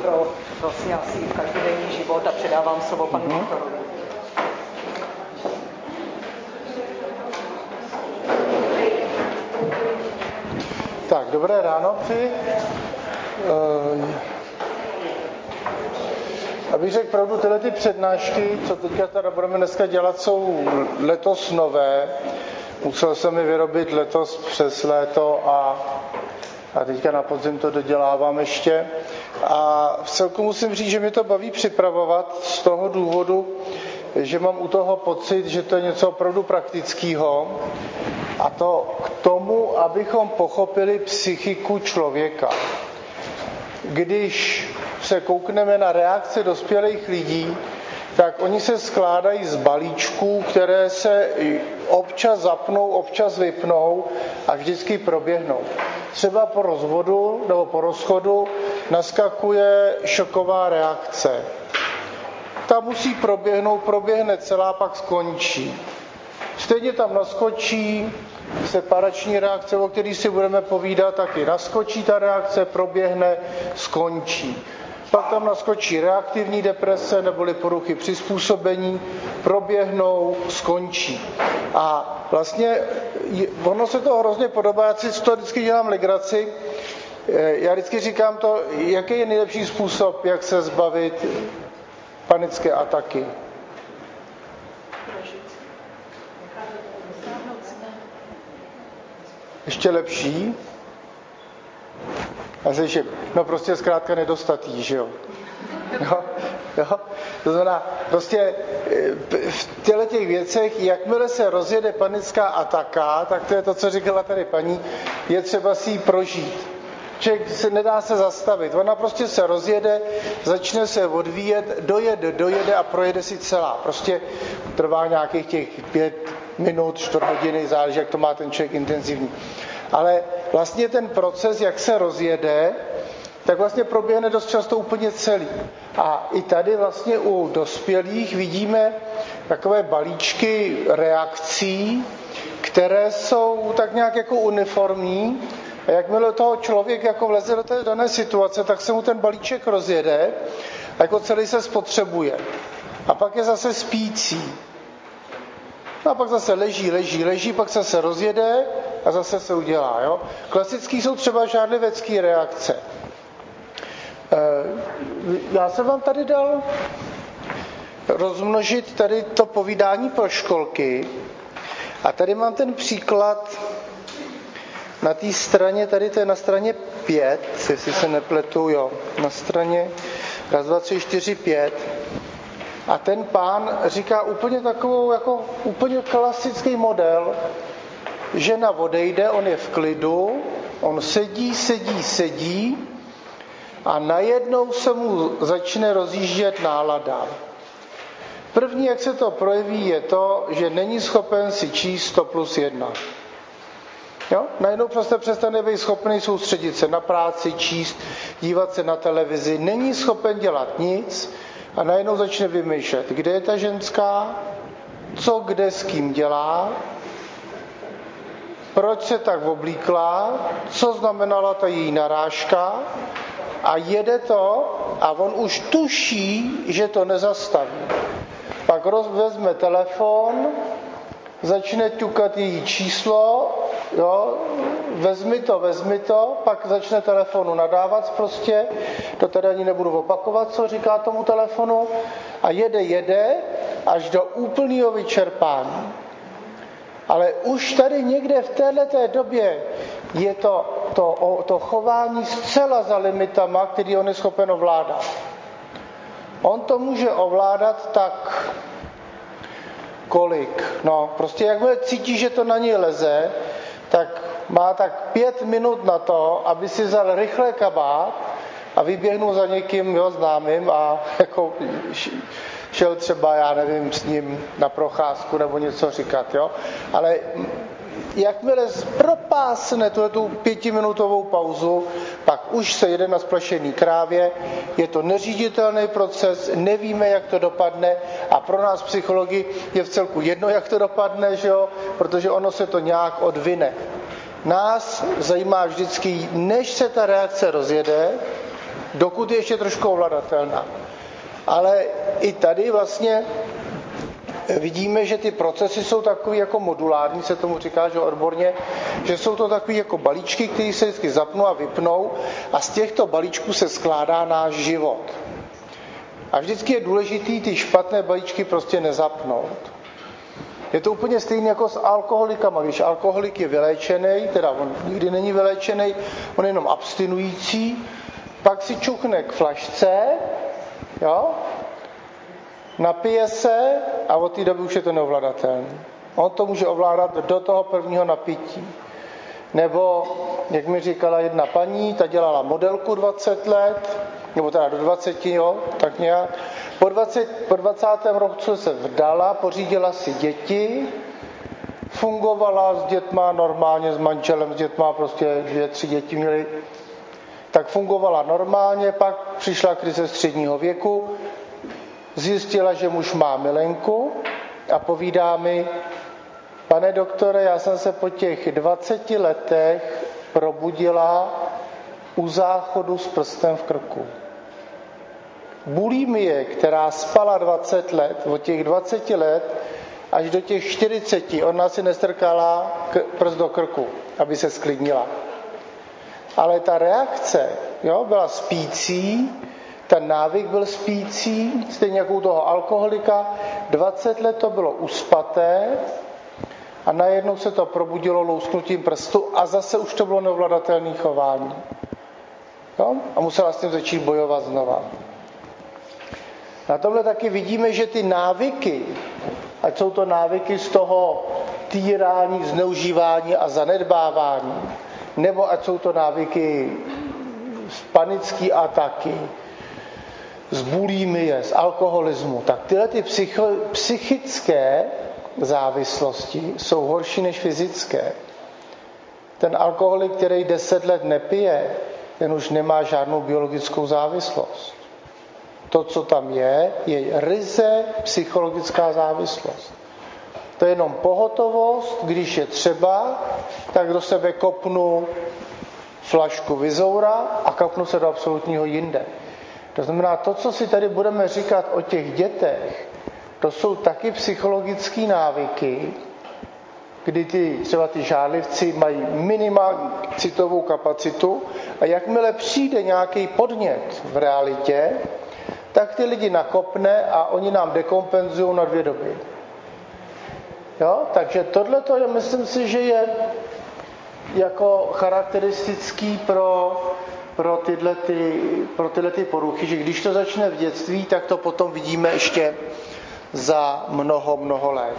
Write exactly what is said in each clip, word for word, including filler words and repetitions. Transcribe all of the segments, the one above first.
pro vlastně asi každodenní život a předávám slovo panu Mm-hmm. doktorovi. Tak, dobré ráno přeji. Uh, abych řekl pravdu, tyhle ty přednášky, co teďka teda budeme dneska dělat, jsou letos nové. Musel jsem je vyrobit letos přes léto a, a teďka na podzim to dodělávám ještě. A v celku musím říct, že mě to baví připravovat z toho důvodu, že mám u toho pocit, že to je něco opravdu praktického. A to k tomu, abychom pochopili psychiku člověka. Když se koukneme na reakce dospělých lidí, tak oni se skládají z balíčků, které se občas zapnou, občas vypnou a vždycky proběhnou. Třeba po rozvodu nebo po rozchodu naskakuje šoková reakce. Ta musí proběhnout, proběhne celá, pak skončí. Stejně tam naskočí separační reakce, o který si budeme povídat, taky naskočí ta reakce, proběhne, skončí. Pak tam naskočí reaktivní deprese neboli poruchy přizpůsobení, proběhnou, skončí. A vlastně ono se to hrozně podobá, já si to vždycky dělám legraci, já vždycky říkám to, jaký je nejlepší způsob, jak se zbavit panické ataky. Ještě lepší? A že, no prostě zkrátka nedostatí, že jo? Jo, jo? To znamená, prostě v těchto těch věcech, jakmile se rozjede panická ataka, tak to je to, co říkala tady paní, je třeba si ji prožít. Člověk se nedá se zastavit. Ona prostě se rozjede, začne se odvíjet, dojede, dojede a projede si celá. Prostě trvá nějakých těch pět minut, čtvrt hodiny, záleží, jak to má ten člověk intenzivní. Ale vlastně ten proces, jak se rozjede, tak vlastně proběhne dost často úplně celý. A i tady vlastně u dospělých vidíme takové balíčky reakcí, které jsou tak nějak jako uniformní. A jakmile toho člověk jako vleze do té dané situace, tak se mu ten balíček rozjede a jako celý se spotřebuje. A pak je zase spící. No a pak zase leží, leží, leží, pak se rozjede a zase se udělá. Jo? Klasický jsou třeba žádlivecké reakce. Já jsem vám tady dal rozmnožit tady to povídání pro školky a tady mám ten příklad na té straně, tady to je na straně pět, jestli se nepletu, jo, na straně raz, dva, tři, čtyři, pět. A ten pán říká úplně takovou, jako úplně klasický model. Žena odejde, on je v klidu, on sedí, sedí, sedí a najednou se mu začne rozjíždět nálada. První, jak se to projeví, je to, že není schopen si číst sto plus jedna. Jo? Najednou prostě přestane být schopný soustředit se na práci, číst, dívat se na televizi, není schopen dělat nic a najednou začne vymýšlet, kde je ta ženská, co kde s kým dělá, proč se tak oblíkla, co znamenala ta její narážka a jede to a on už tuší, že to nezastaví. Pak vezme telefon, začne ťukat její číslo, jo, vezmi to, vezmi to, pak začne telefonu nadávat prostě, to tady ani nebudu opakovat, co říká tomu telefonu, a jede, jede, až do úplného vyčerpání. Ale už tady někde v téhleté době je to, to, to chování zcela za limitama, který on je schopen ovládat. On to může ovládat tak kolik. No, prostě jakmile cítí, že to na něj leze, tak má tak pět minut na to, aby si vzal rychle kabát a vyběhnul za někým, jo, známým a jako šel třeba, já nevím, s ním na procházku nebo něco říkat, jo. Ale jakmile propásne tu pětiminutovou pauzu, pak už se jede na splašený krávě, je to neříditelný proces, nevíme, jak to dopadne a pro nás psychologi je v celku jedno, jak to dopadne, že jo? Protože ono se to nějak odvine. Nás zajímá vždycky, než se ta reakce rozjede, dokud je ještě trošku ovladatelná. Ale i tady vlastně vidíme, že ty procesy jsou takový jako modulární, se tomu říká, že odborně, že jsou to takový jako balíčky, které se vždycky zapnou a vypnou a z těchto balíčků se skládá náš život. A vždycky je důležitý ty špatné balíčky prostě nezapnout. Je to úplně stejné jako s alkoholikama. Když alkoholik je vyléčený, teda on nikdy není vyléčený, on je jenom abstinující, pak si čuchne k flašce, jo, napije se a od té doby už je to neovladatelné. On to může ovládat do toho prvního napití. Nebo, jak mi říkala jedna paní, ta dělala modelku dvacet let, nebo teda do dvaceti, jo, tak nějak. Po, dvacet, po dvacátém roku se vdala, pořídila si děti, fungovala s dětma normálně, s manželem, s dětma, prostě dvě, tři děti měli, tak fungovala normálně, pak přišla krize středního věku, zjistila, že muž má milenku a povídá mi, pane doktore, já jsem se po těch dvaceti letech probudila u záchodu s prstem v krku. Bulimie, která spala dvacet let, od těch dvaceti let až do těch čtyřiceti, ona si nestrkala prst do krku, aby se sklidnila. Ale ta reakce, jo, byla spící, ten návyk byl spící, stejně jako u toho alkoholika, dvacet let to bylo uspaté a najednou se to probudilo lousknutím prstu a zase už to bylo neovladatelné chování. Jo? A musela s tím začít bojovat znova. Na tomhle taky vidíme, že ty návyky, ať jsou to návyky z toho týrání, zneužívání a zanedbávání, nebo ať jsou to návyky z panické ataky, z bulimie, z alkoholismu, tak tyhle ty psycho, psychické závislosti jsou horší než fyzické. Ten alkoholik, který deset let nepije, ten už nemá žádnou biologickou závislost. To, co tam je, je ryze psychologická závislost. To je jenom pohotovost, když je třeba, tak do sebe kopnu flašku Vizoura a kopnu se do absolutního jinde. To znamená, to, co si tady budeme říkat o těch dětech, to jsou taky psychologické návyky, kdy ty, třeba ty žádlivci mají minimální citovou kapacitu a jakmile přijde nějaký podnět v realitě, tak ty lidi nakopne a oni nám dekompenzují na dvě doby. Jo? Takže tohleto je, myslím si, že je jako charakteristický pro, pro, tyhle ty, pro tyhle ty poruchy, že když to začne v dětství, tak to potom vidíme ještě za mnoho, mnoho let.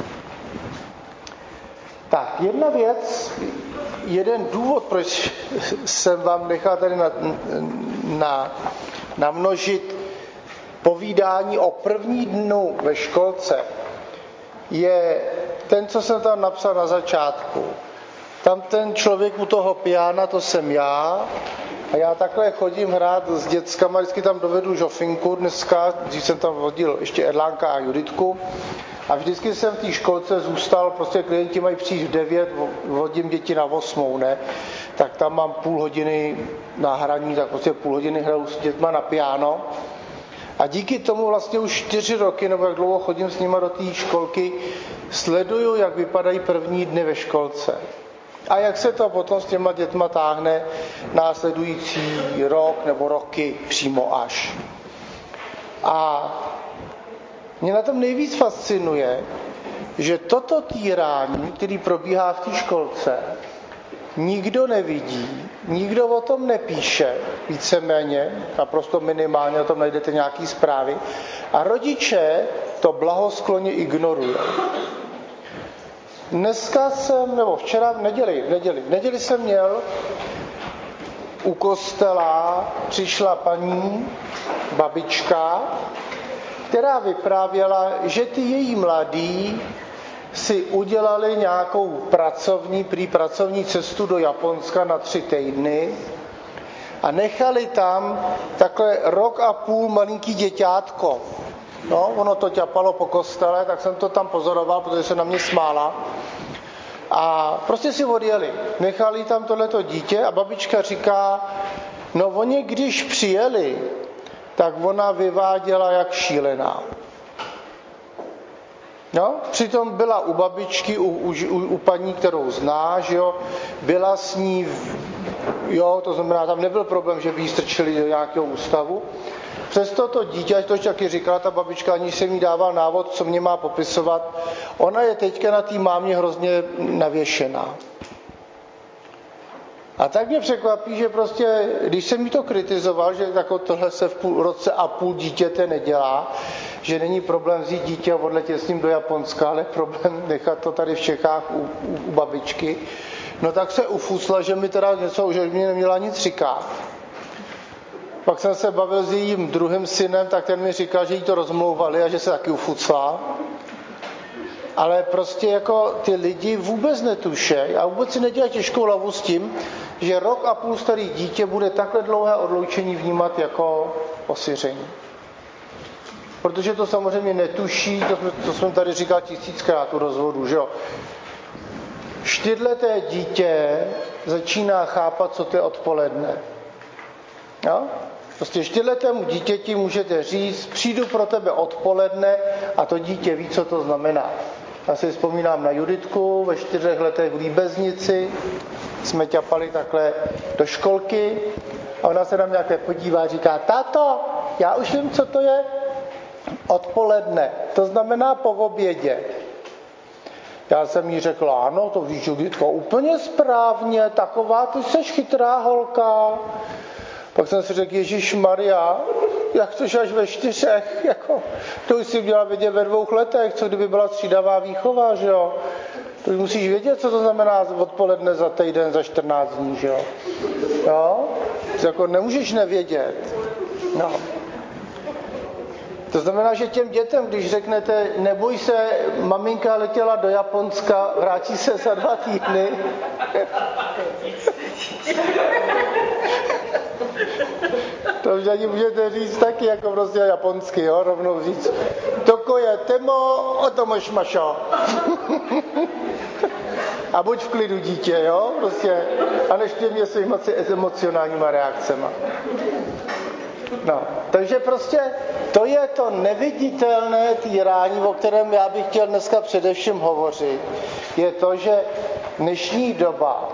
Tak, jedna věc, jeden důvod, proč jsem vám nechal tady na, na, namnožit povídání o první dnu ve školce, je ten, co jsem tam napsal na začátku. Tam ten člověk u toho piana, to jsem já, a já takhle chodím hrát s dětskama, vždycky tam dovedu žofinku dneska, když jsem tam vodil ještě Erlánka a Juditku, a vždycky jsem v té školce zůstal, prostě klienti mají přijít v devět, vodím děti na osmou, ne? Tak tam mám půl hodiny na hraní, tak prostě půl hodiny hraju s dětma na piano. A díky tomu vlastně už čtyři roky, nebo jak dlouho chodím s nima do té školky, sleduju, jak vypadají první dny ve školce. A jak se to potom s těma dětma táhne následující rok nebo roky přímo až. A mě na tom nejvíc fascinuje, že toto týrání, který probíhá v té školce, nikdo nevidí, nikdo o tom nepíše, víceméně, naprosto minimálně o tom najdete nějaký zprávy, a rodiče to blahoskloně ignorují. Dneska jsem, nebo včera v neděli, v neděli, v neděli jsem měl u kostela, přišla paní, babička, která vyprávěla, že ty její mladí si udělali nějakou pracovní, prý pracovní cestu do Japonska na tři týdny a nechali tam takhle rok a půl malinký děťátko. No, ono to ťapalo po kostele, tak jsem to tam pozoroval, protože se na mě smála. A prostě si odjeli. Nechali tam tohleto dítě a babička říká, No oni, když přijeli, tak ona vyváděla jak šílená. No, přitom byla u babičky, u, u, u paní, kterou zná, že jo, byla s ní, jo, to znamená, tam nebyl problém, že by jí strčili do nějakého ústavu. Přesto to dítě, to taky říkala ta babička, aniž jsem jí dával návod, co mě má popisovat, ona je teďka na té mámě hrozně navěšená. A tak mě překvapí, že prostě, když jsem jí to kritizoval, že jako tohle se v půl roce a půl dítěte nedělá, že není problém vzít dítě a odletět s ním do Japonska, ale problém nechat to tady v Čechách u, u, u babičky, no tak se ufucla, že mi teda něco, že mě neměla nic říkat. Pak jsem se bavil s jejím druhým synem, tak ten mi říkal, že jí to rozmlouvali a že se taky ufucla. Ale prostě jako ty lidi vůbec netušejí a vůbec si nedělají těžkou hlavu s tím, že rok a půl starý dítě bude takhle dlouhé odloučení vnímat jako osiření. Protože to samozřejmě netuší, to, jsme, to jsem tady říkal tisíckrát u rozvodu, že jo. Čtyřleté dítě začíná chápat, co to je odpoledne. Jo? Prostě čtyřletému dítěti můžete říct, přijdu pro tebe odpoledne a to dítě ví, co to znamená. Já si vzpomínám na Juditku ve čtyřech letech v Líbeznici, jsme ťapali takhle do školky a ona se na mě takhle podívá a říká, táto, já už vím, co to je odpoledne, to znamená po obědě. Já jsem jí řekl, ano, to víš, Juditko, úplně správně, taková, ty seš chytrá holka. Pak jsem si řekl, Ježišmarja, jak to, že až ve čtyřech, jako, to už si měla vědět ve dvou letech, co kdyby byla střídavá výchova, že jo. To musíš vědět, co to znamená odpoledne za týden, za čtrnáct dní, že jo. Jo? To jako nemůžeš nevědět. No. To znamená, že těm dětem, když řeknete, neboj se, maminka letěla do Japonska, vrátí se za dva týdny. To už ani můžete říct taky, jako prostě japonsky, jo, rovnou říct. Toko je temo, otomošmašo. A buď v klidu dítě, jo, prostě. A nešte mě svými emocionálníma reakcema. No, takže prostě to je to neviditelné týrání, o kterém já bych chtěl dneska především hovořit. Je to, že dnešní doba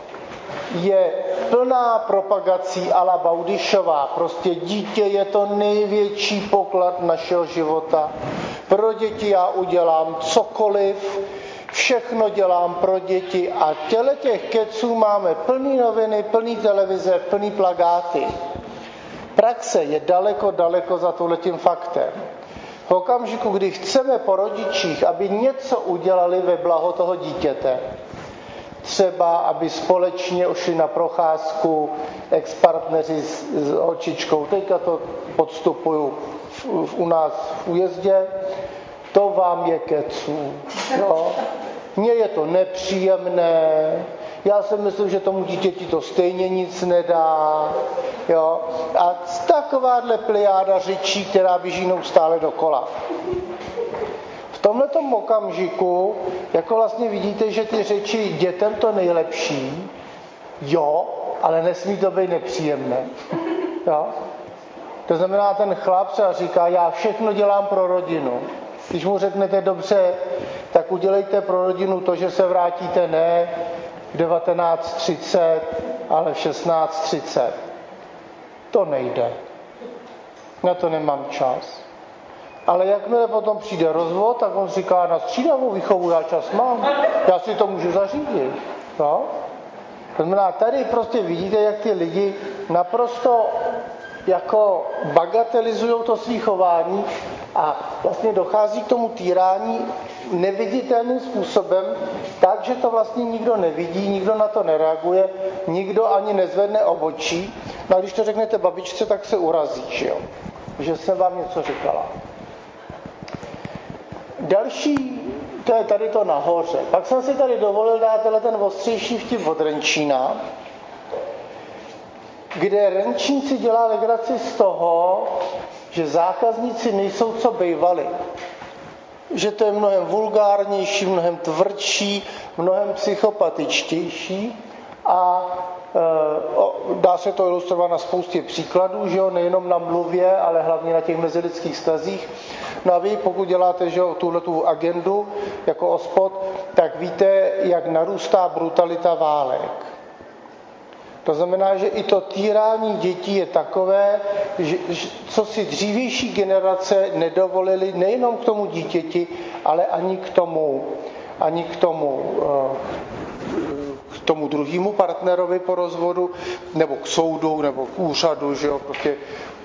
je plná propagací a la Baudyšová. Prostě dítě je to největší poklad našeho života. Pro děti já udělám cokoliv, všechno dělám pro děti a těle těch keců máme plný noviny, plný televize, plný plakáty. Praxe je daleko, daleko za touhletím faktem. V okamžiku, kdy chceme po rodičích, aby něco udělali ve blaho toho dítěte, třeba, aby společně ušli na procházku ex-partneři s, s holčičkou, teďka to podstupuju v, v, u nás v Újezdě, to vám je keců. Jo? Mně je to nepříjemné, já si myslím, že tomu dítěti to stejně nic nedá. Jo? A takováhle plejáda řečí, která běží neustále dokola. V tomhletom okamžiku, jako vlastně vidíte, že ty řeči dětem to nejlepší, jo, ale nesmí to být nepříjemné. Jo? To znamená, ten chlap třeba říká, já všechno dělám pro rodinu. Když mu řeknete dobře, tak udělejte pro rodinu to, že se vrátíte ne v devatenáct třicet, ale v šestnáct třicet. To nejde. Na to nemám čas. Ale jakmile potom přijde rozvod, tak on říká, na střídavou výchovu já čas mám. Já si to můžu zařídit. No? To znamená, tady prostě vidíte, jak ty lidi naprosto jako bagatelizují to svý chování a vlastně dochází k tomu týrání neviditelným způsobem, takže to vlastně nikdo nevidí, nikdo na to nereaguje, nikdo ani nezvedne obočí. No a když to řeknete babičce, tak se urazí, že jo? Že jsem vám něco říkala. Další, to je tady to nahoře. Pak jsem si tady dovolil dát ten ostřejší vtip od Renčína, kde Renčín si dělá legraci z toho, že zákazníci nejsou co bejvali. Že to je mnohem vulgárnější, mnohem tvrdší, mnohem psychopatičtější a Dá se to ilustrovat na spoustě příkladů, že jo? Nejenom na mluvě, ale hlavně na těch mezilidských vztazích. No a vy, pokud děláte že jo, tuhletu agendu jako ospod, tak víte, jak narůstá brutalita válek. To znamená, že i to týrání dětí je takové, že, co si dřívější generace nedovolili nejenom k tomu dítěti, ale ani k tomu, ani k tomu, k tomu druhému partnerovi po rozvodu, nebo k soudu, nebo k úřadu, že jo, prostě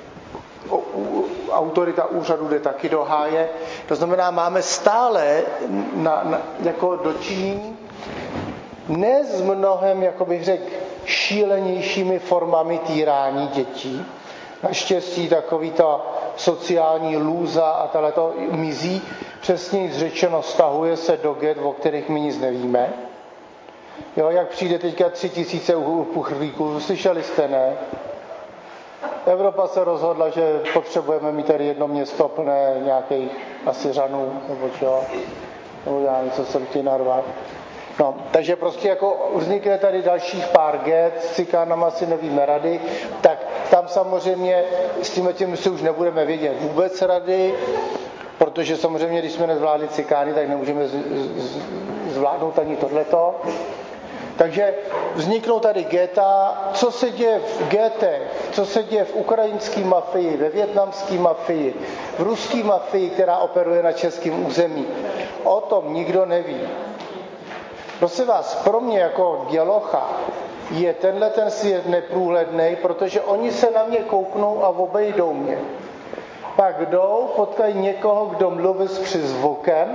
autorita úřadu jde taky do háje. To znamená, máme stále na, na, jako dočinění ne s mnohem, jako bych řekl, šílenějšími formami týrání dětí. Naštěstí takový ta sociální lůza a tohleto mizí, přesně řečeno stahuje se do get, o kterých my nic nevíme. Jo, jak přijde teďka tři tisíce uprchlíků, slyšeli jste, ne? Evropa se rozhodla, že potřebujeme mít tady jedno město plné nějakých Asyřanů, nebo čo, nebo já nevím, co jsem chtěl narvat. No, takže prostě jako vznikne tady dalších pár get, s cikánama si nevíme rady, tak tam samozřejmě s tím tím si už nebudeme vědět vůbec rady, protože samozřejmě, když jsme nezvládli cikány, tak nemůžeme z, z, zvládnout ani tohleto. Takže vzniknou tady geta, co se děje v getech, co se děje v ukrajinské mafii, ve vietnamské mafii, v ruské mafii, která operuje na českém území. O tom nikdo neví. Prosím vás, pro mě jako dělocha je tenhle ten svět neprůhledný, protože oni se na mě kouknou a obejdou mě. Pak jdou, potkají někoho, kdo mluví s přizvukem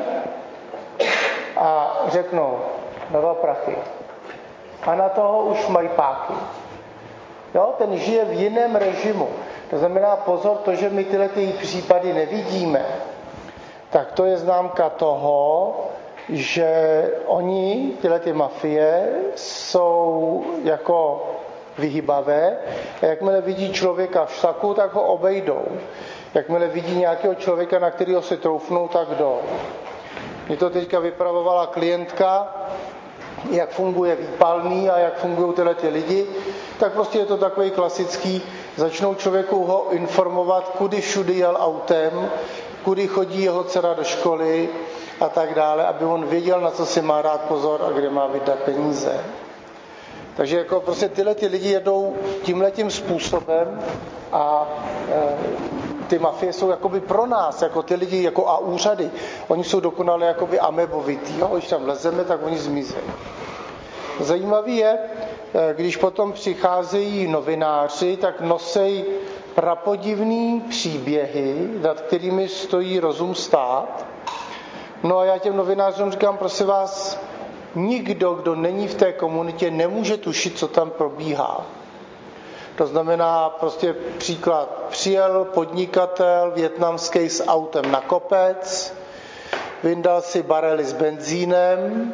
a řeknou, nova prachy. A na toho už mají páky. Jo, ten žije v jiném režimu. To znamená pozor, to, že my tyhle ty případy nevidíme, tak to je známka toho, že oni, tyhle ty mafie, jsou jako vyhybavé a jakmile vidí člověka v saku, tak ho obejdou. Jakmile vidí nějakého člověka, na kterého se troufnou, tak jdou. Mě to teďka vypravovala klientka, jak funguje výpalný a jak fungují tyhle ty lidi, tak prostě je to takový klasický, začnou člověku ho informovat, kudy všudy jel autem, kudy chodí jeho dcera do školy a tak dále, aby on věděl, na co si má dát pozor a kde má vydat peníze. Takže jako prostě tyhle ty lidi jedou tímhletím způsobem a e, ty mafie jsou jakoby pro nás, jako ty lidi jako a úřady. Oni jsou dokonale jakoby amebovitý. Jo? Když tam lezeme, tak oni zmizí. Zajímavý je, když potom přicházejí novináři, tak nosejí prapodivný příběhy, nad kterými stojí rozum stát. No a já těm novinářům říkám, prosím vás, nikdo, kdo není v té komunitě, nemůže tušit, co tam probíhá. To znamená prostě příklad. Přijel podnikatel vietnamský s autem na kopec, vyndal si barely s benzínem,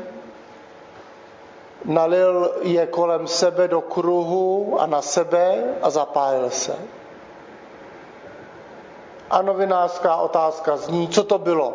nalil je kolem sebe do kruhu a na sebe a zapálil se. A novinářská otázka zní, co to bylo?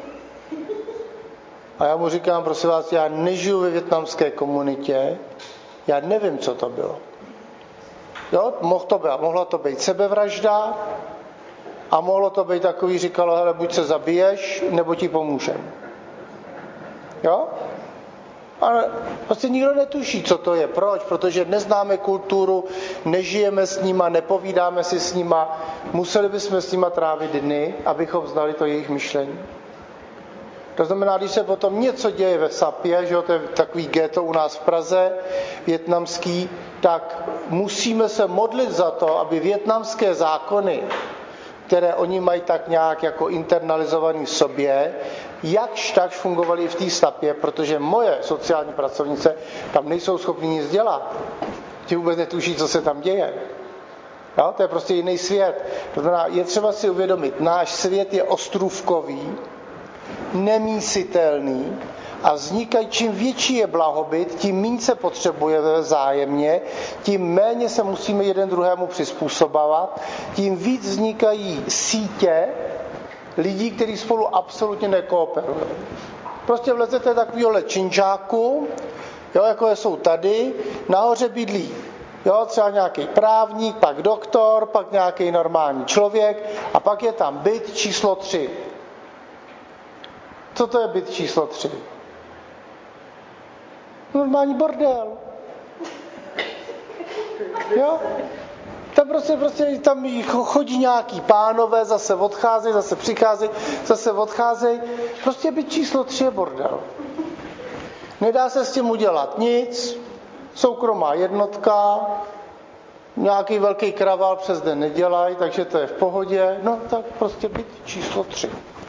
A já mu říkám, prosím vás, já nežiju ve vietnamské komunitě, já nevím, co to bylo. Jo, mohl to být, mohla to být sebevražda a mohlo to být takový, říkalo, hele, buď se zabiješ, nebo ti pomůžem. Jo? Ale prostě nikdo netuší, co to je. Proč? Protože neznáme kulturu, nežijeme s nima, nepovídáme si s nima. Museli bychom s nima trávit dny, abychom znali to jejich myšlení. To znamená, když se potom něco děje ve Sapě, že jo, to je takový ghetto u nás v Praze, vietnamský, tak musíme se modlit za to, aby vietnamské zákony, které oni mají tak nějak jako internalizovaný v sobě, jakž takž fungovaly v té Sapě, protože moje sociální pracovnice tam nejsou schopni nic dělat. Ti vůbec netuší, co se tam děje. Jo? To je prostě jiný svět. To znamená, je třeba si uvědomit, náš svět je ostrůvkový, nemísitelný a vznikají, čím větší je blahobyt, tím méně se potřebujeme vzájemně, tím méně se musíme jeden druhému přizpůsobovat, tím víc vznikají sítě lidí, kteří spolu absolutně nekooperují. Prostě vlezete takovýhle činžáku, jo, jako jsou tady, nahoře bydlí Jo, třeba nějaký právník, pak doktor, pak nějaký normální člověk a pak je tam byt číslo tři. Co to je byt číslo tři? Normální bordel. Jo? Tam prostě, prostě tam chodí nějaký pánové, zase odcházejí, zase přicházejí, zase odcházejí. Prostě byt číslo tři je bordel. Nedá se s tím udělat nic, soukromá jednotka, nějaký velký kravál přes den nedělají, takže to je v pohodě. No tak prostě byt číslo tři.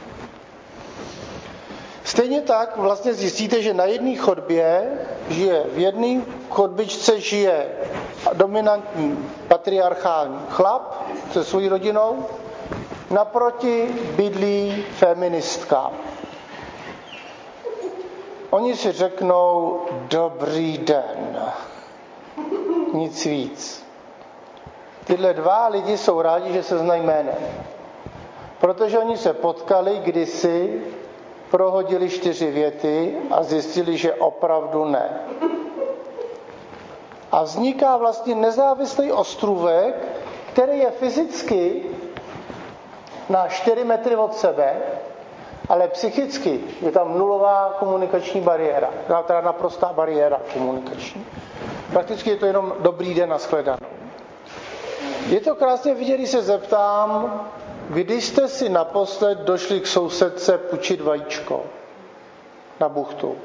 Stejně tak vlastně zjistíte, že na jedné chodbě žije, v jedné chodbičce žije dominantní patriarchální chlap se svojí rodinou, naproti bydlí feministka. Oni si řeknou dobrý den, nic víc. Tyhle dva lidi jsou rádi, že se znají jménem, protože oni se potkali kdysi, prohodili čtyři věty a zjistili, že opravdu ne. A vzniká vlastně nezávislý ostrůvek, který je fyzicky na čtyři metry od sebe, ale psychicky je tam nulová komunikační bariéra, teda naprostá bariéra komunikační. Prakticky je to jenom dobrý den a shledanou. Je to krásně vidět, když se zeptám, kdy jste si naposled došli k sousedce půjčit vajíčko na buchtu?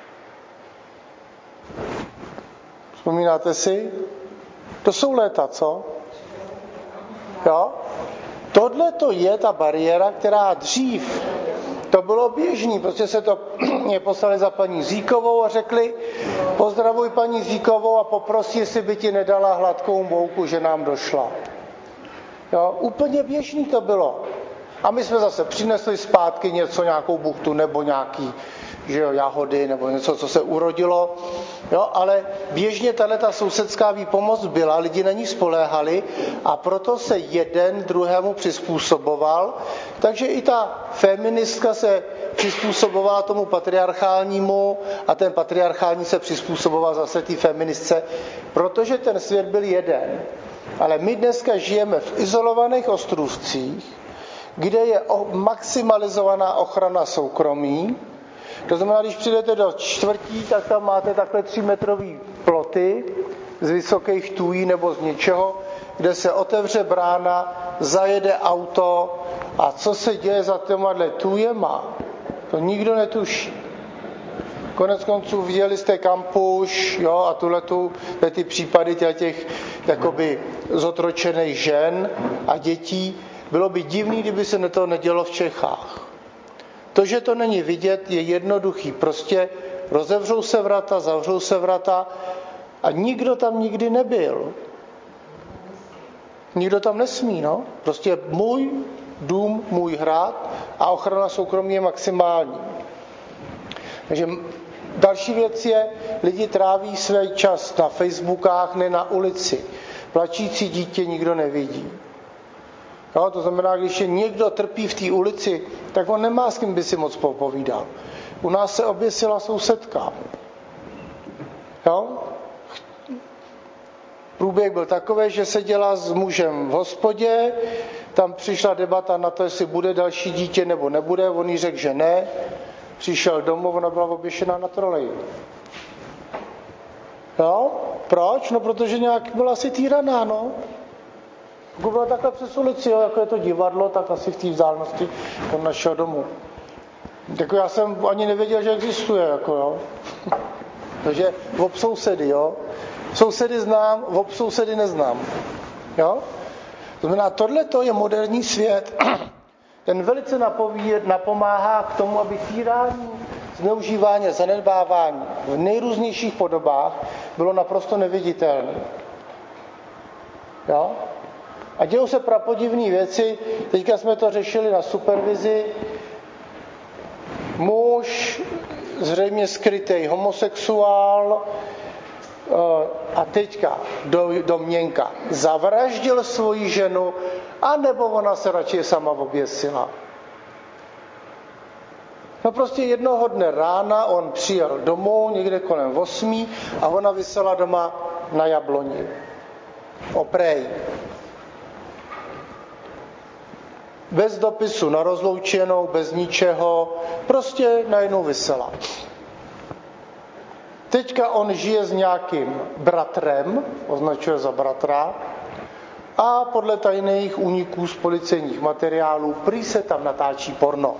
Vzpomínáte si? To jsou léta, co? Jo? Tohle to je ta bariéra, která dřív to bylo běžný, prostě se to mě poslali za paní Zíkovou a řekli, pozdravuj paní Zíkovou a poprosí, jestli by ti nedala hladkou mouku, že nám došla. Jo, úplně běžný to bylo. A my jsme zase přinesli zpátky něco, nějakou buchtu nebo nějaký, že jo, jahody nebo něco, co se urodilo. Jo, ale běžně tato sousedská výpomoc byla, lidi na ní spoléhali a proto se jeden druhému přizpůsoboval. Takže i ta feministka se přizpůsobovala tomu patriarchálnímu a ten patriarchální se přizpůsoboval zase té feministce, protože ten svět byl jeden. Ale my dneska žijeme v izolovaných ostrůvcích, kde je maximalizovaná ochrana soukromí. To znamená, když přijdete do čtvrtí, tak tam máte takhle třímetrový ploty z vysokých tůjí nebo z něčeho, kde se otevře brána, zajede auto a co se děje za těmahle tůjema, to nikdo netuší. Konec konců viděli jste Kampuš, jo, a tuhletu, ty případy těch jakoby zotročených žen a dětí. Bylo by divný, kdyby se to nedělo v Čechách. To, že to není vidět, je jednoduchý. Prostě rozevřou se vrata, zavřou se vrata a nikdo tam nikdy nebyl. Nikdo tam nesmí, no. Prostě můj dům, můj hrad a ochrana soukromí je maximální. Takže další věc je, lidi tráví svůj čas na Facebookách, ne na ulici. Plačící dítě nikdo nevidí. Jo, to znamená, když je někdo trpí v té ulici, tak on nemá s kým by si moc popovídal. U nás se oběsila sousedka. Jo? Průběh byl takový, že seděla s mužem v hospodě, tam přišla debata na to, jestli bude další dítě nebo nebude, on jí řekl, že ne. Přišel domů, ona byla oběšená na troleji. Jo? Proč? No, protože nějak byla asi týraná, no. Pokud byla takhle přes ulici, jo, jako je to divadlo, tak asi v té vzdálenosti od našeho domu. Jako já jsem ani nevěděl, že existuje, jako jo. Takže ob sousedy, jo. Sousedy znám, ob sousedy neznám. Jo? To znamená, tohleto je moderní svět. Ten velice napovíd, napomáhá k tomu, aby týrání, zneužívání, zanedbávání v nejrůznějších podobách bylo naprosto neviditelné. Jo? A dějou se prapodivné věci. Teďka jsme to řešili na supervizi. Muž, zřejmě skrytej homosexuál, a teďka do, domněnka zavraždil svoji ženu, anebo ona se radši sama oběsila. No prostě jednoho dne rána on přijel domů, někde kolem osmí, a ona visela doma na jabloni. oprej. Bez dopisu na rozloučenou, bez ničeho, prostě najednou vysela. Teďka on žije s nějakým bratrem, označuje za bratra, a podle tajných úniků z policejních materiálů prý se tam natáčí porno.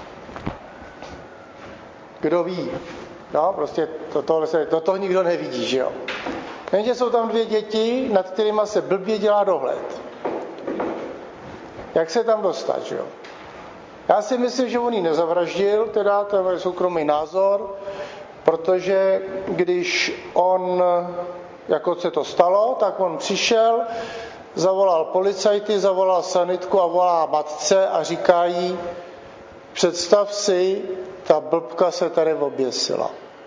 Kdo ví? No, prostě to, to, to, to nikdo nevidí, že jo? Jenže jsou tam dvě děti, nad kterými se blbě dělá dohled. Jak se tam dostat, že jo? Já si myslím, že on ji nezavraždil, teda to je můj soukromý názor, protože když on, jako se to stalo, tak on přišel, zavolal policajty, zavolal sanitku a volá matce a říká jí, představ si, ta blbka se tady oběsila.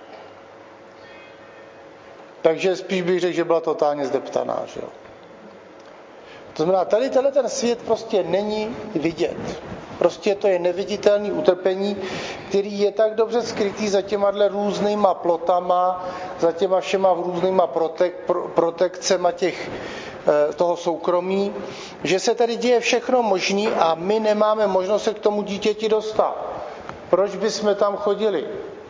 Takže spíš bych řekl, že byla totálně zdeptaná, že jo. To znamená, tady tenhle ten svět prostě není vidět. Prostě to je neviditelný utrpení, který je tak dobře skrytý za těma různýma plotama, za těma všema různýma protek, pro, protekcema těch, toho soukromí, že se tady děje všechno možný a my nemáme možnost se k tomu dítěti dostat. Proč bychom tam chodili?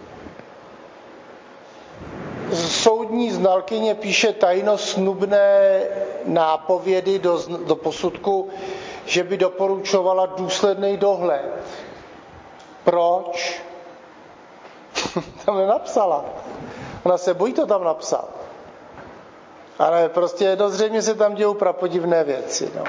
Soudní znalkyně píše tajnosnubné nápovědy do, do posudku, že by doporučovala důsledný dohled. Proč? Tam nenapsala. Ona se bojí to tam napsat. Ale prostě dozřejmě se tam dějou prapodivné věci. No.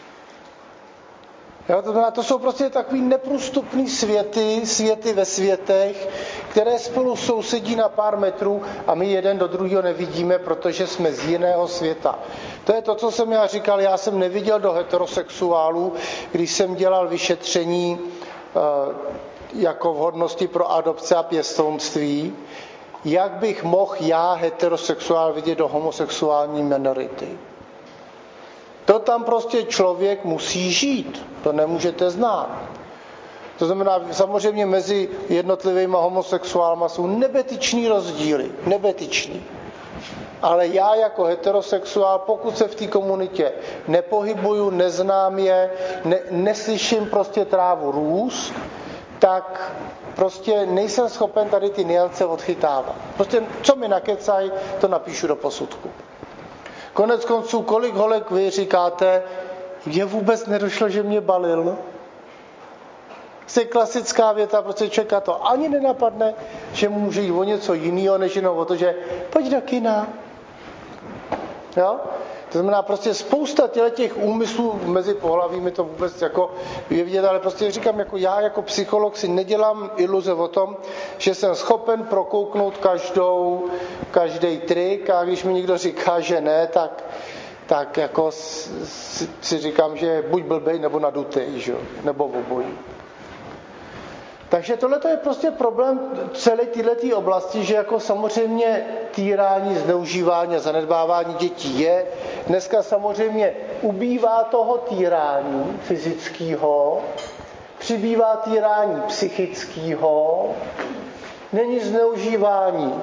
Jo, to, znamená, to jsou prostě takový neprůstupný světy, světy ve světech, které spolu sousedí na pár metrů a my jeden do druhého nevidíme, protože jsme z jiného světa. To je to, co jsem já říkal, já jsem neviděl do heterosexuálů, když jsem dělal vyšetření e, jako vhodnosti pro adopce a pěstounství, jak bych mohl já, heterosexuál, vidět do homosexuální minority. To tam prostě člověk musí žít. To nemůžete znát. To znamená, samozřejmě mezi jednotlivými homosexuálma jsou nebetyční rozdíly. Nebetyční. Ale já jako heterosexuál, pokud se v té komunitě nepohybuju, neznám je, ne, neslyším prostě trávu růst, tak prostě nejsem schopen tady ty nuance odchytávat. Prostě co mi nakecaj, to napíšu do posudku. Konec konců, kolik holek vy říkáte, je vůbec nedošlo, že mě balil? Je klasická věta, prostě člověka to ani nenapadne, že mu může jít o něco jiného, než jenom o to, že pojď do kina. Jo? To znamená prostě spousta těch úmyslů mezi pohlavími to vůbec jako je vidět, ale prostě říkám, jako já jako psycholog si nedělám iluze o tom, že jsem schopen prokouknout každou, každý trik a když mi někdo říká, že ne, tak, tak jako si, si říkám, že buď blbej nebo nadutej, že? Nebo obojí. Takže tohle je prostě problém celé této oblasti, že jako samozřejmě týrání, zneužívání a zanedbávání dětí je. Dneska samozřejmě ubývá toho týrání fyzického, přibývá týrání psychického, není zneužívání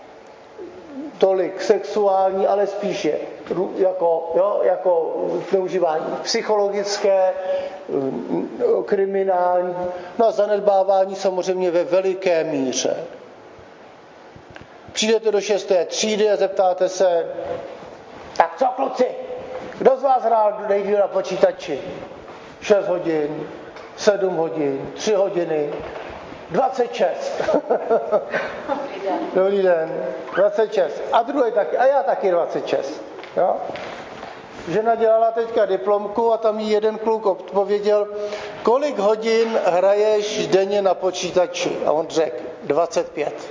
tolik sexuální, ale spíše jako, jo, jako zneužívání psychologické, kriminální, no a zanedbávání samozřejmě ve veliké míře. Přijdete do šesté třídy a zeptáte se, tak co kluci, kdo z vás hrál nejdýl na počítači? šest hodin, sedm hodin, tři hodiny, dvacet šest. Dobrý den, dvacet šest. A druhý taky, a já taky dvacet šest. Jo? Žena dělala teďka diplomku a tam jí jeden kluk odpověděl, kolik hodin hraješ denně na počítači? A on řekl, dvacet pět.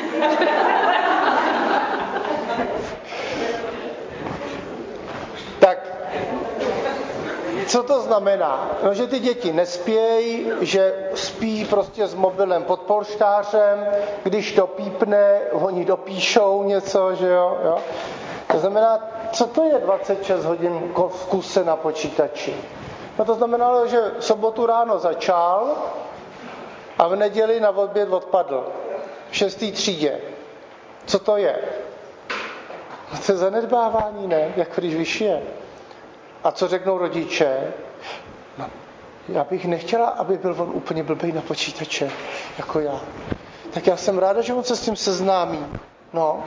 Tak, co to znamená? No, že ty děti nespějí, že spí prostě s mobilem pod polštářem, když to pípne, oni dopíšou něco, že jo, jo? To znamená, co to je dvacet šest hodin v kuse na počítači? No to znamenalo, že v sobotu ráno začal a v neděli na oběd odpadl. V šestý třídě. Co to je? No to je zanedbávání, ne? Jako když vyšije. A co řeknou rodiče? No, já bych nechtěla, aby byl on úplně blbej na počítače, jako já. Tak já jsem ráda, že on se s tím seznámí. No.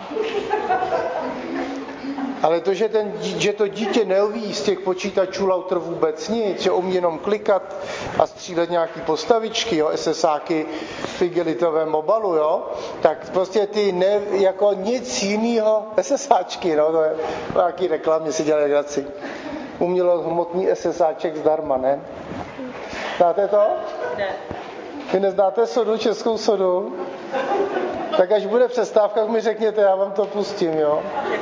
Ale to, že, ten, že to dítě neuví z těch počítačů lauter vůbec nic, že umí jenom klikat a střílet nějaký postavičky, jo, SSáky v igelitovém obalu, jo, tak prostě ty ne, jako nic jinýho, SSáčky, no, to je nějaký reklamě si dělají legraci. Umělohmotný SSáček zdarma, ne? Znáte to? Ne. Vy neznáte sodu, českou sodu? Tak až bude přestávka, tak mi řekněte, já vám to pustím, jo?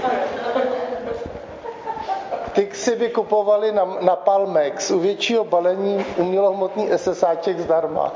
Ty si by kupovali na, na Palmex u většího balení umělohmotný SSáček zdarma.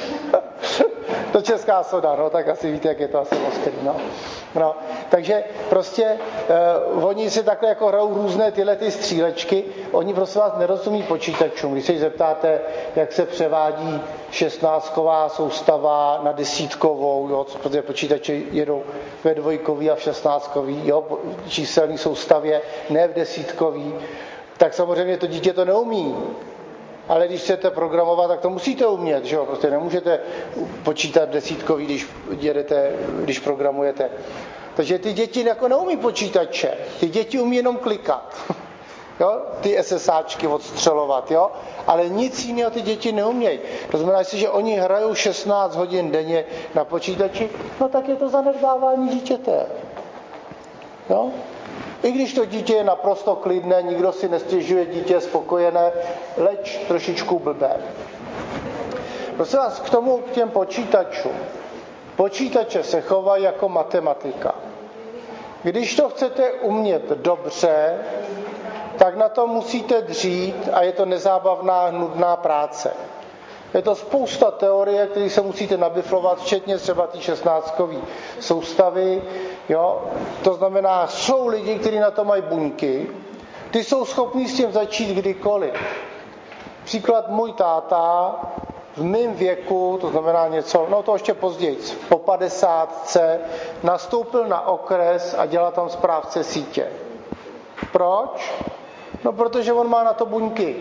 To česká soda, no, tak asi víte, jak je to asi ostrý, no. No, takže prostě uh, oni si takhle jako hrajou různé tyhle ty střílečky, oni prostě vás nerozumí počítačům. Když se zeptáte, jak se převádí šestnáctková soustava na desítkovou, jo, protože počítače jedou ve dvojkový a v šestnáctkový, jo, číselný soustavě, ne v desítkový, tak samozřejmě to dítě to neumí. Ale když chcete programovat, tak to musíte umět, že jo? Prostě nemůžete počítat desítkový, když jedete, když programujete. Takže ty děti jako neumí počítače. Ty děti umí jenom klikat. Jo? Ty SSáčky odstřelovat, jo? Ale nic jiného ty děti neumějí. To znamená, že oni hrajou šestnáct hodin denně na počítači, no tak je to zanedbávání dítěte. Jo? I když to dítě je naprosto klidné, nikdo si nestěžuje, dítě je spokojené, leč trošičku blbé. Prosím vás, k tomu, k těm počítačům. Počítače se chovají jako matematika. Když to chcete umět dobře, tak na to musíte dřít a je to nezábavná, nudná práce. Je to spousta teorie, které se musíte nabiflovat, včetně třeba té šestnáctkové soustavy. Jo? To znamená, jsou lidi, kteří na to mají buňky, ty jsou schopní s tím začít kdykoliv. Příklad můj táta v mém věku, to znamená něco, no to ještě později, po padesátce, nastoupil na okres a dělal tam správce sítě. Proč? No protože on má na to buňky.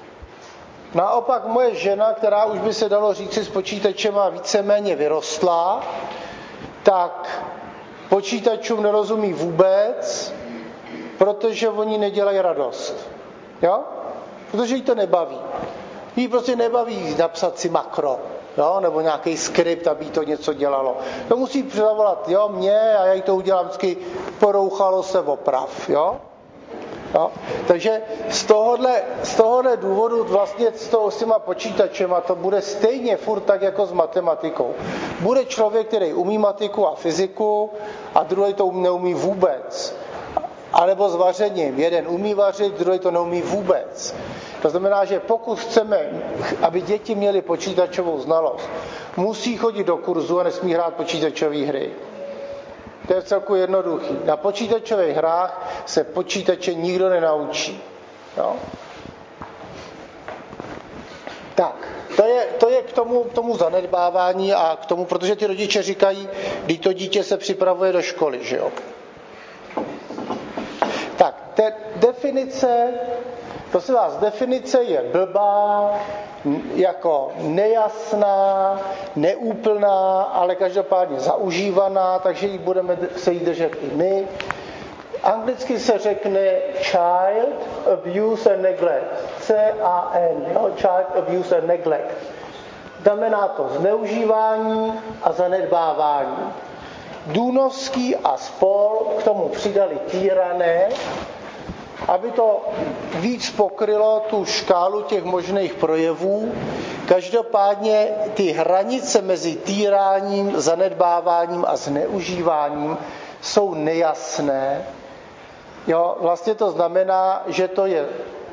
Naopak moje žena, která už by se dalo říci s počítačem a víceméně vyrostla, tak počítačům nerozumí vůbec, protože oni nedělají radost. Jo? Protože jí to nebaví. Jí prostě nebaví napsat si makro, jo? Nebo nějaký skript, aby to něco dělalo. To musí přavolat, jo, mě a já jí to udělám vždycky, porouchalo se oprav, jo? Jo? Takže z tohohle, z tohohle důvodu vlastně s, toho, s těma počítačema to bude stejně furt tak jako s matematikou. Bude člověk, který umí matiku a fyziku a druhý to neumí vůbec. A nebo s vařením. Jeden umí vařit, druhý to neumí vůbec. To znamená, že pokud chceme, aby děti měly počítačovou znalost, musí chodit do kurzu a nesmí hrát počítačové hry. To je celku jednoduchý. Na počítačových hrách se počítače nikdo nenaučí. Jo? Tak, to je, to je k tomu, k tomu zanedbávání a k tomu, protože ty rodiče říkají, když to dítě se připravuje do školy, že jo. Tak, te definice, prosím vás, definice je blbá, jako nejasná, neúplná, ale každopádně zaužívaná, takže ji budeme se jí držet i my. Anglicky se řekne child abuse and neglect. C A N, no? Child abuse and neglect. Znamená to zneužívání a zanedbávání. Důnovský a spol k tomu přidali týrané, aby to víc pokrylo tu škálu těch možných projevů. Každopádně ty hranice mezi týráním, zanedbáváním a zneužíváním jsou nejasné. Jo, vlastně to znamená, že to je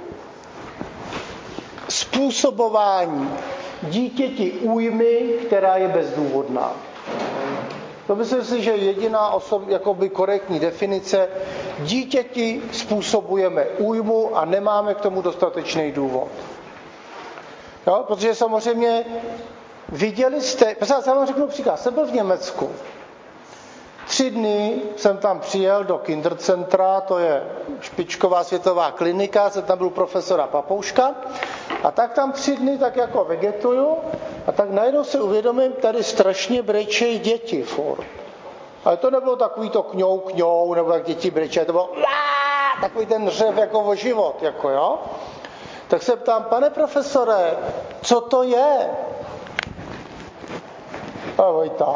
způsobování dítěti újmy, která je bezdůvodná. To myslím si, že jediná osob, jakoby korektní definice, dítěti způsobujeme újmu a nemáme k tomu dostatečný důvod. Jo, protože samozřejmě viděli jste, já vám řeknu příklad, jsem byl v Německu. tři dny jsem tam přijel do Kindercentra, to je špičková světová klinika, jsem tam byl profesora Papouška, a tak tam tři dny tak jako vegetuju, a tak najednou si uvědomím, tady strašně brečejí děti furt. Ale to nebylo takový to kňou, kňou, nebo jak děti brečejí, to bylo takový ten řev jako o život, jako jo. Tak se ptám, pane profesore, co to je? A Vojta.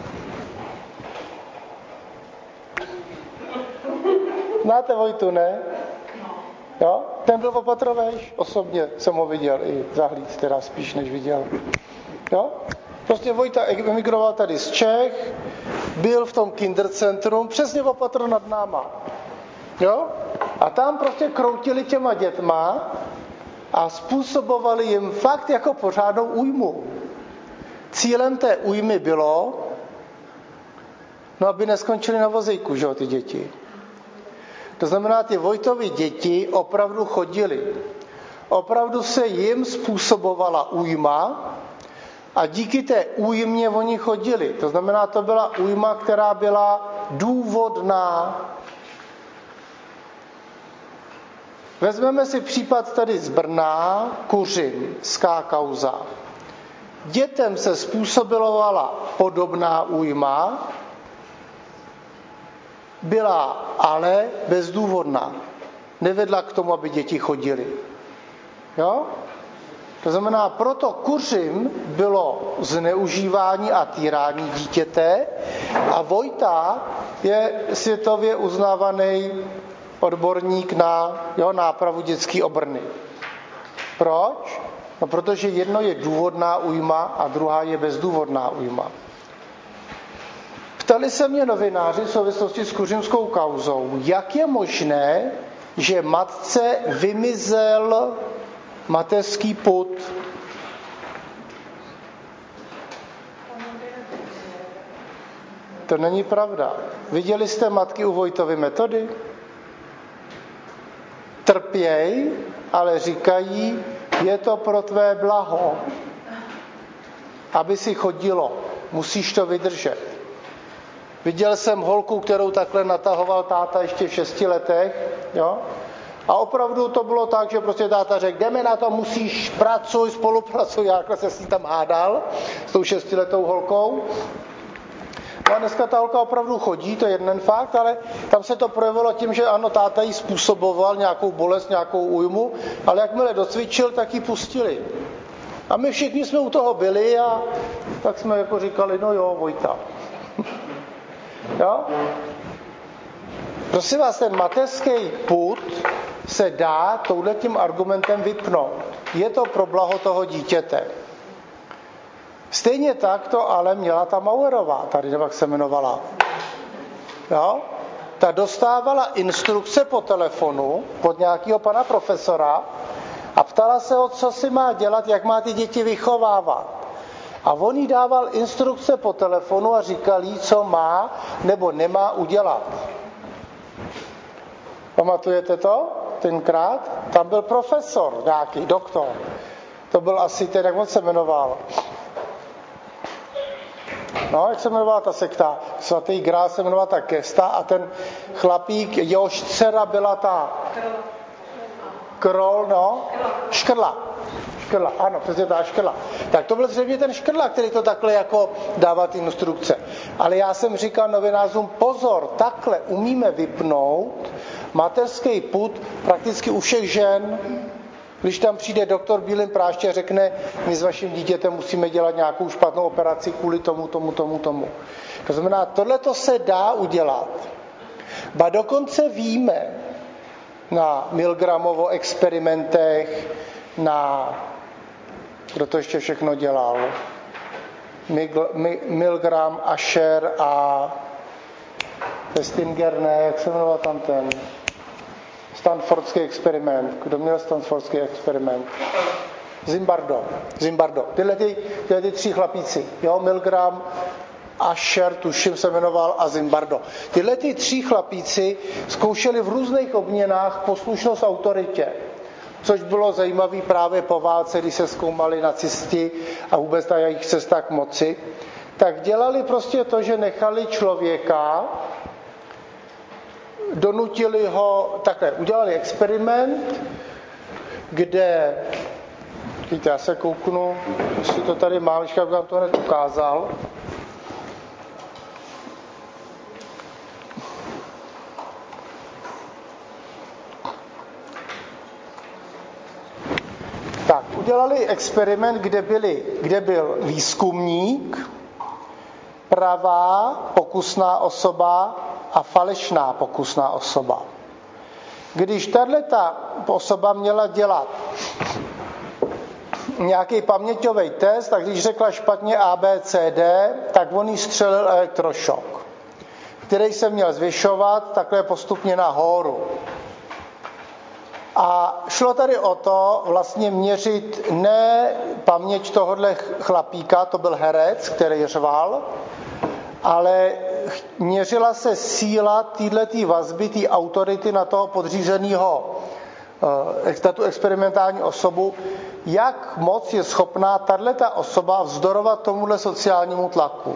Znáte Vojtu, ne? Jo? Ten byl opatrovejš, osobně jsem ho viděl i zahlíd, teda spíš než viděl. Jo? Prostě Vojta emigroval tady z Čech, byl v tom Kindercentrum, přesně opatro nad náma. Jo? A tam prostě kroutili těma dětma a způsobovali jim fakt jako pořádnou újmu. Cílem té újmy bylo, no aby neskončili na vozejku, že jo, ty děti. To znamená, ty Vojtovy děti opravdu chodily. Opravdu se jim způsobovala újma a díky té újmě oni chodili. To znamená, to byla újma, která byla důvodná. Vezmeme si případ tady z Brna, Kuřimská kauza. Dětem se způsobovala podobná újma, byla ale bezdůvodná. Nevedla k tomu, aby děti chodily. Jo? To znamená, proto Kuřim bylo zneužívání a týrání dítěte a Vojta je světově uznávaný odborník na jo, nápravu dětské obrny. Proč? No, protože jedno je důvodná újma a druhá je bezdůvodná újma. Ptali se mě novináři v souvislosti s kuřimskou kauzou, jak je možné, že matce vymizel mateřský pud. To není pravda. Viděli jste matky u Vojtovy metody? Trpěj, ale říkají, je to pro tvé blaho, aby si chodilo. Musíš to vydržet. Viděl jsem holku, kterou takhle natahoval táta ještě v šesti letech, jo? A opravdu to bylo tak, že prostě táta řekl, jdeme na to, musíš, pracuj, spolupracuj, já se s ní tam hádal, s tou šestiletou holkou. No a dneska ta holka opravdu chodí, to je jeden fakt, ale tam se to projevilo tím, že ano, táta jí způsoboval nějakou bolest, nějakou újmu, ale jakmile docvičil, tak ji pustili. A my všichni jsme u toho byli a tak jsme jako říkali, no jo, Vojta. Jo? Prosím vás, ten mateřský pud se dá touhletím argumentem vypnout. Je to pro blaho toho dítěte. Stejně tak to ale měla ta Mauerová, tady nebo jak se jmenovala. Jo? Ta dostávala instrukce po telefonu od nějakého pana profesora a ptala se ho, co si má dělat, jak má ty děti vychovávat. A on jí dával instrukce po telefonu a říkal jí, co má nebo nemá udělat. Pamatujete to? Tenkrát? Tam byl profesor, nějaký doktor. To byl asi ten, jak on se jmenoval. No, jak se jmenovala ta sekta? Svatý Grál se jmenovala ta Kesta a ten chlapík, jehož dcera byla ta Krol, no, Škrla. Škrla, ano, přesně ta Škrla. Tak to byl zřejmě ten Škrla, který to takhle jako dával ty instrukce. Ale já jsem říkal novinářům, pozor, takhle umíme vypnout mateřský pud prakticky u všech žen. Když tam přijde doktor v bílém plášti a řekne, my s vaším dítětem musíme dělat nějakou špatnou operaci kvůli tomu, tomu, tomu, tomu. To znamená, tohleto se dá udělat. Ba dokonce víme na Milgramovo experimentech, na, kdo to ještě všechno dělal, Mil, Milgram, Asher a Festinger, ne, jak se jmenoval tam ten Stanfordský experiment. Kdo měl Stanfordský experiment? Zimbardo. Zimbardo. Tyhle, ty, tyhle ty tři chlapíci. Jo, Milgram, Asher, tuším se jmenoval, a Zimbardo. Tyhle ty tři chlapíci zkoušeli v různých obměnách poslušnost autoritě. Což bylo zajímavé právě po válce, když se zkoumali nacisti a vůbec na jejich cestách k moci. tak dělali prostě to, že nechali člověka, donutili ho, takhle, udělali experiment, kde, víte, já se kouknu, jestli to tady mám, když bych vám to hned ukázal. Tak, udělali experiment, kde, byli, kde byl výzkumník, pravá pokusná osoba a falešná pokusná osoba. Když tato osoba měla dělat nějaký paměťový test, tak když řekla špatně A, B, C, D, tak on jí střelil elektrošok, který se měl zvyšovat takhle postupně nahoru. A šlo tady o to vlastně měřit ne paměť tohohle chlapíka, to byl herec, který řval, ale měřila se síla této vazby, té autority na toho podřízeného, na tu experimentální osobu, jak moc je schopná tato osoba vzdorovat tomuhle sociálnímu tlaku.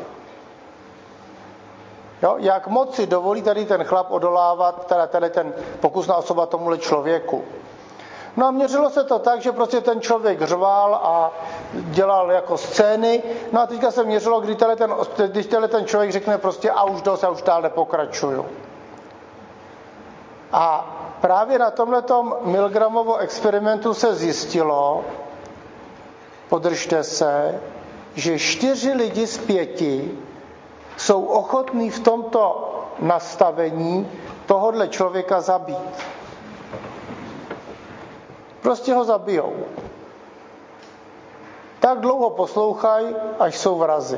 Jo? Jak moc si dovolí tady ten chlap odolávat, teda tady ten pokusná osoba tomuhle člověku. No a měřilo se to tak, že prostě ten člověk řval a dělal jako scény. No a teďka se měřilo, kdy ten, když ten člověk řekne prostě a už dost, já už dál nepokračuju. A právě na tomhletom Milgramovo experimentu se zjistilo, podržte se, že čtyři lidi z pěti jsou ochotní v tomto nastavení tohodle člověka zabít. Prostě ho zabijou. Tak dlouho poslouchají, až jsou vrazi.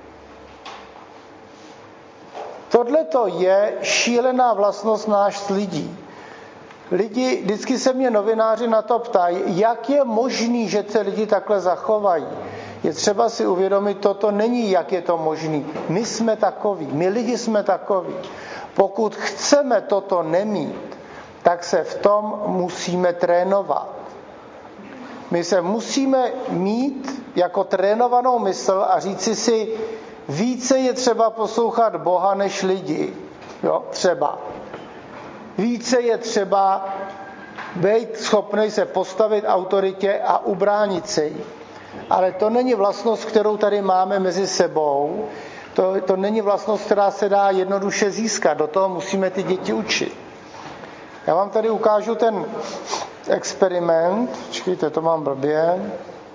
Tohle to je šílená vlastnost náš lidí. Lidi, vždycky se mě novináři na to ptají, jak je možný, že se lidi takhle zachovají. Je třeba si uvědomit, toto není, jak je to možný. My jsme takoví, my lidi jsme takoví. Pokud chceme toto nemít, tak se v tom musíme trénovat. My se musíme mít jako trénovanou mysl a říci si, více je třeba poslouchat Boha než lidi. Jo, třeba. Více je třeba být schopný se postavit autoritě a ubránit se jí. Ale to není vlastnost, kterou tady máme mezi sebou. To, to není vlastnost, která se dá jednoduše získat. Do toho musíme ty děti učit. Já vám tady ukážu ten experiment. Počkejte, to mám blbě.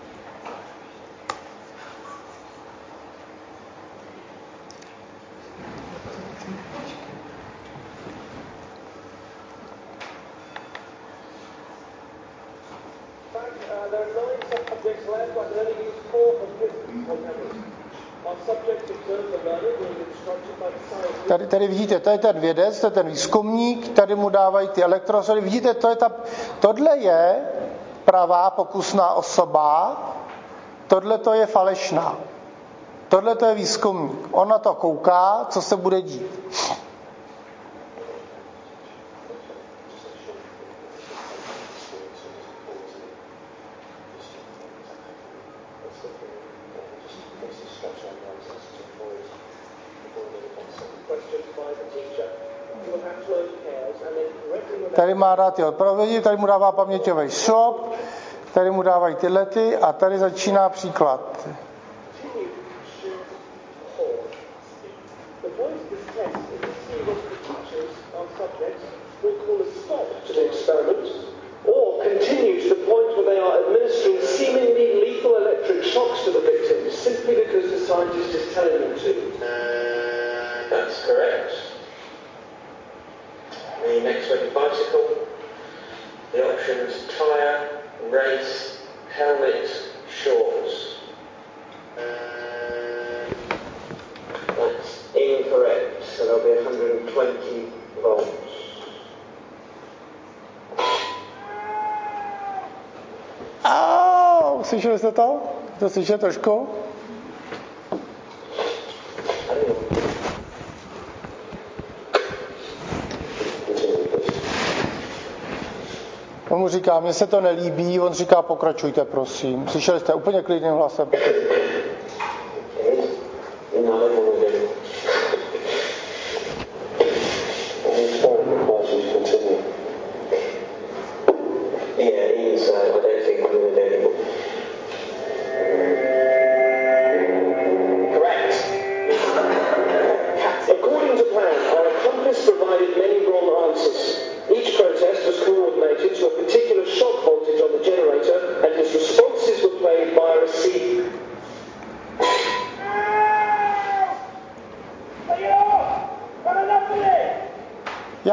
Tady, tady vidíte, to je ten vědec, to je ten výzkumník, tady mu dávají ty elektrosody. Vidíte, to je ta, tohle je pravá pokusná osoba, tohle to je falešná. Tohle to je výzkumník. On na to kouká, co se bude dít. Tady má dát ty odpovědi, tady mu dává paměťový šop, tady mu dávají tyhle ty a tady začíná příklad. That's correct. The next one, bicycle. The options: tyre, race, helmet, shorts. That's incorrect. So there'll be one hundred twenty volts. Au, slyšeli jste to? To slyšíte trošku? On mu říká, mně se to nelíbí, on říká, pokračujte, prosím. Slyšeli jste úplně klidným hlasem. In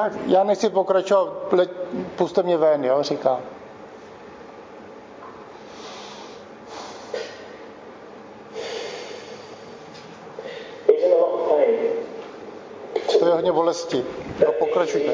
Tak já nechci pokračovat, puste mě ven, jo, říká. To je hodně bolesti. No, pokračujte.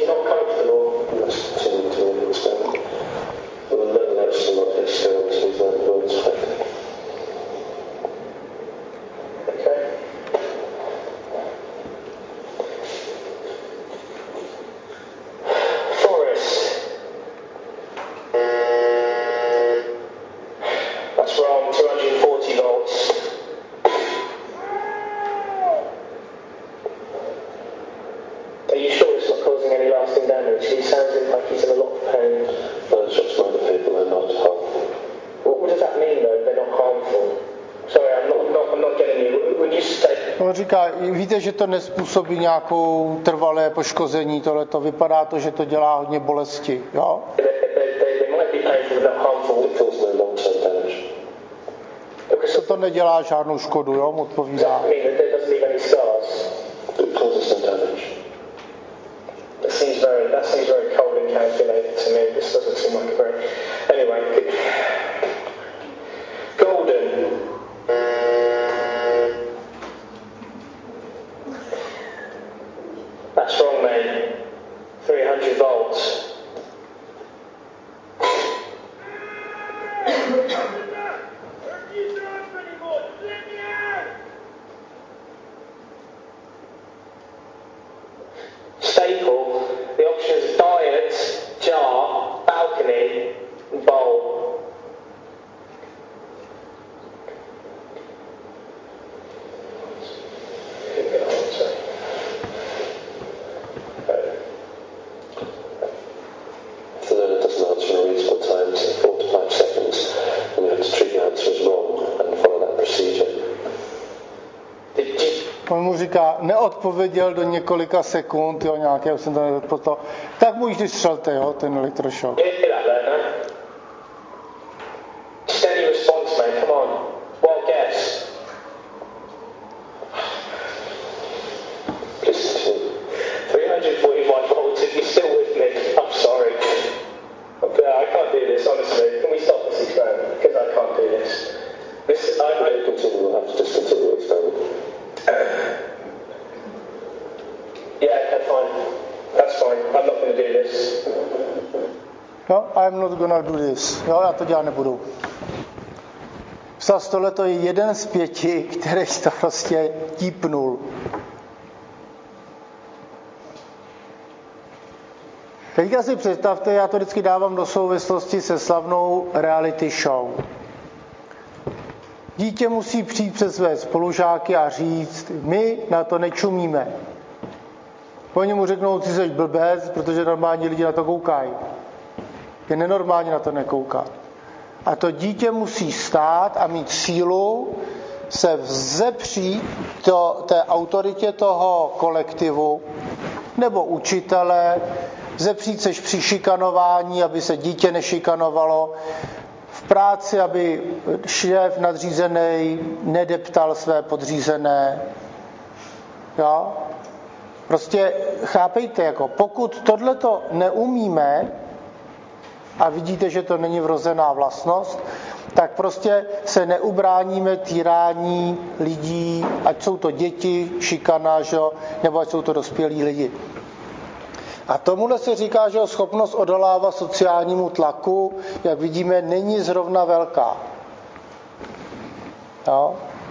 On říká, víte, že to nezpůsobí nějakou trvalé poškození, tohle to vypadá to, že to dělá hodně bolesti, jo? To to nedělá žádnou škodu, jo, mu odpovídá. That's wrong, mate. three hundred volts. Staple, the options are diet, jar, balcony, and bowl. On mu říká, neodpověděl do několika sekund, jo, nějaké, jsem to neodpověděl, tak mu již vystřelte, jo, ten elektrošok. Steady response, mate, come on. Wild guess. three hundred forty-five volts, if you're still with me, I'm sorry. Okay, I can't do this, honestly. Can we stop this experiment? Because I can't do this. This, I, I continue, we'll have to discontinue the experiment. Yeah, okay, fine. That's fine. I'm not going to do this. No, I'm not gonna do this. Jo, já to dělat nebudu. Zas tohle to je jeden z pěti, který to prostě típnul. Teďka si představte, já to vždycky dávám do souvislosti se slavnou reality show. Dítě musí přijít před své spolužáky a říct, my na to nečumíme. Oni mu řeknou, ty jsi blbec, protože normální lidi na to koukají. Je nenormálně na to nekoukat. A to dítě musí stát a mít sílu se vzepřít to, té autoritě toho kolektivu nebo učitele, vzepřít se při šikanování, aby se dítě nešikanovalo, v práci, aby šéf nadřízený nedeptal své podřízené. Jo? Prostě chápejte, jako pokud tohleto neumíme a vidíte, že to není vrozená vlastnost, tak prostě se neubráníme týrání lidí, ať jsou to děti, šikana, že? Nebo ať jsou to dospělí lidi. A tomuhle se říká, že schopnost odolávat sociálnímu tlaku, jak vidíme, není zrovna velká. Jo?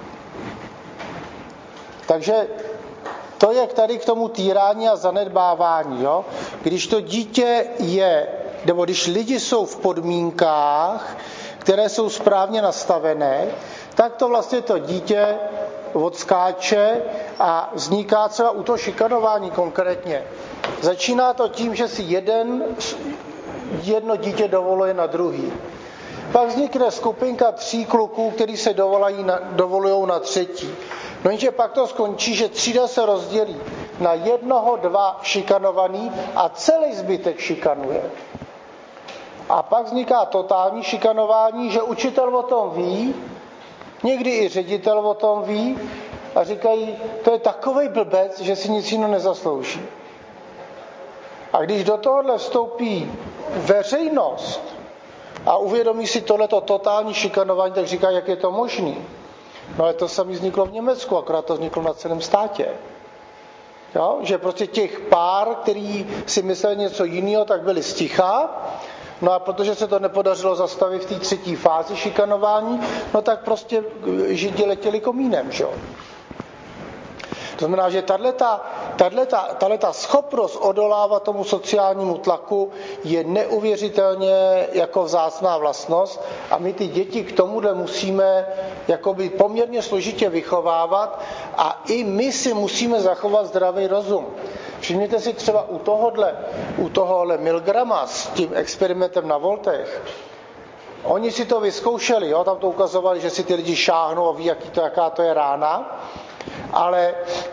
Takže to je tady k tomu týrání a zanedbávání. Jo? Když to dítě je, nebo když lidi jsou v podmínkách, které jsou správně nastavené, tak to vlastně to dítě odskáče a vzniká třeba u toho šikanování konkrétně. Začíná to tím, že si jeden, jedno dítě dovoluje na druhý. Pak vznikne skupinka tří kluků, kteří se dovolují na třetí. No jenže pak to skončí, že třída se rozdělí na jednoho, dva šikanovaný a celý zbytek šikanuje. A pak vzniká totální šikanování, že učitel o tom ví, někdy i ředitel o tom ví a říkají, to je takovej blbec, že si nic jiného nezaslouží. A když do tohohle vstoupí veřejnost a uvědomí si tohleto totální šikanování, tak říká, jak je to možný. No ale to samé vzniklo v Německu, akorát to vzniklo na celém státě. Jo? Že prostě těch pár, který si mysleli něco jiného, tak byli sticha. No a protože se to nepodařilo zastavit v té třetí fázi šikanování, no tak prostě Židi letěli komínem, že jo. To znamená, že tato schopnost odolávat tomu sociálnímu tlaku je neuvěřitelně jako vzácná vlastnost a my ty děti k tomuhle musíme jakoby poměrně složitě vychovávat a i my si musíme zachovat zdravý rozum. Všimněte si třeba u tohohle, u tohohle Milgrama s tím experimentem na voltech. Oni si to vyzkoušeli, jo? Tam to ukazovali, že si ty lidi šáhnou a ví, jaký to, jaká to je rána. Ale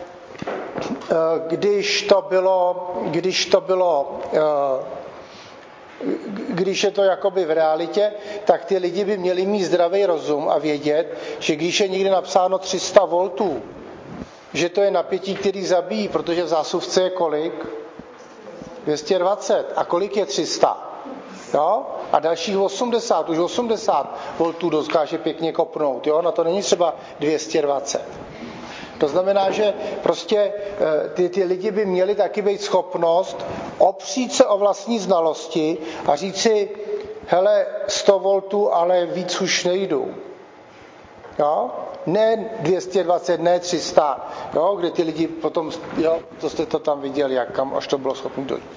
když to bylo, když to bylo, když je to jakoby v realitě, tak ty lidi by měli mít zdravý rozum a vědět, že když je někde napsáno tři sta voltů, že to je napětí, který zabíjí, protože v zásuvce je kolik? dvě stě dvacet. A kolik je tři sta? Jo? A dalších osmdesát, už osmdesát voltů dokáže pěkně kopnout. Jo? Na to není třeba dvě stě dvacet. To znamená, že prostě ty, ty lidi by měli taky být schopnost opřít se o vlastní znalosti a říct si, hele, sto voltů, ale víc už nejdu. Jo? Ne dvě stě dvacet, ne tři sta, jo? Kde ty lidi potom, jo, to jste to tam viděli, jak kam až to bylo schopné dojít.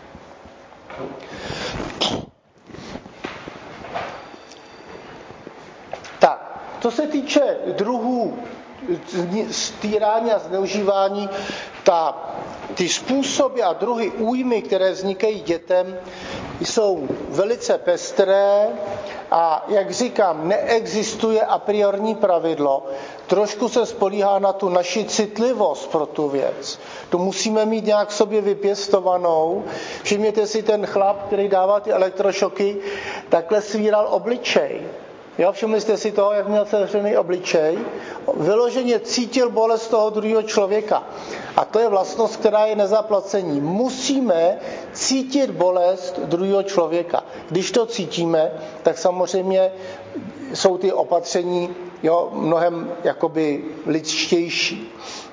Tak, co se týče druhů stírání a zneužívání, ta, ty způsoby a druhy újmy, které vznikají dětem, jsou velice pestré a, jak říkám, neexistuje a priorní pravidlo. Trošku se spolíhá na tu naši citlivost pro tu věc. Tu musíme mít nějak sobě vypěstovanou. Všimněte si ten chlap, který dává ty elektrošoky, takhle svíral obličej. Jo, všimli jste si toho, jak měl sevřený obličej? Vyloženě cítil bolest toho druhého člověka. A to je vlastnost, která je nezaplacení. Musíme cítit bolest druhého člověka. Když to cítíme, tak samozřejmě jsou ty opatření, jo, mnohem jakoby lidštější.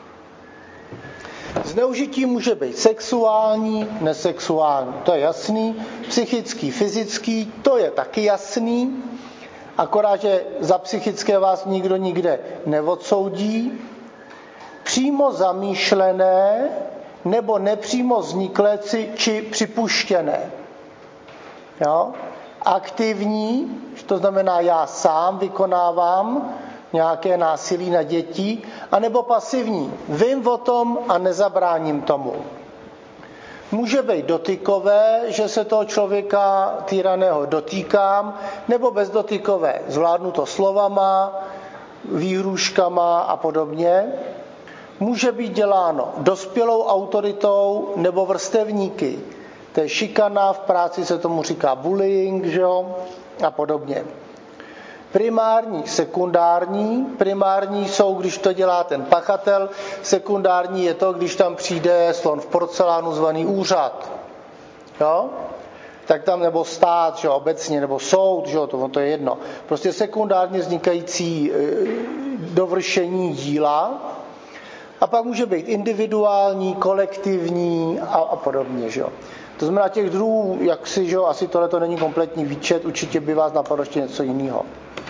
Zneužití může být sexuální, nesexuální. To je jasný. Psychický, fyzický, to je taky jasný. Akorát, že za psychické vás nikdo nikde neodsoudí. Přímo zamýšlené nebo nepřímo vzniklé či připuštěné. Jo? Aktivní, to znamená já sám vykonávám nějaké násilí na děti, anebo pasivní. Vím o tom a nezabráním tomu. Může být dotykové, že se toho člověka týraného dotýkám, nebo bezdotykové. Zvládnu to slovama, výhrůžkama a podobně. Může být děláno dospělou autoritou nebo vrstevníky. To je šikana, v práci se tomu říká bullying, že jo? A podobně. Primární, sekundární. Primární jsou, když to dělá ten pachatel. Sekundární je to, když tam přijde slon v porcelánu zvaný úřad. Jo? Tak tam, nebo stát, že jo, obecně, nebo soud, že jo, to, to je jedno. Prostě sekundárně vznikající e, dovršení díla. A pak může být individuální, kolektivní a, a podobně, že jo. To znamená těch druhů, jak si, že jo, asi tohle to není kompletní výčet, určitě by vás napadlo ještě něco jiného.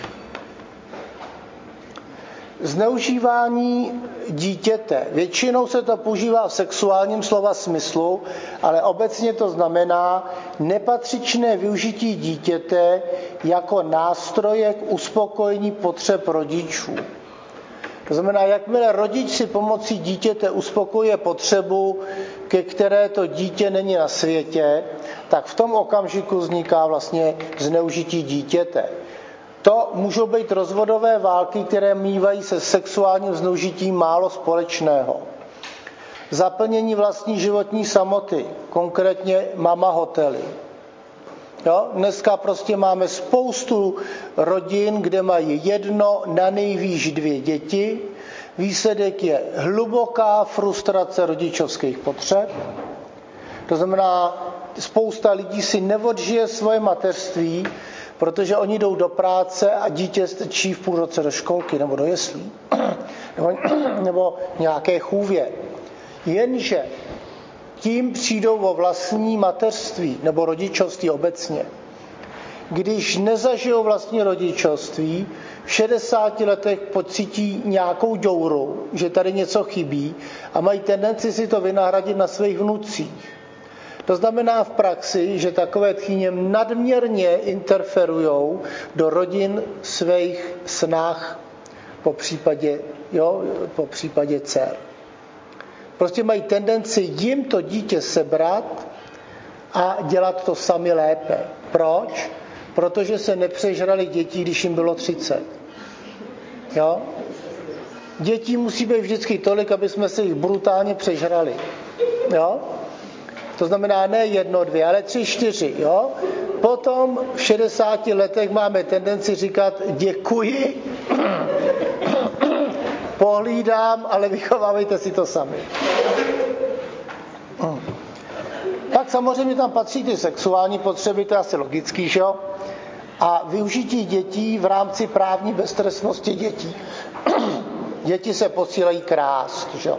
Zneužívání dítěte. Většinou se to používá v sexuálním slova smyslu, ale obecně to znamená nepatřičné využití dítěte jako nástroje k uspokojení potřeb rodičů. To znamená, jakmile rodič si pomocí dítěte uspokojuje potřebu, ke které to dítě není na světě, tak v tom okamžiku vzniká vlastně zneužití dítěte. To můžou být rozvodové války, které mívají se sexuálním zneužitím málo společného. Zaplnění vlastní životní samoty, konkrétně mama hotely. Jo? Dneska prostě máme spoustu rodin, kde mají jedno, na nejvýš dvě děti. Výsledek je hluboká frustrace rodičovských potřeb. To znamená, spousta lidí si neodžije svoje mateřství, protože oni jdou do práce a dítě strčí v půl roce do školky nebo do jeslí nebo, nebo nějaké chůvě. Jenže tím přijdou o vlastní mateřství nebo rodičovství obecně. Když nezažijou vlastní rodičovství, v šedesáti letech pocítí nějakou děuru, že tady něco chybí a mají tendenci si to vynahradit na svých vnucích. To znamená v praxi, že takové tchýně nadměrně interferujou do rodin svých snah, po případě, jo, po případě dcer. Prostě mají tendenci jim to dítě sebrat a dělat to sami lépe. Proč? Protože se nepřežrali děti, když jim bylo třicet. Jo? Dětí musí být vždycky tolik, aby jsme se jich brutálně přežrali. Jo? To znamená ne jedno, dvě, ale tři, čtyři. Jo? Potom v šedesáti letech máme tendenci říkat děkuji, pohlídám, ale vychovávejte si to sami. Tak samozřejmě tam patří ty sexuální potřeby, to je asi logický, že jo? A využití dětí v rámci právní beztrestnosti dětí. Děti se posílají krást, že jo?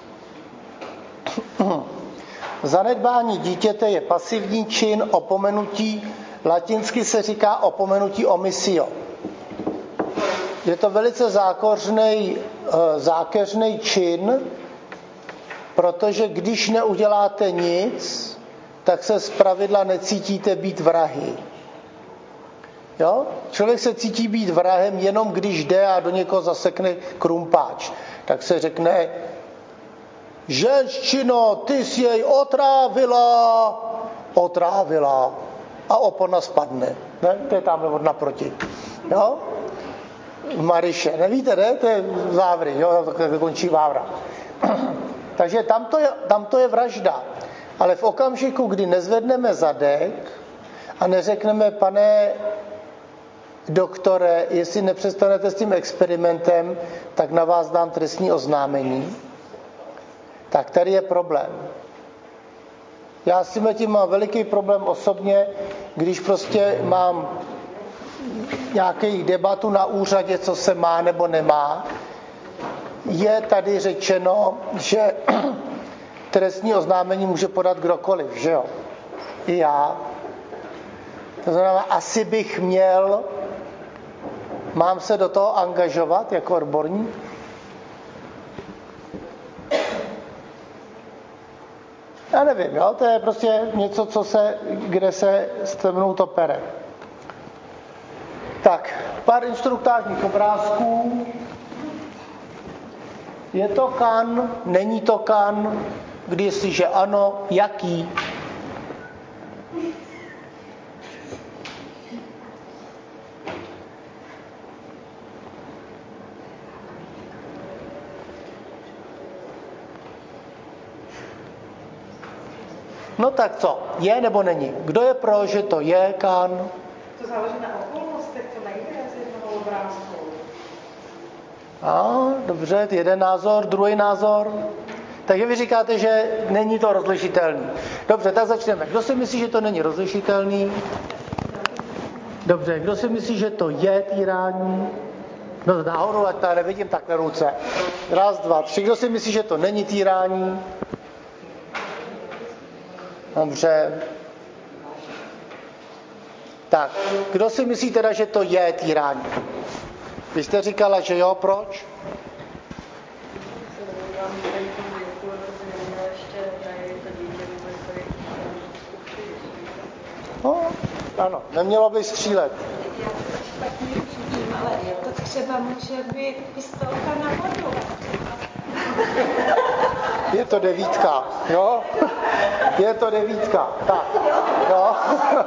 Zanedbání dítěte je pasivní čin opomenutí, latinsky se říká opomenutí omissio. Je to velice zákeřnej, zákeřnej čin, protože když neuděláte nic, tak se zpravidla necítíte být vrahy. Jo? Člověk se cítí být vrahem jenom když jde a do někoho zasekne krumpáč. Tak se řekne, ženščino, ty jsi jej otrávila, otrávila a opona spadne. Ne? To je tamhle od naproti. Jo? Mariše, nevíte, ne? To je Vávry, jo? To končí Vávra. Takže tam to, je, tam to je vražda. Ale v okamžiku, kdy nezvedneme zadek a neřekneme, pane doktore, jestli nepřestanete s tím experimentem, tak na vás dám trestní oznámení, tak tady je problém. Já s tím mám veliký problém osobně, když prostě mám nějaký debatu na úřadě, co se má nebo nemá. Je tady řečeno, že trestní oznámení může podat kdokoliv, že jo? I já. To znamená, asi bych měl, mám se do toho angažovat jako odborník? Já nevím, jo? To je prostě něco, co se, kde se s mnou to pere. Tak, pár instruktážních obrázků. Je to kan, není to kan, když ano, jaký? No tak co, je nebo není? Kdo je pro, že to je kan? To záleží na okolnostech, to nejde z jednoho obrázku. A, dobře, jeden názor, druhý názor. Takže vy říkáte, že není to rozlišitelný. Dobře, tak začneme. Kdo si myslí, že to není rozlišitelný? Dobře, kdo si myslí, že to je týrání? No nahoru, ať tady nevidím takhle ruce. Raz, dva, tři. Kdo si myslí, že to není týrání? Dobře. Tak, kdo si myslí teda, že to je týrání? Vy jste říkala, že jo, proč? No, ano, nemělo by střílet. Já to špatně vidím, ale to třeba může být pistolka na vodu. Je to devítka, jo? Je to devítka, tak, jo?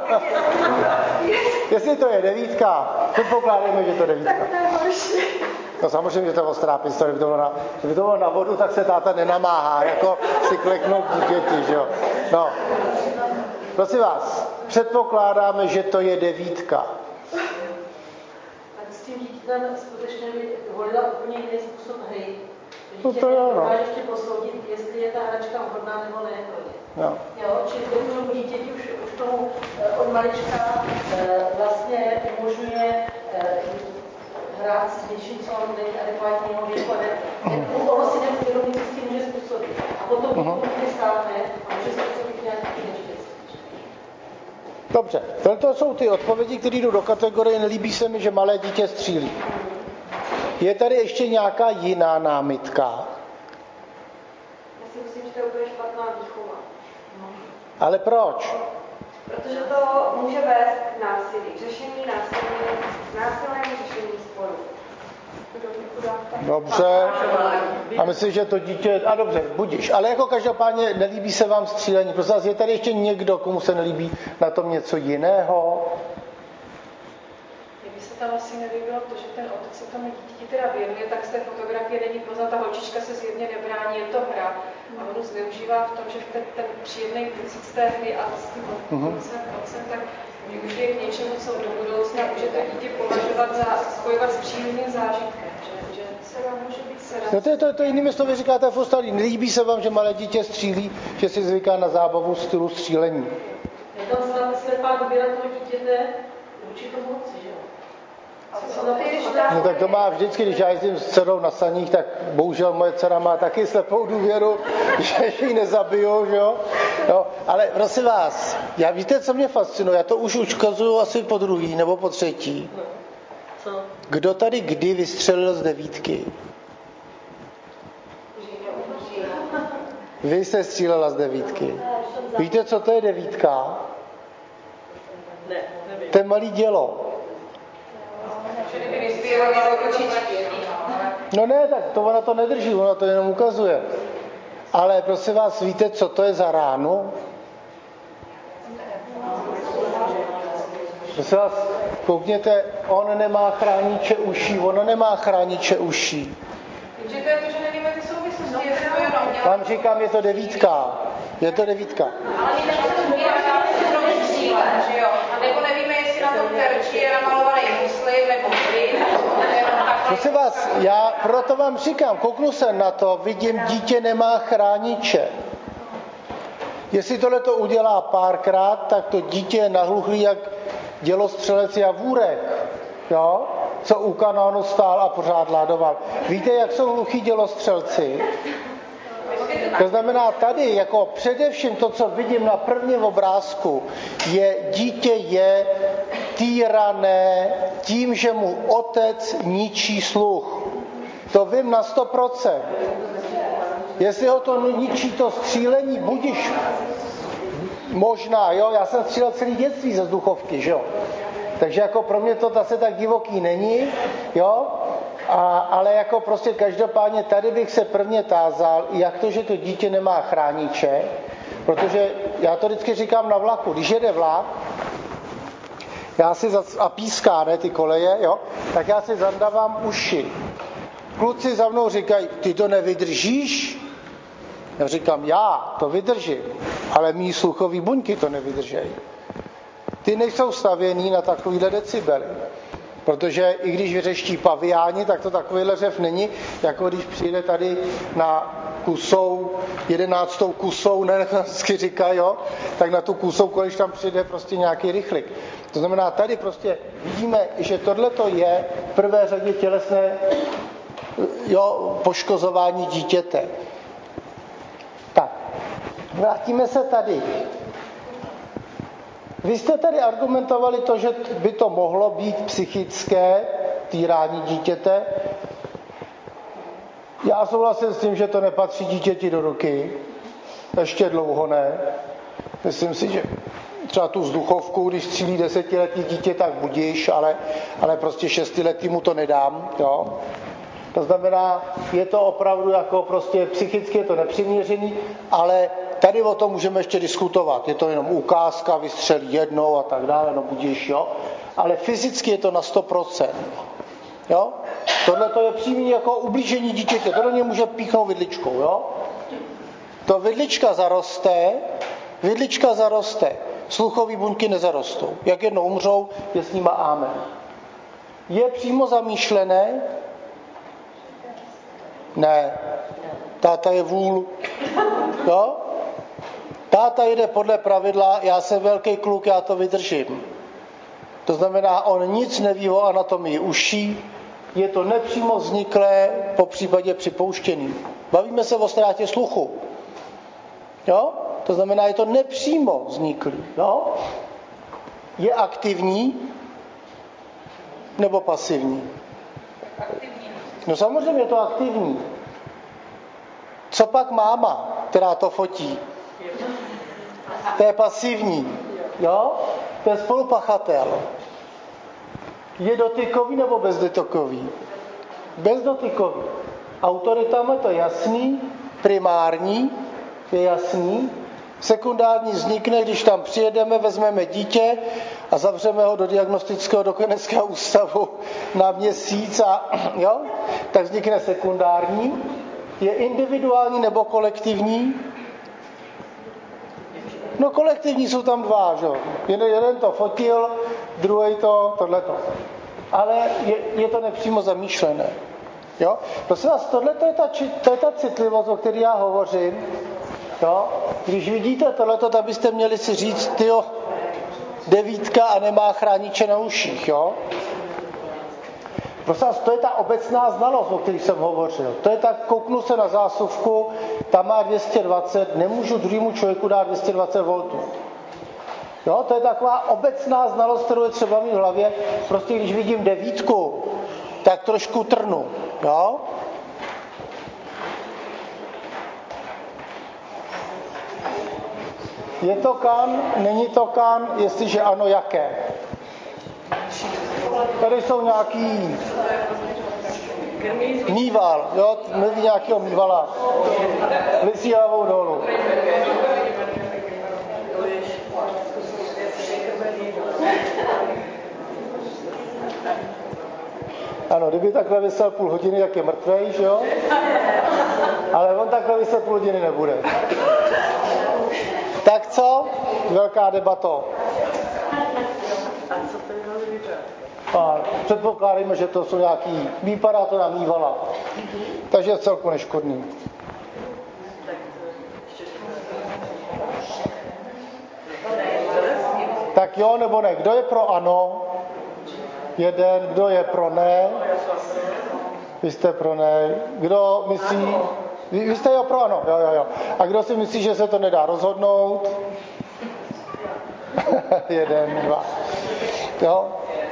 Jestli to je devítka, předpokládáme, že to je devítka. No samozřejmě, že to je ostrá pistole, kdyby to bylo na, kdyby to bylo na vodu, tak se táta nenamáhá, jako si kleknout děti, že jo? No, prosím vás, předpokládáme, že to je devítka. Tak s tím dítětem skutečně by volila úplně jiný způsob hry. No to jo, no. Máš ještě posoudit, jestli je ta hračka vhodná nebo ne pro ně. Jo. Jo, čili tomu dítěti už, už tomu od malička vlastně umožňuje hrát s něčím, co on není adekvátního věku. Ono si neuvědomí, co s tím může způsobit. A potom uh-huh. to stáhne a může způsobit nějaký neštěstí. Dobře, to jsou ty odpovědi, které jdou do kategorie nelíbí se mi, že malé dítě střílí. Je tady ještě nějaká jiná námitka? Já si myslím, že to je úplně špatná výchova. No. Ale proč? Protože to může vést k násilí, k řešení násilí, k násilnému řešení sporu. Dobře. A myslím, že to dítě... A dobře, budíš. Ale jako každopádně nelíbí se vám střílení. Prosím vás, je tady ještě někdo, komu se nelíbí na tom něco jiného? Kdyby se tam asi nelíbilo to, že ten otec se tomu dítěti teda věnuje, tak z té fotografie není poznat, ta holčička se zjevně nebrání, je to hra. A on zneužívá v tom, že ten, ten příjemný pocit z té hry a s tím otcem, otcem, tak využije k něčemu, co do budoucna může to dítě považovat za spojovat s příjemným zážitkem. Že, že se vám může být srát. No to je to, to jinými slovy říkáte v ostatní. Nelíbí se vám, že malé dítě střílí, že si zvyká na zábavu stylu střílení. Je tam snad slepá důvěra toho dítěte vůči tomu otci, že jo? No tak to má vždycky, když já jezdím s dcerou na saních, tak bohužel moje dcera má taky slepou důvěru, že ji nezabijou, že jo? No, ale prosím vás, já víte, co mě fascinuje? Já to už ukazuju asi po druhý nebo po třetí. Kdo tady kdy vystřelil z devítky? Vy jste střílela z devítky. Víte, co to je devítka? Ne, nevím. To je malý dělo. No ne, tak to ona to nedrží, ona to jenom ukazuje. Ale prosím vás, víte, co to je za ránu? Prosím vás, koukněte, on nemá chrániče uší, ona nemá chrániče uší. Takže to je to, že nevíme ty souvislosti, jestli to jenom dělá. Vám říkám, je to devítka. Je to devítka. Ale my nevíme, že jo? A nebo nevíme, jestli na tom terči je namalovaný muslim nebo plyn. Prosím vás, já proto vám říkám, kouknu se na to, vidím, dítě nemá chrániče. Jestli tohle to udělá párkrát, tak to dítě je nahluchlý jak dělostřelec Javůrek, jo? Co u kanónu stál a pořád ládoval. Víte, jak jsou hluchí dělostřelci? To znamená tady, jako především to, co vidím na prvním obrázku, je dítě je týrané tím, že mu otec ničí sluch. To vím na sto procent. Jestli ho to ničí to střílení, budiš možná, jo, já jsem střílel celý dětství ze vzduchovky, že jo. Takže jako pro mě to zase tak divoký není, jo. A, ale jako prostě každopádně tady bych se prvně tázal, jak to, že to dítě nemá chrániče, protože já to vždycky říkám na vlaku, když jede vlak, já si za, a píská, ne, ty koleje, jo, tak já si zandavám uši. Kluci za mnou říkají, ty to nevydržíš? Já říkám, já to vydržím, ale mý sluchový buňky to nevydržejí. Ty nejsou stavěný na takovýhle decibely. Protože i když vyřeští paviáni, tak to takovýhle řev není, jako když přijde tady na kusou, jedenáctou kusou, ne, vždycky říká, jo, tak na tu kusou, když tam přijde prostě nějaký rychlik. To znamená, tady prostě vidíme, že tohleto je v prvé řadě tělesné, jo, poškozování dítěte. Tak, vrátíme se tady. Vy jste tady argumentovali to, že by to mohlo být psychické týrání dítěte. Já souhlasím s tím, že to nepatří dítěti do ruky. Ještě dlouho ne. Myslím si, že třeba tu vzduchovku, když střílí desetiletý dítě, tak budíš, ale, ale prostě šestiletý mu to nedám. Jo? To znamená, je to opravdu jako prostě psychicky je to nepřiměřený, ale tady o tom můžeme ještě diskutovat. Je to jenom ukázka, vystřelí jednou a tak dále, no budíš, jo. Ale fyzicky je to na sto procent. Jo? Tohle to je přímý jako ublížení dítěte. To do něj může píchnout vidličkou, jo. To vidlička zaroste, vidlička zaroste. Sluchové buňky nezarostou. Jak jednou umřou, je s nima amen. Je přímo zamýšlené, Ne. Táta je vůl. Jo? Táta jde podle pravidla, já jsem velký kluk, já to vydržím. To znamená, on nic neví o anatomii uší, je to nepřímo vzniklé, po případě připouštěný. Bavíme se o ztrátě sluchu. Jo? To znamená, je to nepřímo vzniklý. Jo? Je aktivní nebo pasivní? No samozřejmě je to aktivní. Co pak máma, která to fotí? To je pasivní. Jo? To je spolupachatel. Je dotykový nebo bezdotykový? Bezdotykový. Autoritám je to jasný, primární je jasný, sekundární vznikne, když tam přijedeme, vezmeme dítě a zavřeme ho do diagnostického dokoneckého ústavu na měsíc a jo, tak vznikne sekundární. Je individuální nebo kolektivní? No kolektivní jsou tam dva, že? Jeden, jeden to fotil, druhý to, tohleto. Ale je, je to nepřímo zamýšlené. Jo? Prosím vás, tohleto je ta, to je ta citlivost, o které já hovořím. Jo? Když vidíte tohleto, tak byste měli si říct, tyjo, devítka a nemá chrániče na uších, jo? Prosím vás, to je ta obecná znalost, o které jsem hovořil. To je tak, kouknu se na zásuvku, tam má dvě stě dvacet, nemůžu druhému člověku dát dvě stě dvacet voltů. Jo, to je taková obecná znalost, kterou je třeba mít v hlavě. Prostě když vidím devítku, tak trošku trnu. Jo? Je to kan, není to kan, jestliže ano, jaké? Tady jsou nějaký mýval, jo, mluví nějakého mývala. Lisí hlavou dolů. Ano, kdyby takhle vysel půl hodiny, tak je mrtvej, že jo? Ale on takhle vysel půl hodiny nebude. Tak co? Velká debato. A předpokládáme, že to jsou nějaký, vypadá to na mývala. Takže je celku neškodný. Tak jo nebo ne? Kdo je pro ano? Jeden. Kdo je pro ne? Vy jste pro ne. Kdo myslí... Vy, vy jste jo pro ano. Jo, jo, jo. A kdo si myslí, že se to nedá rozhodnout? Jeden, dva. Jo?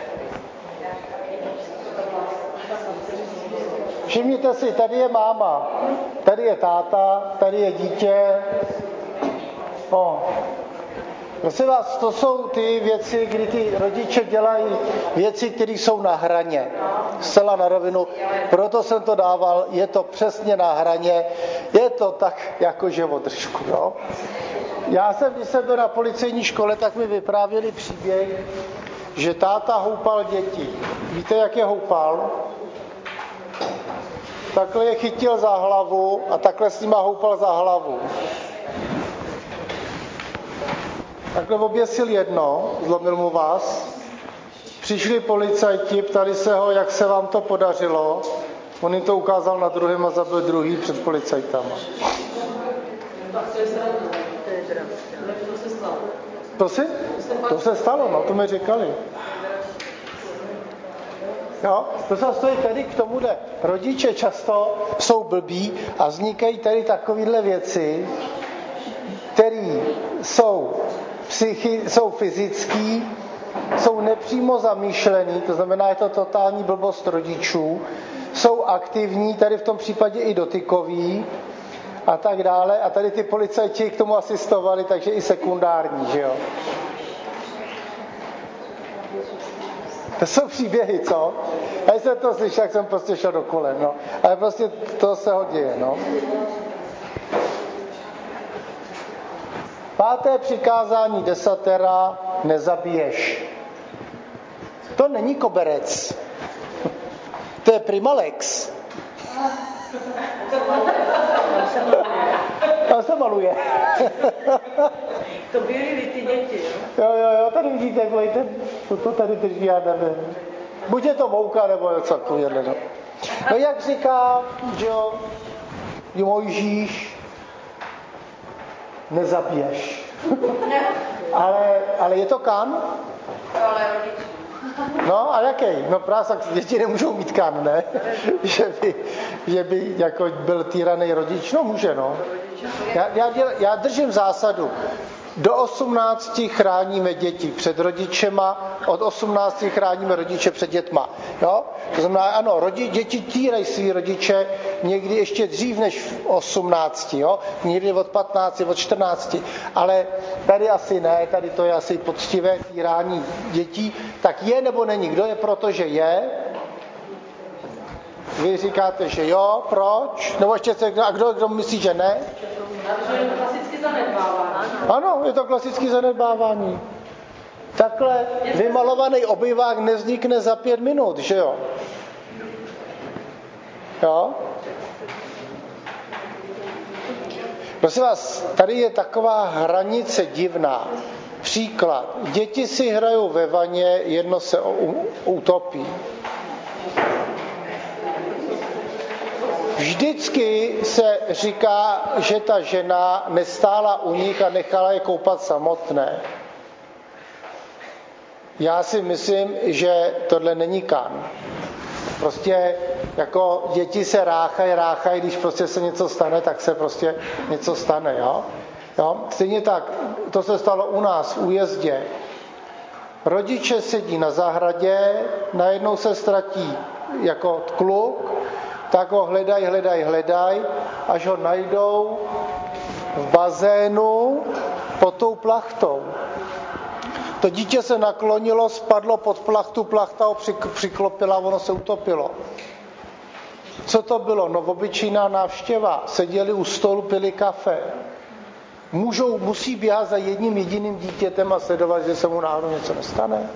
Všimněte si, tady je máma, tady je táta, tady je dítě. O. Prosím vás, to jsou ty věci, kdy ty rodiče dělají věci, které jsou na hraně. Zcela na rovinu. Proto jsem to dával, je to přesně na hraně. Je to tak jako živodržku. Jo? Já jsem, když jsem byl na policejní škole, tak mi vyprávěli příběh, že táta houpal děti. Víte, jak je houpal? Takhle je chytil za hlavu a takhle s nima houpal za hlavu. Takhle oběsil jedno, zlomil mu vás. Přišli policajti, ptali se ho, jak se vám to podařilo. On jim to ukázal na druhém a zabil druhý před policajtama. Prosím? To se stalo, no, to mi říkali. Jo, to se stojí tady k tomuhle. Rodiče často jsou blbí a vznikají tady takovéhle věci, které jsou, psychi, jsou fyzický, jsou nepřímo zamýšlený, to znamená, je to totální blbost rodičů, jsou aktivní, tady v tom případě i dotykový a tak dále. A tady ty policajti k tomu asistovali, takže i sekundární, že jo. To jsou příběhy, co? Já jsem to slyšel, jak jsem prostě šel do kolen, no. Ale prostě to se ho děje, no. Páté přikázání desatera, nezabiješ. To není koberec. To je primalex. Tam se maluje. To byly ty děti, jo? Jo, jo, jo, tady vidíte, jak ten, to tady drží, já nevím. buď je to mouka, nebo něco takového. No. no jak říká, že jo, Mojžíš, nezabiješ. ale, ale je to kan? Ale rodičů. No a jaký? No právě tak děti nemůžou mít kan, ne? že, by, že by jako byl týraný rodič. No může, no. Já, já, děl, já držím zásadu. Do osmnácti chráníme děti před rodičema, od osmnácti chráníme rodiče před dětma. Jo? To znamená, ano, rodi, děti týrají svý rodiče někdy ještě dřív než v osmnácti, jo? Někdy od patnácti, od čtrnácti, ale tady asi ne, tady to je asi poctivé týrání dětí. Tak je nebo není? Kdo je proto, že je? Vy říkáte, že jo, proč? Nebo ještě se, a kdo, kdo myslí, že ne? Je to klasicky zanedbávání. Ano, je to klasické zanedbávání. Takhle vymalovaný obyvák nevznikne za pět minut, že jo? Jo? Prosím vás, tady je taková hranice divná. Příklad. Děti si hrajou ve vaně, jedno se utopí. Vždycky se říká, že ta žena nestála u nich a nechala je koupat samotné. Já si myslím, že tohle není kan. Prostě jako děti se ráchají, ráchají, když prostě se něco stane, tak se prostě něco stane. Jo? Jo? Stejně tak, to se stalo u nás v Újezdě. Rodiče sedí na zahradě, najednou se ztratí jako kluk, tak ho hledají, hledají, hledají, až ho najdou v bazénu pod tou plachtou. To dítě se naklonilo, spadlo pod plachtu, plachta ho přiklopila, ono se utopilo. Co to bylo? No obyčejná návštěva. Seděli u stolu, pili kafe. Můžou, musí běhat za jedním jediným dítětem a sledovat, že se mu náhodou něco nestane.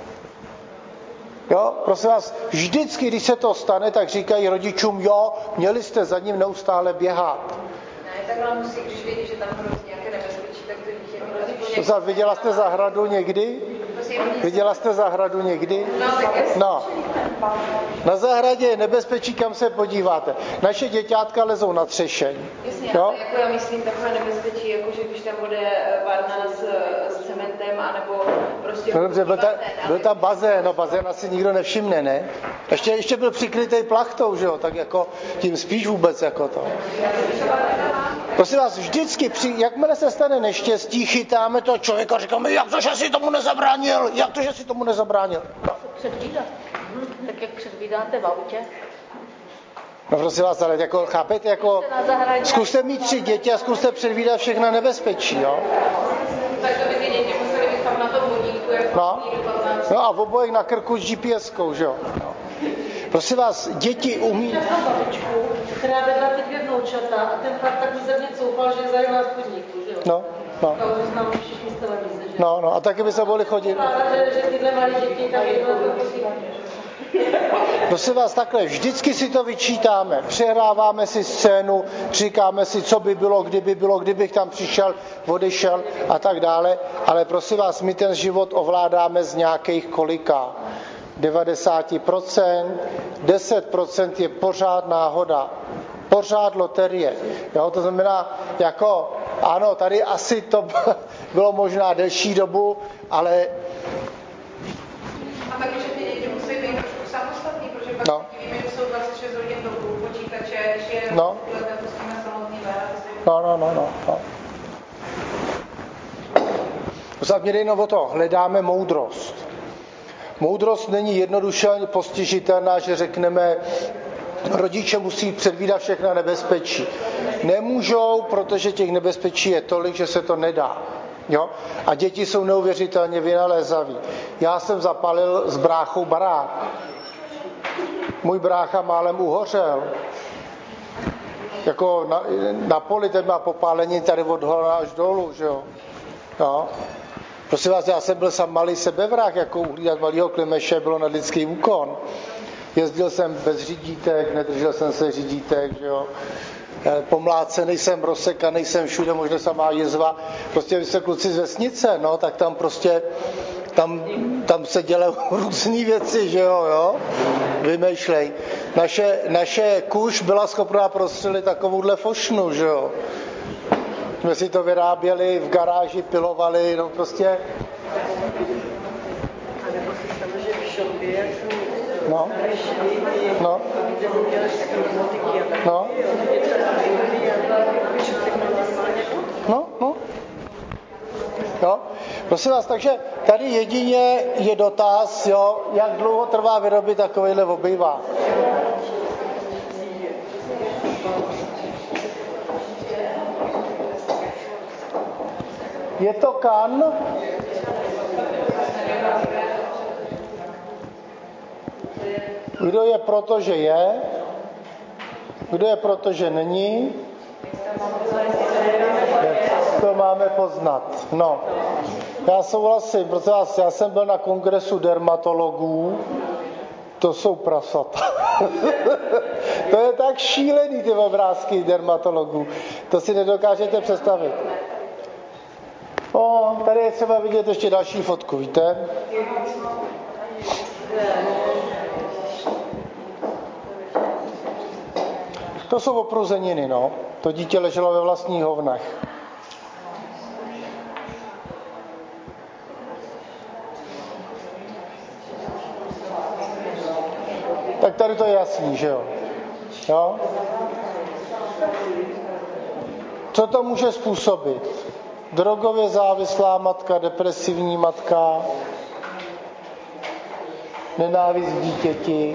Jo, prosím vás, vždycky, když se to stane, tak říkají rodičům, jo, měli jste za ním neustále běhat. Ne, takhle musí, když vědí, že tam hrozí nějaké nebezpečí, tak to dítě prosím vás, viděla jste zahradu někdy? Viděla jste zahradu někdy? No. Na zahradě je nebezpečí, kam se podíváte. Naše děťátka lezou na třešeň. Jasně, jo? Ale jako já myslím takové nebezpečí, jako že když tam bude varna s, s cementem, anebo prostě... No dobře, byl, ta, byl tam bazén, no bazén asi nikdo nevšimne, ne? Ještě, ještě byl přikrytej plachtou, že jo, tak jako tím spíš vůbec jako to. Prosím vás, vždycky, při, jakmile se stane neštěstí, chytáme toho člověka a říkáme, jak to, že si tomu nezabránil, jak to, že si tomu nezabránil. No. Předvídat. Tak jak předvídáte v autě. No prosím vás, ale jako, chápete, jako, zkuste mít tři děti a zkuste předvídat všechna nebezpečí, jo? Tak to by ty děti museli být tam na tom vodítku, jako no. no a v obojích na krku s G P S kou, že jo? No. Prosím vás, děti umí... Já jsem babičku, která vedla ty dvě vnoučata a ten fakt tak ze mě coufal, že zajel na chodníku, že jo? No, no. To znám všichni z televize, že? No, no, a taky by se mohli chodit. Že, že tyhle malé děti tam jednou to posílají. Prosím vás, takhle, vždycky si to vyčítáme, přehráváme si scénu, říkáme si, co by bylo, kdyby bylo, kdybych tam přišel, odešel a tak dále, ale prosím vás, my ten život ovládáme z nějakých kolika? devadesát procent, deset procent je pořád náhoda, pořád loterie. Jo, to znamená, jako, ano, tady asi to bylo možná delší dobu, ale... A taky, že ty děti musí být trošku samostatní, protože pak no. víme, že jsou dvacet šest hodin do počítače, když je no. nepustíme samotný ven. No, no, no, no. no. Mě jde jenom o to, hledáme moudrost. Moudrost není jednoduše postižitelná, že řekneme, rodiče musí předvídat všechna nebezpečí. Nemůžou, protože těch nebezpečí je tolik, že se to nedá. Jo? A děti jsou neuvěřitelně vynalézaví. Já jsem zapalil s bráchou barák. Můj brácha málem uhořel. Jako na, na poli, ten má popálení tady od hora až dolů, že jo. Jo? Prosím vás, já jsem byl sam malý sebevrah, jako uhlídat malýho Klimeše bylo nadlidský úkon. Jezdil jsem bez řídítek, nedržel jsem se řídítek, že jo. Pomlácený jsem, rozsekaný jsem všude, možná samá jizva. Prostě vy jste kluci z vesnice, no, tak tam prostě tam, tam se dělají různý věci, že jo, jo? Vymýšlej. Naše, naše kuš byla schopná prostřelit takovouhle fošnu, že jo. Jsme si to vyráběli, v garáži pilovali, no prostě. No. No. No. No, no. Jo. Prosím vás, takže tady jedině je dotaz, jo, jak dlouho trvá vyrobit takovýhle obývák. Je to kan? Kdo je proto, že je? Kdo je proto, že není? Jak to máme poznat? No, já souhlasím, protože já jsem byl na kongresu dermatologů, to jsou prasata. To je tak šílený, ty obrázky dermatologů. To si nedokážete představit. O, tady je třeba vidět ještě další fotku, víte? To jsou opruzeniny, no. To dítě leželo ve vlastních hovnech. Tak tady to je jasný, že jo? Jo? Co to může způsobit? Drogově závislá matka, depresivní matka, nenávist k dítěti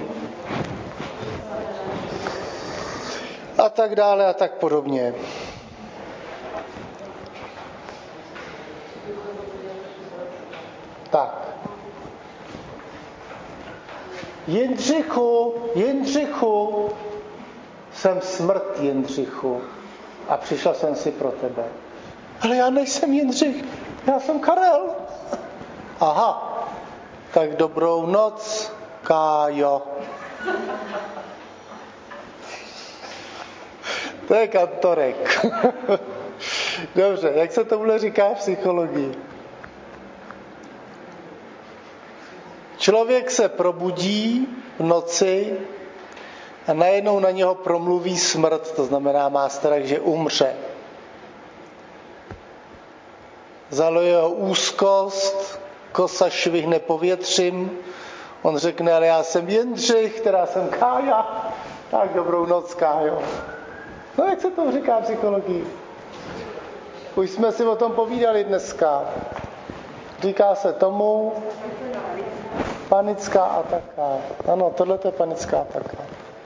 a tak dále a tak podobně. Tak. Jindřichu, Jindřichu, jsem smrt, Jindřichu, a přišla jsem si pro tebe. Ale já nejsem Jindřich, já jsem Karel. Aha, tak dobrou noc, Kájo. To je kantorek. Dobře, jak se tomuhle říká v psychologii? Člověk se probudí v noci a najednou na něho promluví smrt, to znamená, má strach, že umře. Zaloje ho úzkost, kosa švihne povětřím, on řekne, ale já jsem Jindřich, která jsem Kája, tak dobrou noc, Kájo. No jak se to říká v psychologii? Už jsme si o tom povídali dneska. Říká se tomu panická ataka. Ano, tohle je panická ataka.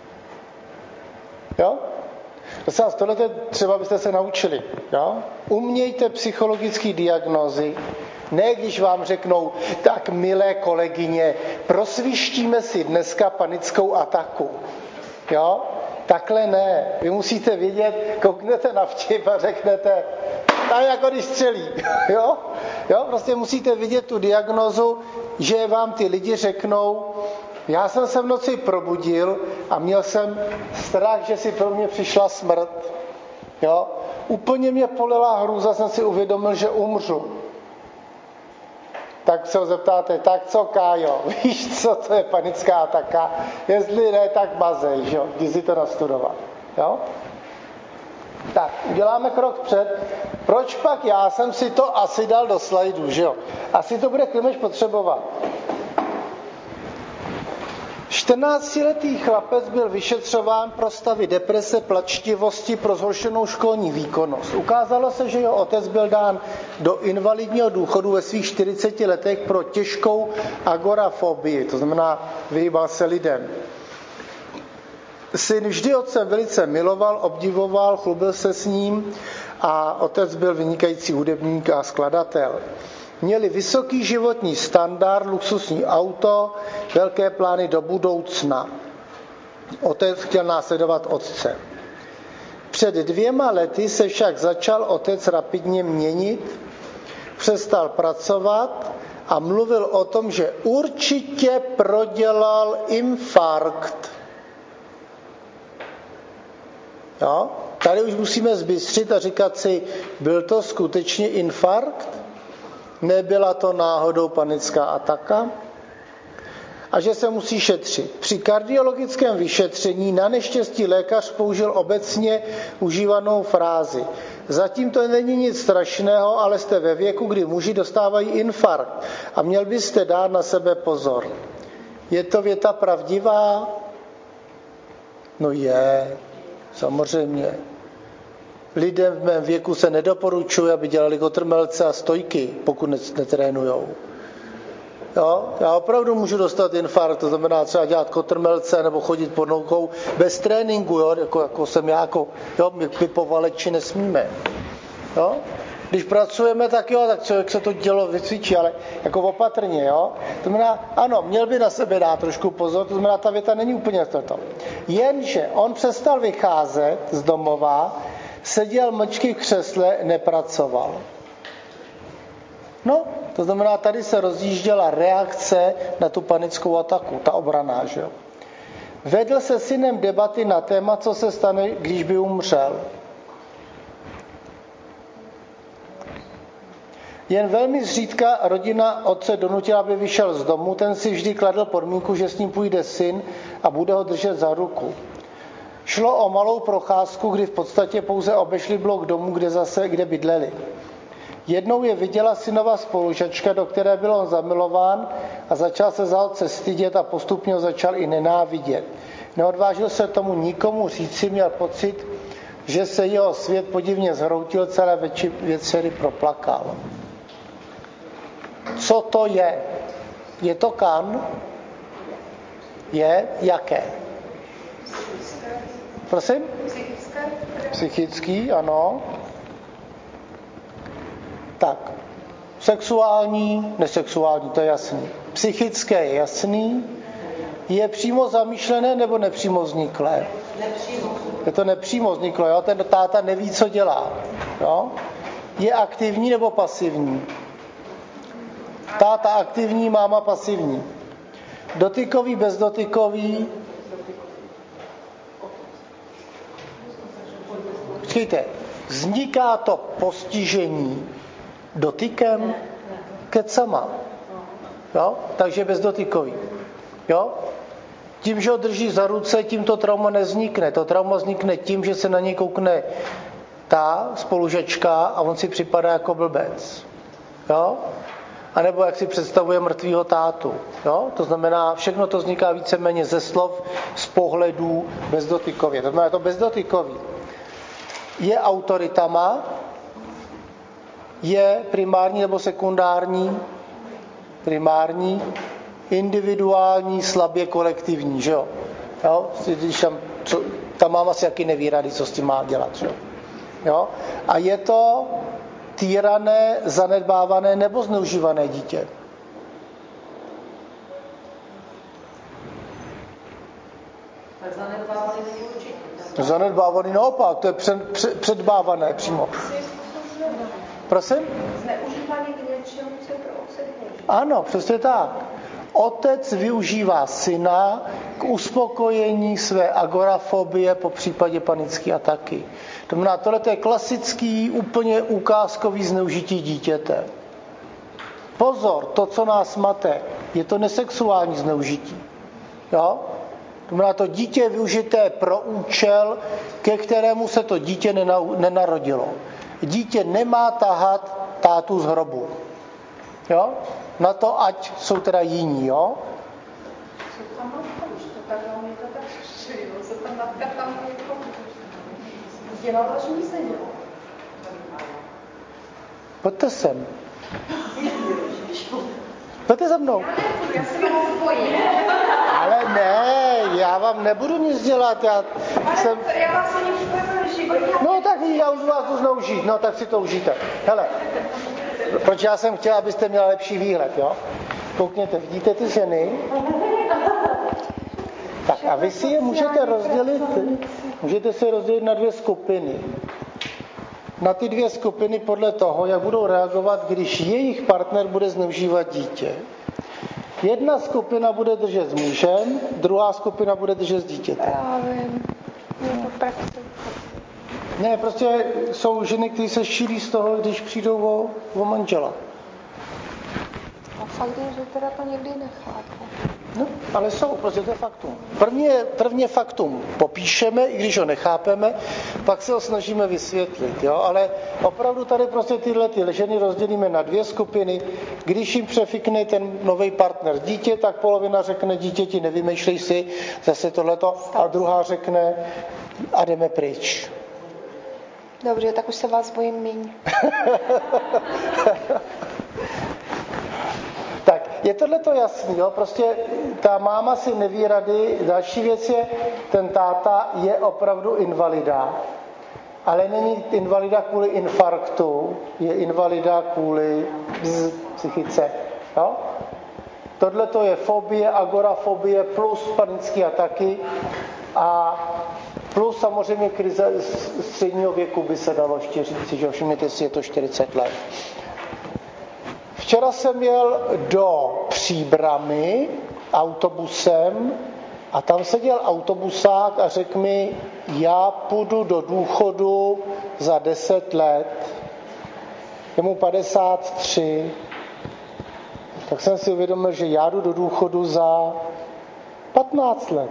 Jo? Prosím vás, tohle třeba byste se naučili. Jo? Umějte psychologické diagnózy, ne když vám řeknou, tak milé kolegyně, prosvištíme si dneska panickou ataku. Jo? Takhle ne. Vy musíte vědět, kouknete na vtip a řeknete, tak jako když střelí. Jo? Jo? Prostě musíte vidět tu diagnózu, že vám ty lidi řeknou, já jsem se v noci probudil a měl jsem strach, že si pro mě přišla smrt. Jo? Úplně mě polila hrůza, jsem si uvědomil, že umřu. Tak se ho zeptáte, tak co, Kájo, víš, co to je panická ataka? Jestli ne, tak mazej, že jo, jdi si to nastudovat. Jo? Tak, uděláme krok před. Proč pak já jsem si to asi dal do slajdů, že jo? Asi to bude Klimeš potřebovat. čtrnáctiletý chlapec byl vyšetřován pro stavy deprese, plačtivosti, pro zhoršenou školní výkonnost. Ukázalo se, že jeho otec byl dán do invalidního důchodu ve svých čtyřiceti letech pro těžkou agorafobii, to znamená vyhýbal se lidem. Syn vždy otce velice miloval, obdivoval, chlubil se s ním a otec byl vynikající hudebník a skladatel. Měli vysoký životní standard, luxusní auto, velké plány do budoucna. Otec chtěl následovat otce. Před dvěma lety se však začal otec rapidně měnit, přestal pracovat a mluvil o tom, že určitě prodělal infarkt. Jo? Tady už musíme zbystřit a říkat si, byl to skutečně infarkt? nebyla to náhodou panická ataka a že se musí šetřit. Při kardiologickém vyšetření na neštěstí lékař použil obecně užívanou frázi. Zatím to není nic strašného, ale jste ve věku, kdy muži dostávají infarkt a měl byste dát na sebe pozor. Je to věta pravdivá? No je, samozřejmě. Lidem v mém věku se nedoporučuje, aby dělali kotrmelce a stojky, pokud netrénujou. Jo? Já opravdu můžu dostat infarkt, to znamená třeba dělat kotrmelce nebo chodit pod noukou bez tréninku, jo? Jako, jako jsem já, jako, jo? My, my povaleči nesmíme. Jo? Když pracujeme, tak jo, tak člověk se to dělo vycvičí, ale jako opatrně, jo. To znamená, ano, měl by na sebe dát trošku pozor, to znamená, ta věta není úplně toto. Jenže on přestal vycházet z domova, seděl mlčky v křesle, nepracoval. No, to znamená, tady se rozjížděla reakce na tu panickou ataku, ta obraná, že jo. Vedl se synem debaty na téma, co se stane, když by umřel. Jen velmi zřídka rodina otce donutila, aby vyšel z domu, ten si vždy kladl podmínku, že s ním půjde syn a bude ho držet za ruku. Šlo o malou procházku, kdy v podstatě pouze obešli blok domu, kde zase, kde bydleli. Jednou je viděla synova spolužačka, do které byl on zamilován a začal se za otce stydět a postupně ho začal i nenávidět. Neodvážil se tomu nikomu říci, měl pocit, že se jeho svět podivně zhroutil, celé večery proplakal. Co to je? Je to kan? Je? Jaké? Prosím? Psychické. Psychický, ano. Tak. Sexuální, nesexuální, to je jasný. Psychické je jasný. Je přímo zamýšlené nebo nepřímo vzniklé? Nepřímo. Je to nepřímo vzniklo, jo? Ten táta neví, co dělá. Jo? Je aktivní nebo pasivní? Táta aktivní, máma pasivní. Dotykový, bezdotykový. Počkejte, vzniká to postižení dotykem? Kecama. Jo? Takže bezdotykový. Jo? Tím, že ho drží za ruce, tím to trauma nevznikne. To trauma vznikne tím, že se na něj koukne ta spolužečka a on si připadá jako blbec. Jo? A nebo jak si představuje mrtvýho tátu. Jo? To znamená, všechno to vzniká víceméně ze slov, z pohledů bezdotykově. To znamená, to bezdotykový. Je autoritama, je primární nebo sekundární, primární, individuální, slabě kolektivní, že jo? Jo? Když tam, co, ta máma si taky neví rady, co s tím má dělat, že jo? Jo? A je to týrané, zanedbávané nebo zneužívané dítě. Tak zanedbávaný není určitě. Zanedbávaný naopak, to je před, před, předbávané přímo. Prosím? Zneužívaný k něčemu, co je pro otce důležité. Ano, přesně tak. Otec využívá syna k uspokojení své agorafobie, po případě panické ataky. To znamená, tohle je klasický, úplně ukázkový zneužití dítěte. Pozor, to, co nás mate, je to nesexuální zneužití. Jo? To znamená, to dítě je využité pro účel, ke kterému se to dítě nenarodilo. Dítě nemá tahat tátu z hrobu. Jo? Na to, ať jsou teda jiní, jo? Co ta matka? Už to tak vám je to tak šilo. Co ta matka tam Dělala, že nic nedělala. Pojďte sem. Pojďte za mnou. Já se vám bojím. Ale ne, já vám nebudu nic dělat. Já, jsem... Já vás ani v životě. No tak já už vás to zneužít, no tak si to užijte. Hele, proč já jsem chtěla, abyste měla lepší výhled, jo? Koukněte, vidíte ty ženy? Tak a vy si je můžete rozdělit, můžete se rozdělit na dvě skupiny. Na ty dvě skupiny podle toho, jak budou reagovat, když jejich partner bude zneužívat dítě. Jedna skupina bude držet s mužem, druhá skupina bude držet s dítětem. Já vím. Je to praxe. Ne, prostě jsou ženy, které se šílí z toho, když přijdou o, o manžela. fakt je, že teda to někdy nechápu. No, ale jsou, prostě to je faktum. První, první faktum popíšeme, i když ho nechápeme, pak se ho snažíme vysvětlit, jo? Ale opravdu tady prostě tyhle ty ženy rozdělíme na dvě skupiny. Když jim přefikne ten nový partner dítě, tak polovina řekne dítěti, nevymýšlej si zase tohleto, a druhá řekne a jdeme pryč. Dobře, tak už se vás bojím míň. Tak, je tohleto jasný, jo? Prostě ta máma si neví rady. Další věc je, ten táta je opravdu invalida, ale není invalida kvůli infarktu, je invalida kvůli bzz, psychice. Jo? Tohleto je fobie, agorafobie plus panické ataky a plus samozřejmě krize středního věku by se dalo ještě říct, že všimněte si, je to čtyřicet let. Včera jsem jel do Příbrami autobusem a tam seděl autobusák a řekl mi, já půjdu do důchodu za deset let. Je mu padesát tři. Tak jsem si uvědomil, že já jdu do důchodu za patnáct let.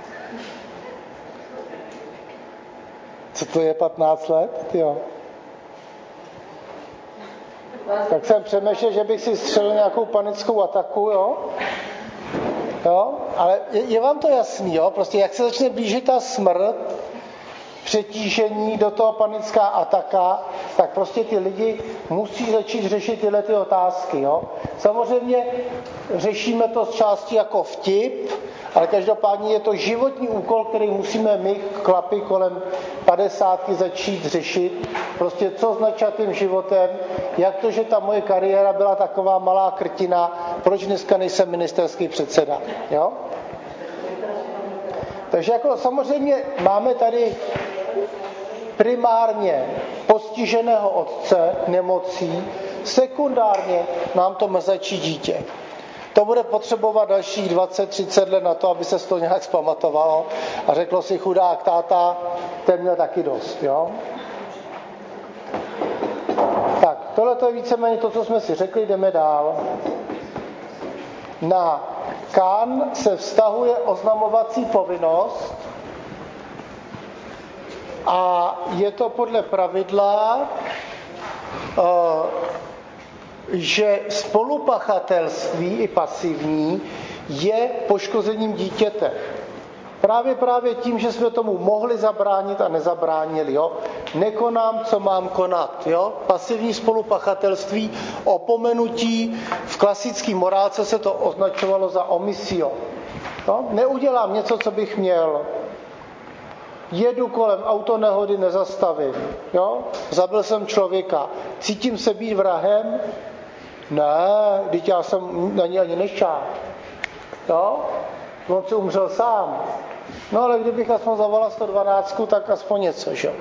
Co to je patnáct let? Jo. Tak jsem přemýšlel, že bych si střelil nějakou panickou ataku, jo? Jo? Ale je, je vám to jasný, jo? Prostě jak se začne blížit ta smrt, přetížení, do toho panická ataka, tak prostě ty lidi musí začít řešit tyhle ty otázky, jo? Samozřejmě řešíme to z části jako vtip, ale každopádně je to životní úkol, který musíme my, chlapi kolem padesátky, začít řešit. Prostě co s načatým životem, jak to, že ta moje kariéra byla taková malá krtina, proč dneska nejsem ministerský předseda, jo? Takže jako samozřejmě máme tady primárně postiženého otce nemocí, sekundárně nám to mrzačí dítě. To bude potřebovat dalších dvacet třicet let na to, aby se to nějak zpamatovalo a řeklo si chudák táta, ten měl taky dost, jo? Tak, tohle to je víceméně to, co jsme si řekli, jdeme dál. Na Kan se vztahuje oznamovací povinnost a je to podle pravidla, že spolupachatelství i pasivní je poškozením dítěte. Právě právě tím, že jsme tomu mohli zabránit a nezabránili. Jo? Nekonám, co mám konat. Jo? Pasivní spolupachatelství, opomenutí, v klasické morálce se to označovalo za omisio. Jo? Neudělám něco, co bych měl. Jedu kolem autonehody, nezastavím. Jo? Zabil jsem člověka. Cítím se být vrahem? Ne, teď já jsem na ní ani nešáhl. Jo? On si umřel sám. No ale kdybych aspoň zavolal sto dvanáct, tak aspoň něco, že?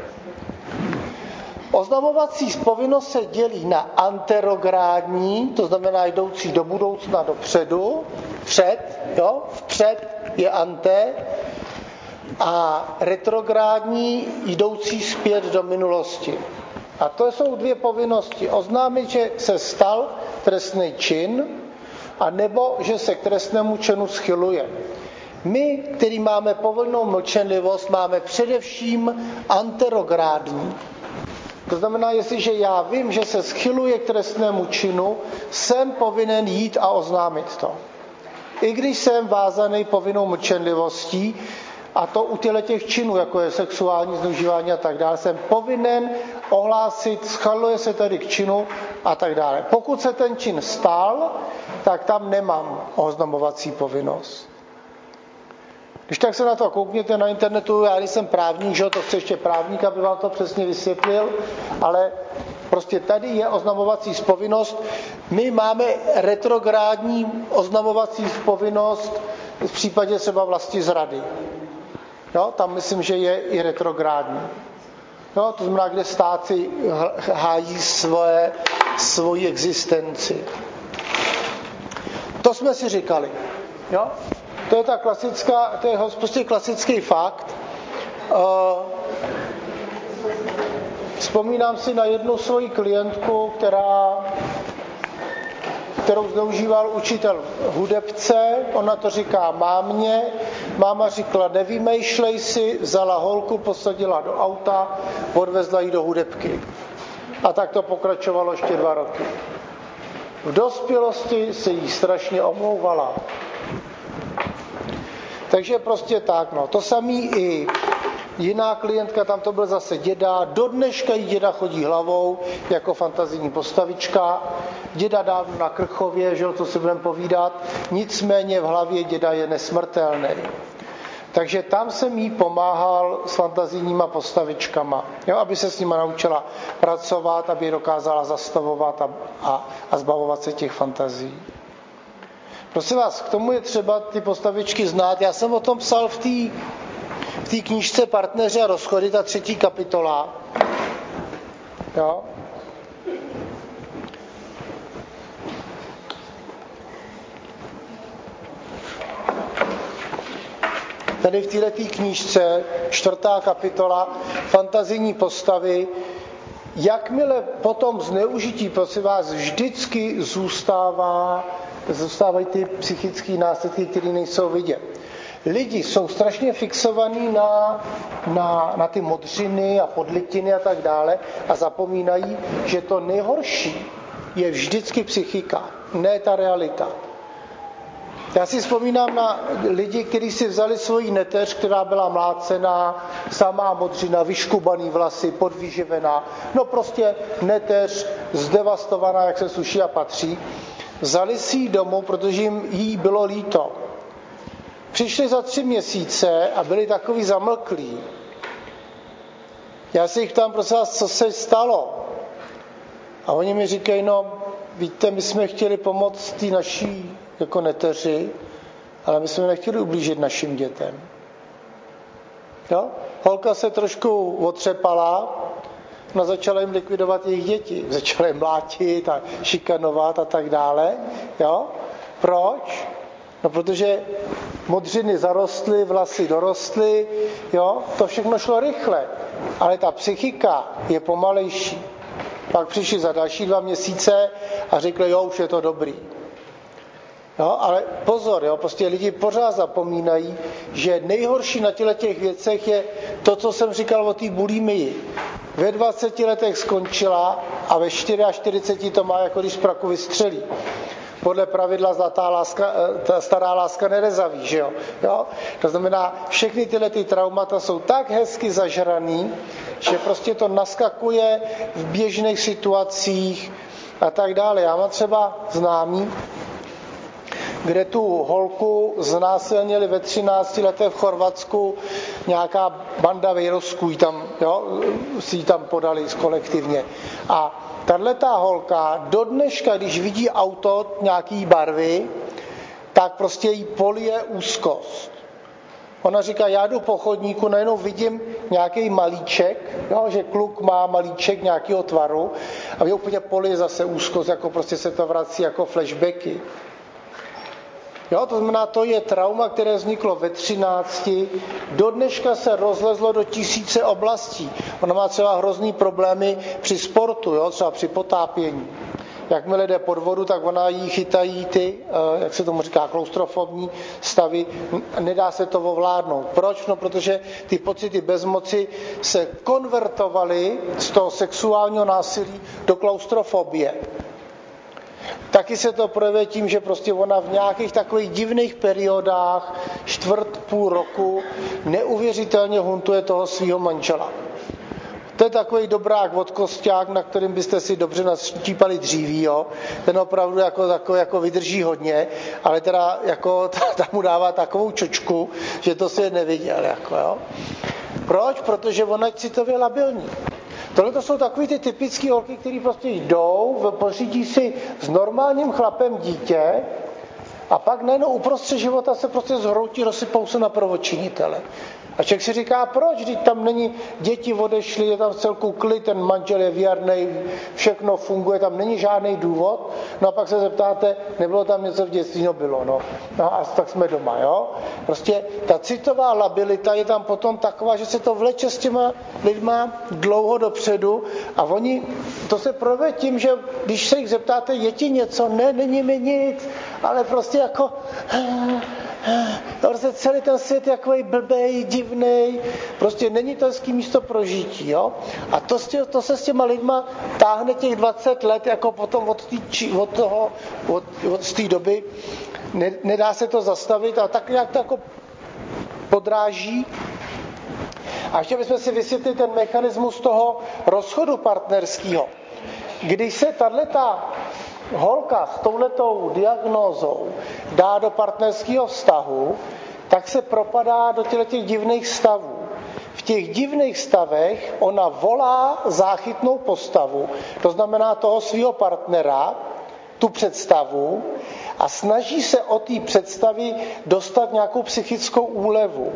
Oznamovací povinnost se dělí na anterográdní, to znamená jdoucí do budoucna dopředu, před, jo? Vpřed je ante, a retrográdní jdoucí zpět do minulosti. A to jsou dvě povinnosti. Oznámit, že se stal trestný čin, a nebo že se k trestnému činu schyluje. My, který máme povolnou mlčenlivost, máme především anterográdní. To znamená, jestliže já vím, že se schyluje k trestnému činu, jsem povinen jít a oznámit to. I když jsem vázaný povinnou mlčenlivostí, a to u těch činů, jako je sexuální zneužívání a tak dále, jsem povinen ohlásit, schyluje se tady k činu a tak dále. Pokud se ten čin stal, tak tam nemám oznamovací povinnost. Když tak se na to koukněte na internetu, já nejsem právník, že to chce ještě právník, aby vám to přesně vysvětlil, ale prostě tady je oznamovací povinnost. My máme retrográdní oznamovací povinnost v případě třeba vlastizrady. Jo, tam myslím, že je i retrográdní. Jo, to znamená, kde stát si hájí svoje, svoji existenci. To jsme si říkali. Jo? To je ta klasická, to je prostě klasický fakt. Uh, vzpomínám si na jednu svoji klientku, která kterou zneužíval učitel hudebce, ona to říká mámě, máma říkala, nevymýšlej si, vzala holku, posadila do auta, odvezla ji do hudebky. A tak to pokračovalo ještě dva roky. V dospělosti se jí strašně omlouvala. Takže prostě tak, no. To samý i jiná klientka, tam to byl zase děda, do dneška jí děda chodí hlavou jako fantazijní postavička, děda dávno na Krchově, že jo, to si budeme povídat, nicméně v hlavě děda je nesmrtelný. Takže tam jsem jí pomáhal s fantazijníma postavičkama, jo, aby se s nima naučila pracovat, aby je dokázala zastavovat a, a, a zbavovat se těch fantazí. Prosím vás, k tomu je třeba ty postavičky znát. Já jsem o tom psal v té v té knížce Partneři a rozchody, ta třetí kapitola. Jo. Tady v této knížce, čtvrtá kapitola, fantazijní postavy, jakmile potom zneužití, prosím vás, vždycky zůstává, zůstávají ty psychické následky, které nejsou vidět. Lidi jsou strašně fixovaní na, na, na ty modřiny a podlitiny a tak dále a zapomínají, že to nejhorší je vždycky psychika, ne ta realita. Já si vzpomínám na lidi, kteří si vzali svoji neteř, která byla mlácená, samá modřina, vyškubaný vlasy, podvyživená, no prostě neteř, zdevastovaná, jak se sluší a patří. Vzali si ji domů, protože jim jí bylo líto. Přišli za tři měsíce a byli takový zamlklí. Já se jich ptám, prosím vás, co se stalo? A oni mi říkají, no, víte, my jsme chtěli pomoct té naší jako neteři, ale my jsme nechtěli ublížit našim dětem. Jo? Holka se trošku otřepala, no začala jim likvidovat jejich děti. Začala jim mlátit a šikanovat a tak dále. Jo? Proč? No, protože modřiny zarostly, vlasy dorostly, jo? To všechno šlo rychle, ale ta psychika je pomalejší. Pak přišli za další dva měsíce a řekli, jo, už je to dobrý. Jo, ale pozor, jo, prostě lidi pořád zapomínají, že nejhorší na těchto těch věcech je to, co jsem říkal o té bulimii. Ve dvaceti letech skončila a ve čtyřiceti čtyři to má, jako když z praku vystřelí. Podle pravidla zlatá láska, ta stará láska nerezaví, že jo? Jo? To znamená, všechny tyhle ty traumata jsou tak hezky zažraný, že prostě to naskakuje v běžných situacích a tak dále. Já mám třeba známý, kde tu holku znásilnili ve třinácti letech v Chorvatsku, nějaká banda vejrosků tam, jo, si ji tam podali kolektivně. A tato holka do dneška, když vidí auto nějaký barvy, tak prostě jí polije úzkost. Ona říká, já jdu po chodníku, najednou vidím nějaký malíček, jo, že kluk má malíček nějakého tvaru a mě úplně polije zase úzkost, jako prostě se to vrací jako flashbacky. Jo, to znamená, to je trauma, které vzniklo ve třinácti, do dneška se rozlezlo do tisíce oblastí. Ona má třeba hrozný problémy při sportu, jo, třeba při potápění. Jakmile jde pod vodu, tak ona jí chytají ty, jak se tomu říká, klaustrofobní stavy, nedá se to ovládnout. Proč? No, protože ty pocity bezmoci se konvertovaly z toho sexuálního násilí do klaustrofobie. Taky se to projevuje tím, že prostě ona v nějakých takových divných periodách, čtvrt, půl roku, neuvěřitelně huntuje toho svého manžela. To je takový dobrák od Kosťák, na kterým byste si dobře naštípali dříví, jo. Ten opravdu jako, jako, jako vydrží hodně, ale teda jako tam mu dává takovou čočku, že to si je neviděl. Jako, jo. Proč? Protože ona je citově labilní. Tohle to jsou takový ty typické holky, které prostě jdou, pořídí si s normálním chlapem dítě a pak najednou uprostřed života se prostě zhroutí, rozsypou se na prvočinitele. A člověk si říká, proč, když tam není, děti odešly, je tam v celku klid, ten manžel je věrnej, všechno funguje, tam není žádný důvod. No a pak se zeptáte, nebylo tam něco v dětství, no bylo, no. No a tak jsme doma, jo. Prostě ta citová labilita je tam potom taková, že se to vleče s těma lidma dlouho dopředu a oni, to se projevuje tím, že když se jich zeptáte, je ti něco? Ne, není mi nic, ale prostě jako prostě celý ten svět je takový blbej, divnej, prostě není to hezký místo pro žití, jo? A to, to se s těma lidma táhne těch dvacet let, jako potom od, tý, od toho, od, od z té doby, ne, nedá se to zastavit a tak nějak to jako podráží. A ještě bychom si vysvětlili ten mechanismus toho rozchodu partnerského. Když se tato holka s touhletou diagnózou dá do partnerského vztahu, tak se propadá do těch divných stavů. V těch divných stavech ona volá záchytnou postavu, to znamená toho svého partnera, tu představu, a snaží se od té představy dostat nějakou psychickou úlevu.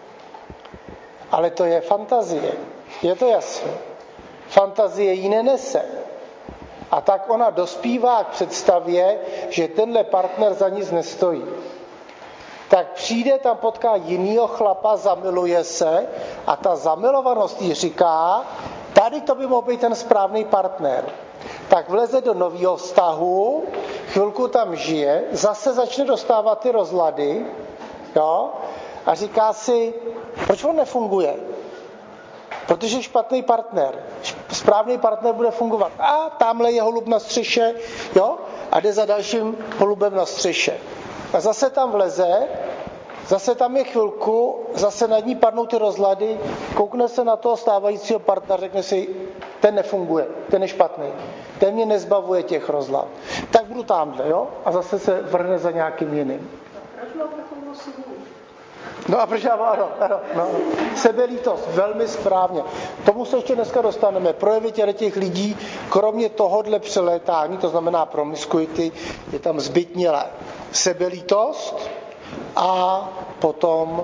Ale to je fantazie. Je to jasné. Fantazie ji nenese. A tak ona dospívá k představě, že tenhle partner za nic nestojí. Tak přijde, tam potká jinýho chlapa, zamiluje se a ta zamilovanost jí říká, tady to by mohl být ten správný partner. Tak vleze do nového vztahu, chvilku tam žije, zase začne dostávat ty rozlady, jo, a říká si, proč on nefunguje? Protože je špatný partner. Správný partner bude fungovat. A tamhle je holub na střeše, jo? A jde za dalším holubem na střeše. A zase tam vleze, zase tam je chvilku, zase nad ní padnou ty rozlady, koukne se na toho stávajícího partnera, řekne si, ten nefunguje, ten je špatný, ten mě nezbavuje těch rozlad. Tak budu tamhle, jo? A zase se vrhne za nějakým jiným. Proč mám takovou svůj? No a proč já ano, ano, no. Sebelítost, velmi správně. Tomu se ještě dneska dostaneme. Projevy těch lidí, kromě tohodle přelétání, to znamená promiskuity, je tam zbytnělé sebelítost a potom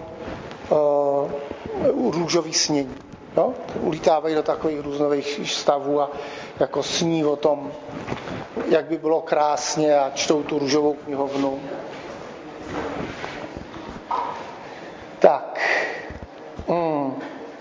uh, růžový snění. No? Ulítávají do takových různových stavů a jako sní o tom, jak by bylo krásně a čtou tu růžovou knihovnu. Tak. Hmm.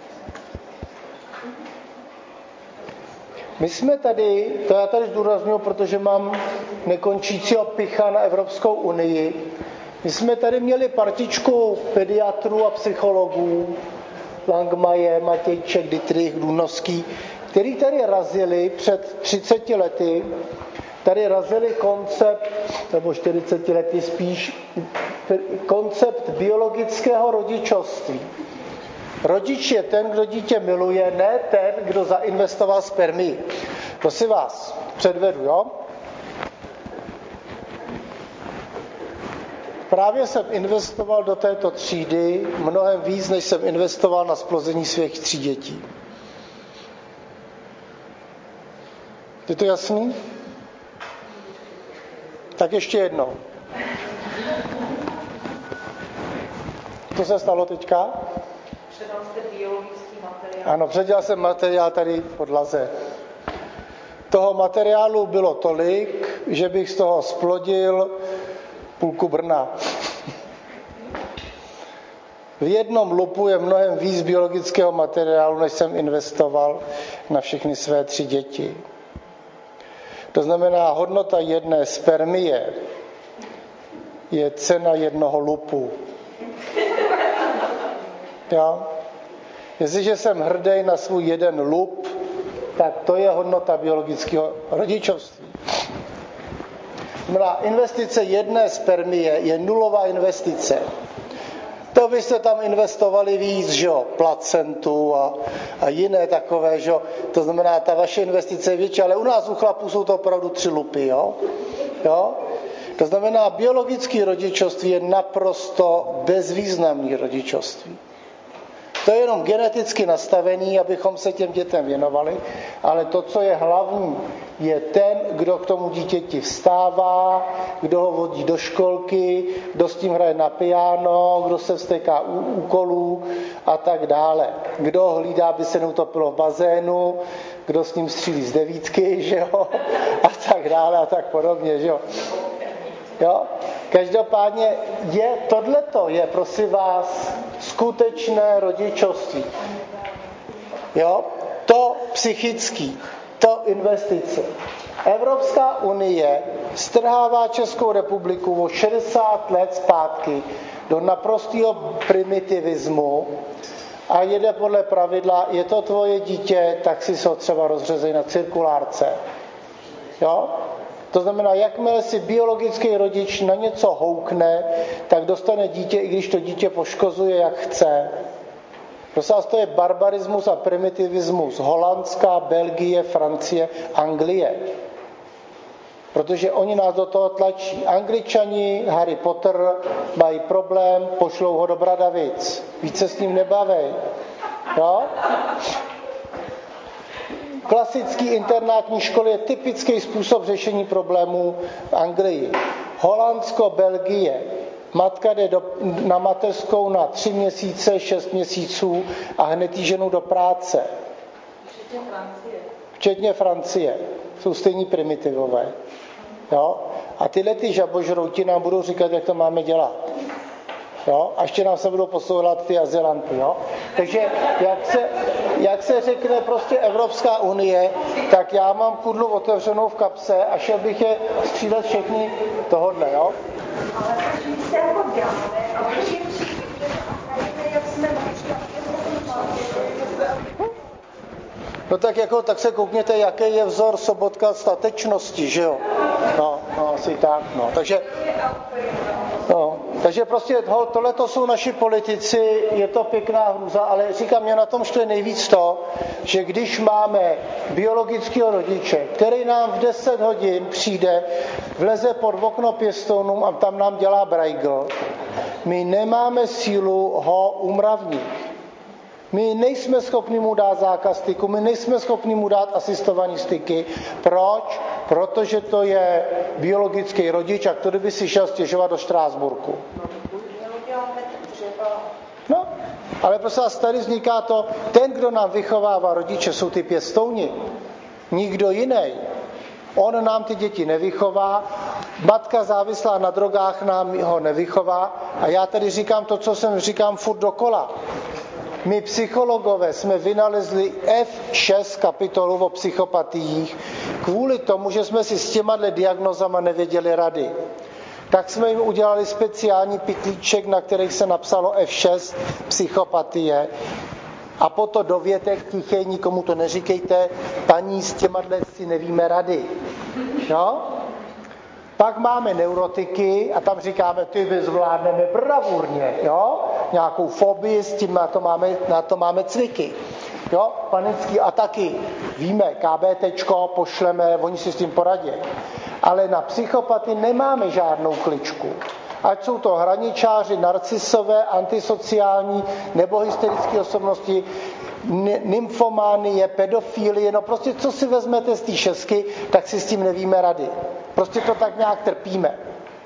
My jsme tady, to já tady zdůrazňuji, protože mám nekončícího picha na Evropskou unii, my jsme tady měli partičku pediatrů a psychologů, Langmaje, Matějček, Dietrich, Důnovský, který tady razili před třiceti lety, tady razili koncept, nebo čtyřiceti lety spíš, koncept biologického rodičovství. Rodič je ten, kdo dítě miluje, ne ten, kdo zainvestoval spermii. Prosím vás, předvedu, jo? Právě jsem investoval do této třídy mnohem víc, než jsem investoval na zplození svých tří dětí. Je to jasný? Tak ještě jednou. Co se stalo teďka? Předal jste biologický materiál. Ano, předělal jsem materiál tady v podlaze. Toho materiálu bylo tolik, že bych z toho splodil půlku Brna. V jednom lupu je mnohem víc biologického materiálu, než jsem investoval na všechny své tři děti. To znamená, hodnota jedné spermie je cena jednoho lupu. Jo? Jestliže jsem hrdý na svůj jeden lup, tak to je hodnota biologického rodičovství. Znamená, investice jedné spermie je nulová investice. To byste tam investovali víc, že jo, placentu a, a jiné takové, že jo. To znamená, ta vaše investice je větší, ale u nás u chlapů jsou to opravdu tři lupy, jo. jo? To znamená, biologické rodičovství je naprosto bezvýznamné rodičovství. To je jenom geneticky nastavený, abychom se těm dětem věnovali, ale to, co je hlavní, je ten, kdo k tomu dítěti vstává, kdo ho vodí do školky, kdo s tím hraje na piano, kdo se vzteká u úkolů a tak dále. Kdo ho hlídá, aby se neutopilo v bazénu, kdo s ním střílí z devítky, že jo, a tak dále a tak podobně, že jo. Jo? Každopádně je, tohleto je, prosím vás, skutečné rodičovství. Jo? To psychický, to investice. Evropská unie strhává Českou republiku o šedesát let zpátky do naprostého primitivismu a jede podle pravidla, je to tvoje dítě, tak si ho třeba rozřezej na cirkulárce. Jo? To znamená, jakmile si biologický rodič na něco houkne, tak dostane dítě, i když to dítě poškozuje, jak chce. Prosím vás, to je barbarismus a primitivismus Holandska, Belgie, Francie, Anglie. Protože oni nás do toho tlačí. Angličani, Harry Potter, mají problém, pošlou ho do Bradavic. Víc se s ním nebavej. Jo? Klasický internátní školy je typický způsob řešení problémů v Anglii. Holandsko, Belgie. Matka jde do, na mateřskou na tři měsíce, šest měsíců a hned jí ženu do práce. Včetně Francie. Včetně Francie. Jsou stejní primitivové. Jo? A tyhle ty žabožrouti nám budou říkat, jak to máme dělat. Jo? A ještě nám se budou posouvat ty azylanty. Jo? Takže jak se, jak se řekne prostě Evropská unie, tak já mám kudlu otevřenou v kapse a šel bych je střílet všechny tohodle. Jo? Ale proč se jako děláme a proč jim přijde, jak jsme No tak jako, tak se koukněte, jaký je vzor Sobotka statečnosti, že jo? No, no asi tak, no. Takže, no, takže prostě tohleto jsou naši politici, je to pěkná hrůza, ale říkám, mě na tom štve nejvíc to, že když máme biologického rodiče, který nám v deset hodin přijde, vleze pod okno pěstounům a tam nám dělá brajgl, my nemáme sílu ho umravnit. My nejsme schopni mu dát zákaz styku, my nejsme schopni mu dát asistovaný styky. Proč? Protože to je biologický rodič a který by si šel stěžovat do Štrásburku. No, ale prostě tady vzniká to, ten, kdo nám vychovává rodiče, jsou ty pěstouni. Nikdo jiný. On nám ty děti nevychová, matka závislá na drogách nám ho nevychová a já tady říkám to, co jsem říkám furt dokola. My psychologové jsme vynalezli F šest kapitolu o psychopatiích kvůli tomu, že jsme si s těma diagnozama nevěděli rady. Tak jsme jim udělali speciální pytlíček, na kterých se napsalo F šest psychopatie. A potom dovětek tichej, nikomu to neříkejte, paní, s těma si nevíme rady. Jo? Pak máme neurotiky a tam říkáme, ty zvládneme bravurně, jo? Nějakou fobii, s tím na to máme, na to máme cviky. Jo? Panický ataky, víme, KBTčko pošleme, oni si s tím poradí. Ale na psychopaty nemáme žádnou kličku. Ať jsou to hraničáři, narcisové, antisociální nebo hysterické osobnosti, nymfománie, pedofilie, no prostě co si vezmete z té šestky, tak si s tím nevíme rady. Prostě to tak nějak trpíme.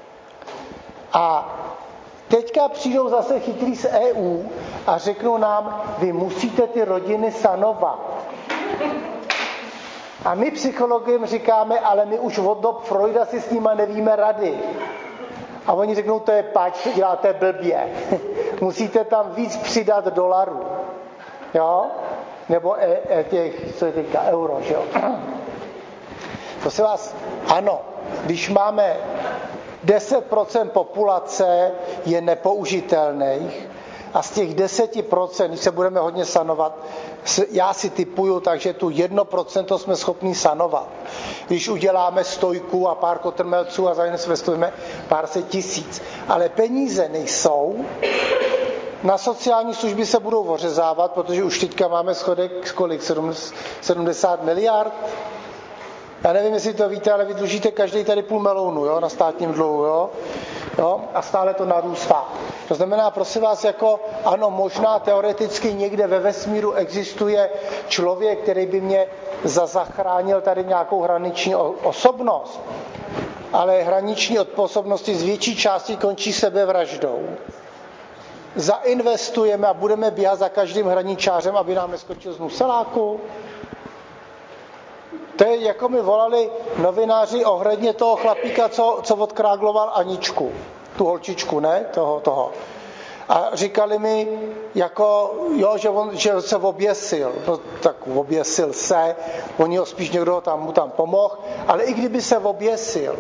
A teďka přijdou zase chytrý z E U a řeknou nám, vy musíte ty rodiny sanovat. A my psychologům říkáme, ale my už od dob Freuda si s nima nevíme rady. A oni řeknou, to je pač, děláte blbě. Musíte tam víc přidat dolarů. Jo? Nebo e, e, těch, co je teďka, euro, že jo? To se vás, ano, když máme deset procent populace je nepoužitelných a z těch deset procent, když se budeme hodně sanovat, já si typuju, takže tu jedno procento jsme schopni sanovat. Když uděláme stojku a pár kotrmelců a zainvestujeme pár set tisíc. Ale peníze nejsou, na sociální služby se budou ořezávat, protože už teďka máme schodek kolik? sedmdesát miliard? Já nevím, jestli to víte, ale vy dlužíte každý tady půl melounu, jo, na státním dluhu, jo? Jo? A stále to narůstá. To znamená, prosím vás, jako ano, možná teoreticky někde ve vesmíru existuje člověk, který by mě zachránil tady nějakou hraniční osobnost, ale hraniční osobnosti z větší části končí sebevraždou. Zainvestujeme a budeme běhat za každým hraničářem, aby nám neskočil z museláku. To je, jako mi volali novináři ohledně toho chlapíka, co, co odkrágloval Aničku. Tu holčičku, ne? Toho, toho. A říkali mi, jako, jo, že, on, že se oběsil. No tak oběsil se, oni ho spíš někdo tam, mu tam pomohl, ale i kdyby se oběsil,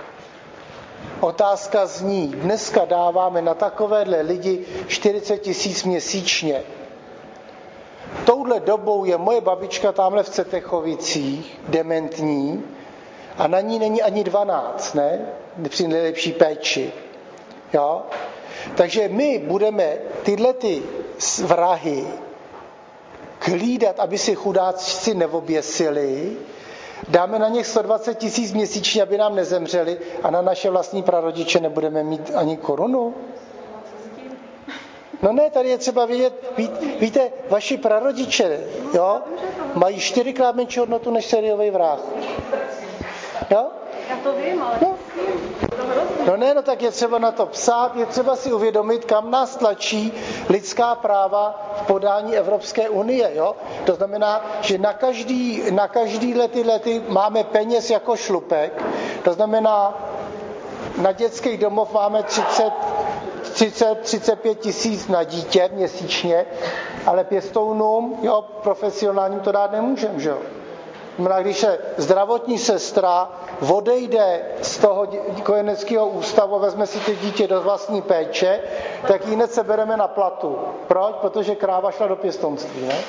otázka zní, dneska dáváme na takovéhle lidi čtyřicet tisíc měsíčně. Touhle dobou je moje babička tamhle v Cetechovicích, dementní, a na ní není ani dvanáct, ne? Při nejlepší péči. Jo? Takže my budeme tyhle ty vrahy hlídat, aby si chudáci neoběsili, dáme na něch sto dvacet tisíc měsíčně, aby nám nezemřeli, a na naše vlastní prarodiče nebudeme mít ani korunu. No ne, tady je třeba vědět, ví, víte, vaši prarodiče, jo, mají čtyřikrát menší hodnotu než sériový vrah. Jo? Já to vím, ale... No. No ne, no tak je třeba na to psát, je třeba si uvědomit, kam nás tlačí lidská práva v podání Evropské unie, jo. To znamená, že na každý, na každý lety lety máme peněz jako šlupek, to znamená, na dětských domov máme třicet, třicet pět tisíc na dítě měsíčně, ale pěstounům, jo, profesionálním to dát nemůžeme, že jo. Znamená, když se zdravotní sestra odejde z toho kojeneckého ústavu, vezme si to dítě do vlastní péče, tak ji hned se bereme na platu. Proč? Protože kráva šla do pěstounství, ne?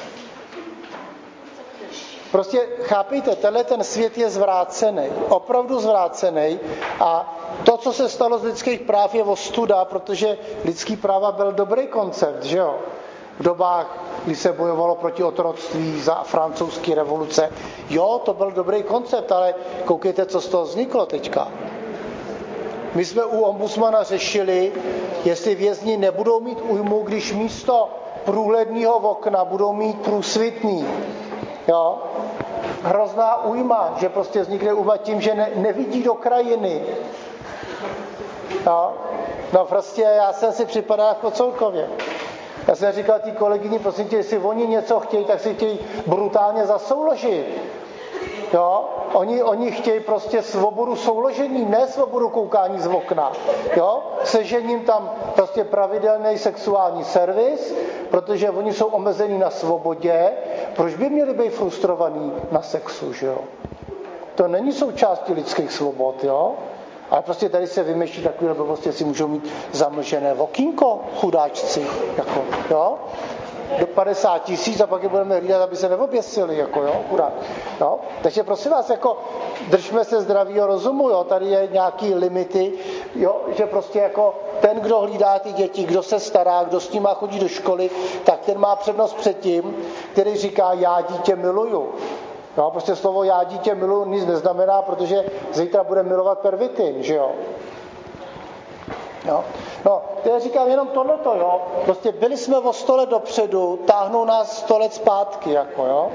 Prostě chápejte, tenhle ten svět je zvrácený, opravdu zvrácený, a to, co se stalo z lidských práv, je ostuda, protože lidský práva byl dobrý koncept, že jo? V dobách, kdy se bojovalo proti otroctví za francouzské revoluce. Jo, to byl dobrý koncept, ale koukejte, co z toho vzniklo teďka. My jsme u ombudsmana řešili, jestli vězni nebudou mít újmu, když místo průhledného okna budou mít průsvitný. Jo? Hrozná újma, že prostě vznikne újma tím, že ne, nevidí do krajiny. Jo? No prostě já jsem si připadal jako Coulkově. Já jsem říkal té kolegyni, prosím tě, jestli oni něco chtějí, tak si chtějí brutálně zasouložit. Jo? Oni, oni chtějí prostě svobodu souložení, ne svobodu koukání z okna. Jo? Sežením tam prostě pravidelný sexuální servis, protože oni jsou omezení na svobodě. Proč by měli být frustrovaní na sexu, že jo? To není součástí lidských svobod, jo? Ale prostě tady se vymýšlí takové blbosti, si můžou mít zamlžené okýnko, chudáčci, jako, jo? Do padesát tisíc a pak je budeme hlídat, aby se neoběsili, jako, jo, chudák, jo? Takže prosím vás, jako, držme se zdravýho rozumu, jo? Tady je nějaký limity, jo? Že prostě jako ten, kdo hlídá ty děti, kdo se stará, kdo s nima chodí do školy, tak ten má přednost před tím, který říká, já dítě miluju. No, prostě slovo já dítě miluji nic neznamená, protože zítra bude milovat pervitin, že jo? Jo? No, to já říkám jenom tohleto, jo? Prostě byli jsme o sto let dopředu, táhnou nás sto let zpátky, jako, jo?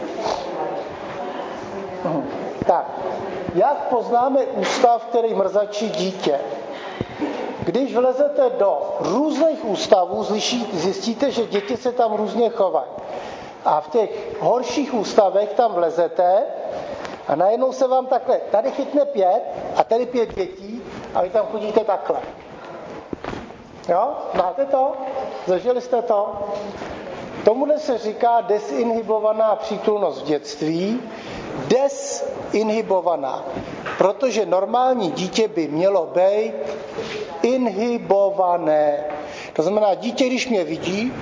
Hm. Tak, jak poznáme ústav, který mrzačí dítě? Když vlezete do různých ústavů, zjistíte, že děti se tam různě chovají. A v těch horších ústavech tam vlezete a najednou se vám takhle, tady chytne pět a tady pět dětí a vy tam chodíte takhle. Jo? Máte to? Zažili jste to? Tomuhle se říká desinhibovaná přítulnost v dětství. Desinhibovaná. Protože normální dítě by mělo být inhibované. To znamená, dítě, když mě vidí,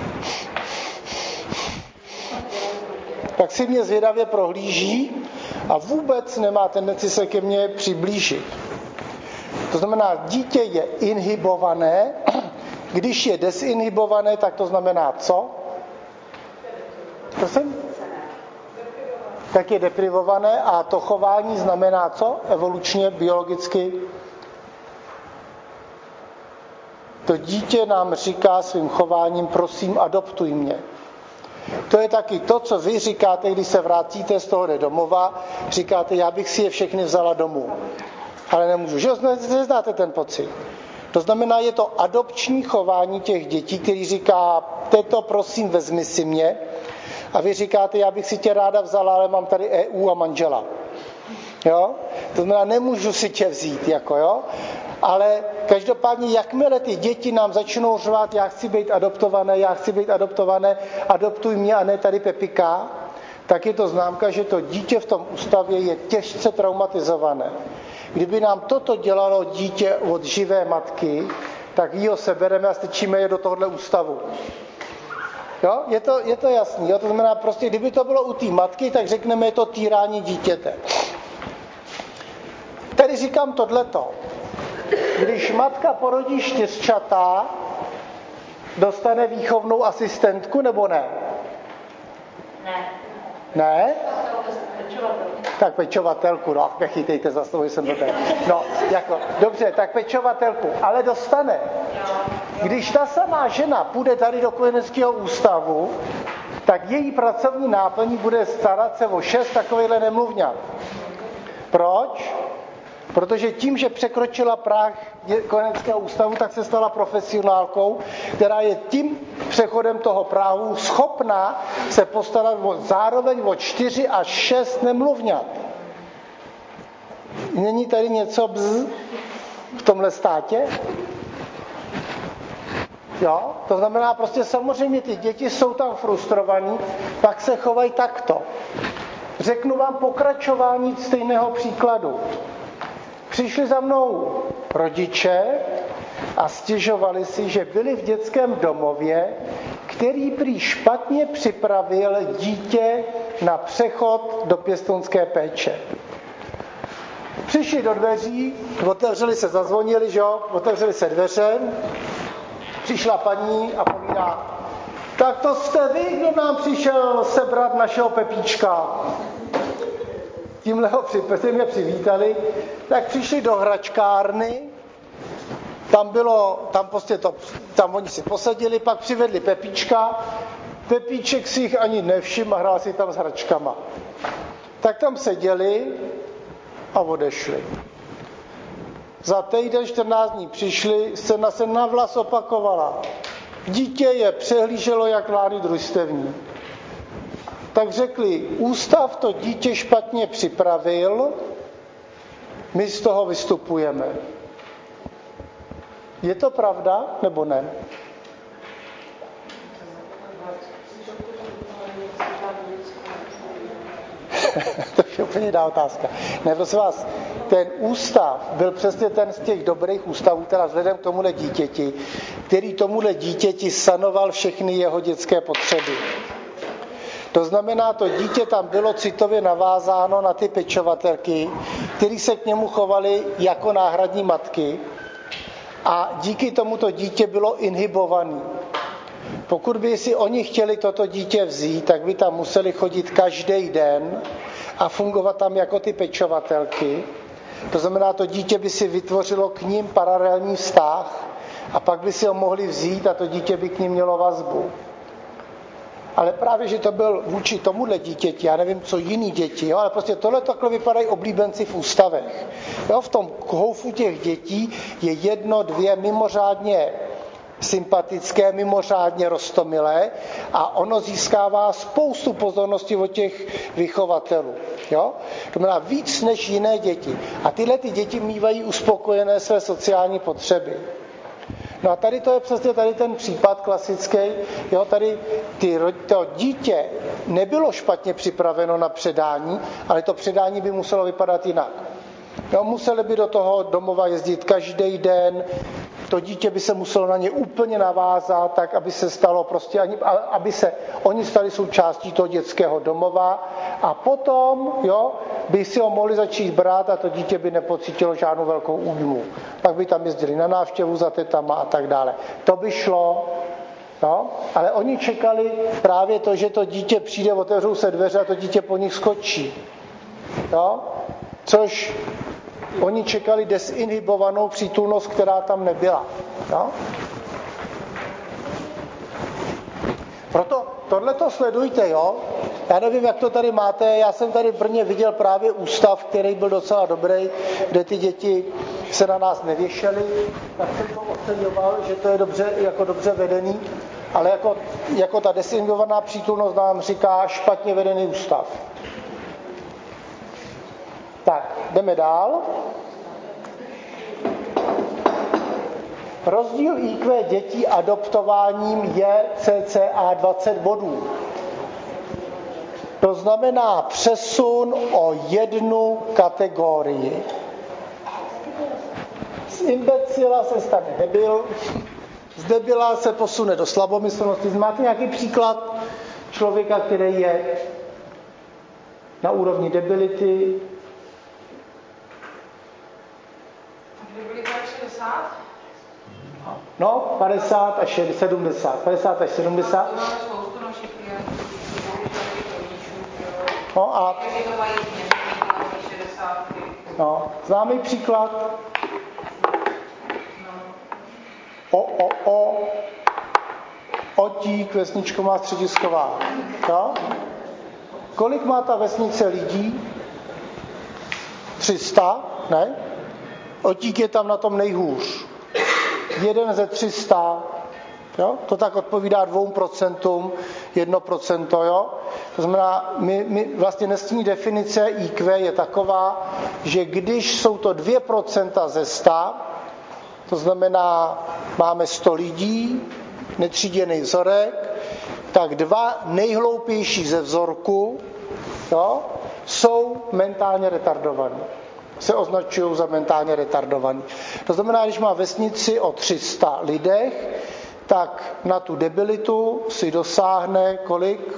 tak si mě zvědavě prohlíží a vůbec nemá tendenci se ke mně přiblížit. To znamená, dítě je inhibované, když je desinhibované, tak to znamená co? Prosím? Tak je deprivované a to chování znamená co? Evolučně, biologicky? to dítě nám říká svým chováním, prosím, adoptuj mě. To je taky to, co vy říkáte, když se vrátíte z tohohle domova, říkáte, já bych si je všechny vzala domů. Ale nemůžu, že neznáte ten pocit. To znamená, je to adopční chování těch dětí, který říká, teto, prosím, vezmi si mě. A vy říkáte, já bych si tě ráda vzala, ale mám tady E U a manžela. Jo? To znamená, nemůžu si tě vzít, jako jo. Ale každopádně, jakmile ty děti nám začnou řvát, já chci být adoptované, já chci být adoptované, adoptuj mě a ne tady Pepika, tak je to známka, že to dítě v tom ústavě je těžce traumatizované. Kdyby nám toto dělalo dítě od živé matky, tak ji ho sebereme a strčíme je do tohohle ústavu. Jo? Je to, je to jasný. Jo? To znamená, prostě, kdyby to bylo u té matky, tak řekneme, je to týrání dítěte. Tady říkám tohleto. Když matka porodí čtyřčata, dostane výchovnou asistentku nebo ne? Ne. Ne? Pečovatelku. Tak pečovatelku, no, nechytejte za slovo, že jsem to tady. No, jako, dobře, tak pečovatelku, ale dostane. Když ta samá žena půjde tady do kojeneckého ústavu, tak její pracovní náplní bude starat se o šest takovýchhle nemluvňat. Proč? Protože tím, že překročila práh kojeneckého ústavu, tak se stala profesionálkou, která je tím přechodem toho práhu schopná se postarat o, zároveň o čtyři až šest nemluvňat. Není tady něco bz v tomhle státě? Jo? To znamená, prostě samozřejmě ty děti jsou tam frustrovaní, pak se chovají takto. Řeknu vám pokračování stejného příkladu. Přišli za mnou rodiče a stěžovali si, že byli v dětském domově, který prý špatně připravil dítě na přechod do pěstounské péče. Přišli do dveří, otevřeli se, zazvonili, že jo, otevřeli se dveře, přišla paní a povídá, tak to jste vy, kdo nám přišel sebrat našeho Pepíčka. Tímhle ho mě přivítali, tak přišli do hračkárny, tam bylo, tam prostě to, tam oni si posadili, pak přivedli Pepíčka, Pepíček si jich ani nevšiml a hrál si tam s hračkama. Tak tam seděli a odešli. Za týden čtrnáct dní přišli, scéna se na vlas opakovala. Dítě je přehlíželo jak lány družstevní. Tak řekli, ústav to dítě špatně připravil, my z toho vystupujeme. Je to pravda, nebo ne? To je úplně jiná otázka. Ne, prosím vás, ten ústav byl přesně ten z těch dobrých ústavů, teda vzhledem k tomuhle dítěti, který tomuhle dítěti sanoval všechny jeho dětské potřeby. To znamená, to dítě tam bylo citově navázáno na ty pečovatelky, které se k němu chovaly jako náhradní matky a díky tomu to dítě bylo inhibované. Pokud by si oni chtěli toto dítě vzít, tak by tam museli chodit každý den a fungovat tam jako ty pečovatelky. To znamená, to dítě by si vytvořilo k ním paralelní vztah a pak by si ho mohli vzít a to dítě by k ním mělo vazbu. Ale právě, že to byl vůči tomuhle dítěti, já nevím, co jiný děti, jo, ale prostě tohle takhle vypadají oblíbenci v ústavech. Jo, v tom houfu těch dětí je jedno, dvě mimořádně sympatické, mimořádně roztomilé a ono získává spoustu pozornosti od těch vychovatelů. Jo? To znamená víc než jiné děti. A tyhle ty děti mívají uspokojené své sociální potřeby. No a tady to je přesně tady ten případ klasický. Jo, tady ty, to dítě nebylo špatně připraveno na předání, ale to předání by muselo vypadat jinak. Jo, museli by do toho domova jezdit každý den, to dítě by se muselo na ně úplně navázat, tak aby se stalo prostě, aby se oni stali součástí toho dětského domova a potom, jo, by si ho mohli začít brát a to dítě by nepocítilo žádnou velkou újmu. Pak by tam jezdili na návštěvu za tetama a tak dále. To by šlo, jo, ale oni čekali právě to, že to dítě přijde, otevřou se dveře a to dítě po nich skočí. Jo, což oni čekali desinhibovanou přítulnost, která tam nebyla. Jo? Proto tohleto sledujte, jo. Já nevím, jak to tady máte, já jsem tady v Brně viděl právě ústav, který byl docela dobrý, kde ty děti se na nás nevěšely, tak jsem to oceňoval, že to je dobře, jako dobře vedený, ale jako, jako ta desinfekovaná přítomnost nám říká špatně vedený ústav. Tak, jdeme dál. Rozdíl í kvé dětí adoptováním je cca dvacet bodů. To znamená přesun o jednu kategorii. Z imbecila se stane debil, z debila se posune do slabomyslnosti. Máte nějaký příklad člověka, který je na úrovni debility? Debilita šedesát? No, padesát až sedmdesát. padesát až sedmdesát. Máme spoustu našich klientů, no a kteří to mají šedesát. No, známý příklad. O, o, o. Otík, vesničková středisková. Jo? Kolik má ta vesnice lidí? tři sta, ne? Otík je tam na tom nejhůř. Jeden ze tři sta, jo? To tak odpovídá dvou procentům, jedno procento, jo? To znamená, my, my vlastně dnešní definice í kvé je taková, že když jsou to dvě procenta ze sta, to znamená, máme sto lidí, netříděný vzorek, tak dva nejhloupější ze vzorku, jo, jsou mentálně retardovaní. Se označují za mentálně retardovaní. To znamená, když má vesnici o tři sta lidech, tak na tu debilitu si dosáhne kolik?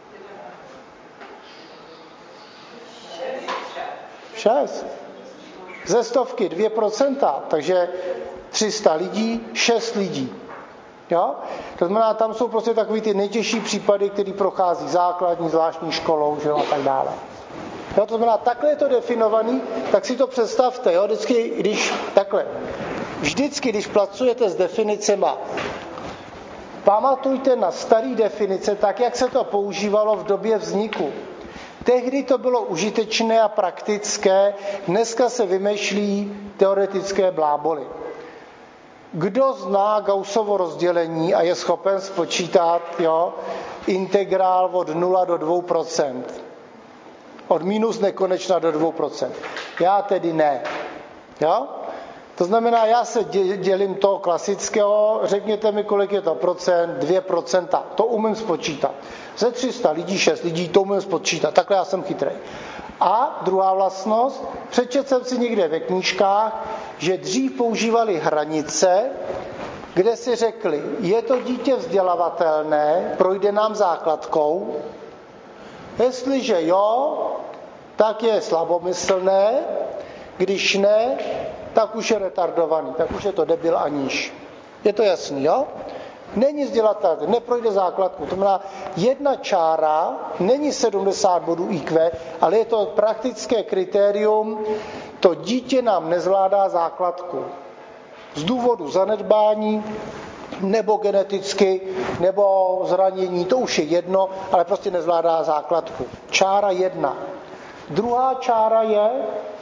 Šest. Ze stovky dvě procenta, takže tři sta lidí, šest lidí. Jo? To znamená, tam jsou prostě takový ty nejtěžší případy, který prochází základní, zvláštní školou, že jo, a tak dále. Jo, to znamená, takhle je to definovaný, tak si to představte, jo, vždycky, když, takhle, vždycky, když pracujete s definicema, pamatujte na staré definice, tak, jak se to používalo v době vzniku. Tehdy to bylo užitečné a praktické, dneska se vymýšlí teoretické bláboly. Kdo zná Gaussovo rozdělení a je schopen spočítat, jo, integrál od nula do dvou procent? Od minus nekonečna do dvou procent. Já tedy ne. Jo? To znamená, já se dělím toho klasického, řekněte mi, kolik je to procent, dvě procenta. To umím spočítat. Ze tři sta lidí, šest lidí, to umím spočítat. Takhle já jsem chytrý. A druhá vlastnost, přečetl jsem si někde ve knížkách, že dřív používali hranice, kde si řekli, je to dítě vzdělavatelné, projde nám základkou, jestliže jo, tak je slabomyslné, když ne, tak už je retardovaný, tak už je to debil a níž. Je to jasný, jo? Není vzdělatelný, neprojde základku. To znamená, jedna čára není sedmdesát bodů í kvé, ale je to praktické kritérium, to dítě nám nezvládá základku. Z důvodu zanedbání, nebo geneticky, nebo zranění, to už je jedno, ale prostě nezvládá základku. Čára jedna. Druhá čára je...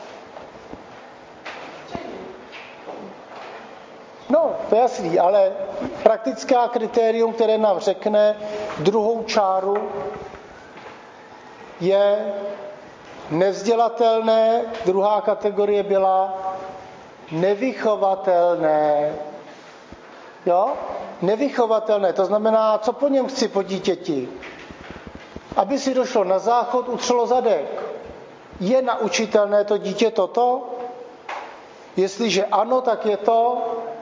No, to je jasný, ale praktická kritérium, které nám řekne druhou čáru, je nevzdělatelné, druhá kategorie byla nevychovatelné. Jo? Nevychovatelné, to znamená, co po něm chci po dítěti? Aby si došlo na záchod, utřelo zadek. Je naučitelné to dítě toto? Jestliže ano, tak je to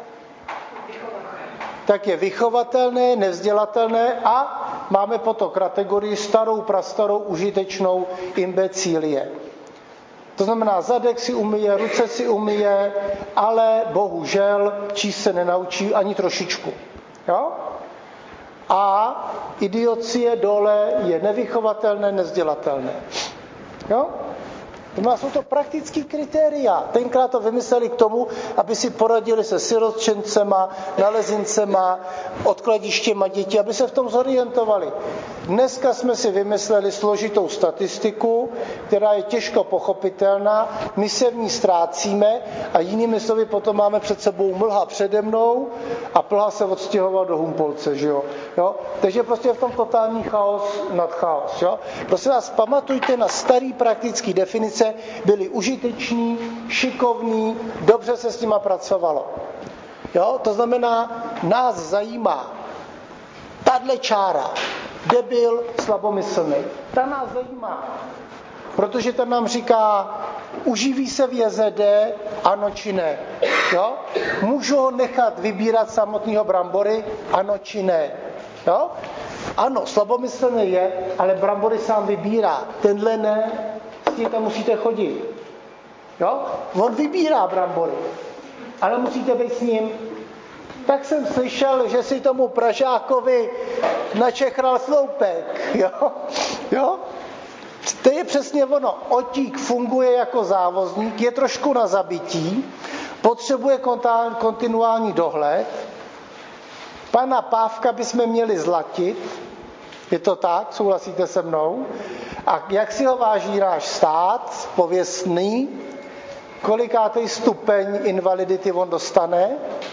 tak je vychovatelné, nevzdělatelné a máme potom kategorii starou, prastarou, užitečnou imbecílie. To znamená, zadek si umyje, ruce si umyje, ale bohužel číst se nenaučí ani trošičku. Jo? A idiocie dole je nevychovatelné, nevzdělatelné. Jo? To jsou to praktický kritéria. Tenkrát to vymysleli k tomu, aby si poradili se sirotčencema, nalezincema, odkladištěma dětí, aby se v tom zorientovali. Dneska jsme si vymysleli složitou statistiku, která je těžko pochopitelná, my se v ní ztrácíme a jinými slovy potom máme před sebou mlha přede mnou a Plha se odstěhoval do Humpolce, že jo? Jo? Takže prostě je v tom totální chaos nad chaos. Jo? Prosím vás, pamatujte na starý praktický definice, byli užiteční, šikovní, dobře se s nima pracovalo. Jo? To znamená, nás zajímá tahle čára, debil, slabomyslný. Ta nás zajímá, protože ta nám říká, uživí se v J Z D, ano či ne. Jo? Můžu ho nechat vybírat samotného brambory, ano či ne. Jo? Ano, slabomyslný je, ale brambory sám vybírá. Tenhle ne, s tím tam musíte chodit. Jo? On vybírá brambory, ale musíte být s ním. Tak jsem slyšel, že si tomu Pražákovi načechral sloupek. Jo? Jo? To je přesně ono. Otík funguje jako závozník, je trošku na zabití, potřebuje kontinuální dohled. Pana Pávka bychom měli zlatit. Je to tak? Souhlasíte se mnou? A jak si ho váží náš stát, pověstný, kolikátej stupeň invalidity on dostane?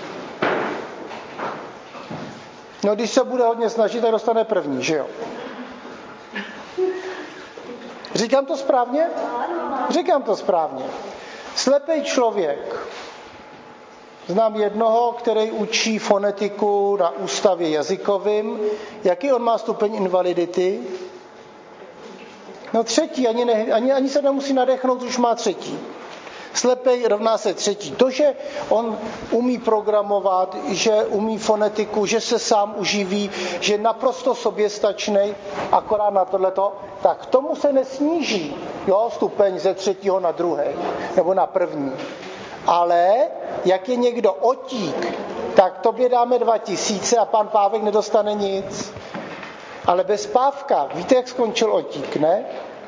No, když se bude hodně snažit, tak dostane první, že jo? Říkám to správně? Říkám to správně. Slepý člověk. Znám jednoho, který učí fonetiku na ústavě jazykovým. Jaký on má stupeň invalidity? No třetí, ani, ne, ani, ani se nemusí nadechnout, už má třetí. Slepej rovná se třetí. To, že on umí programovat, že umí fonetiku, že se sám uživí, že je naprosto soběstačnej, akorát na tohleto, tak tomu se nesníží, jo, stupeň ze třetího na druhý, nebo na první. Ale jak je někdo otík, tak tobě dáme dva tisíce a pan Pávek nedostane nic. Ale bez Pávka, víte, jak skončil otík, ne?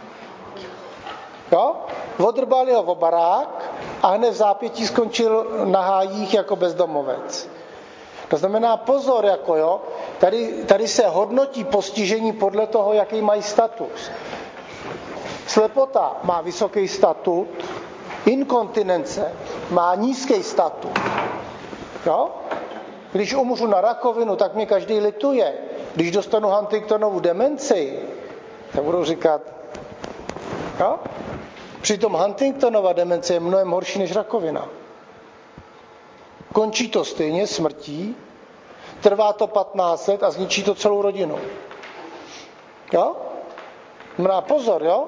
Jo? Odrbali ho o barák a hned v zápětí skončil na hájích jako bezdomovec. To znamená pozor, jako jo, tady, tady se hodnotí postižení podle toho, jaký mají status. Slepota má vysoký statut, inkontinence má nízký statut. Jo? Když umřu na rakovinu, tak mě každý lituje. Když dostanu Huntingtonovu demenci, tak budou říkat, jo? Přitom Huntingtonova demence je mnohem horší než rakovina. Končí to stejně smrtí, trvá to patnáct let a zničí to celou rodinu. Jo? Mná pozor, jo?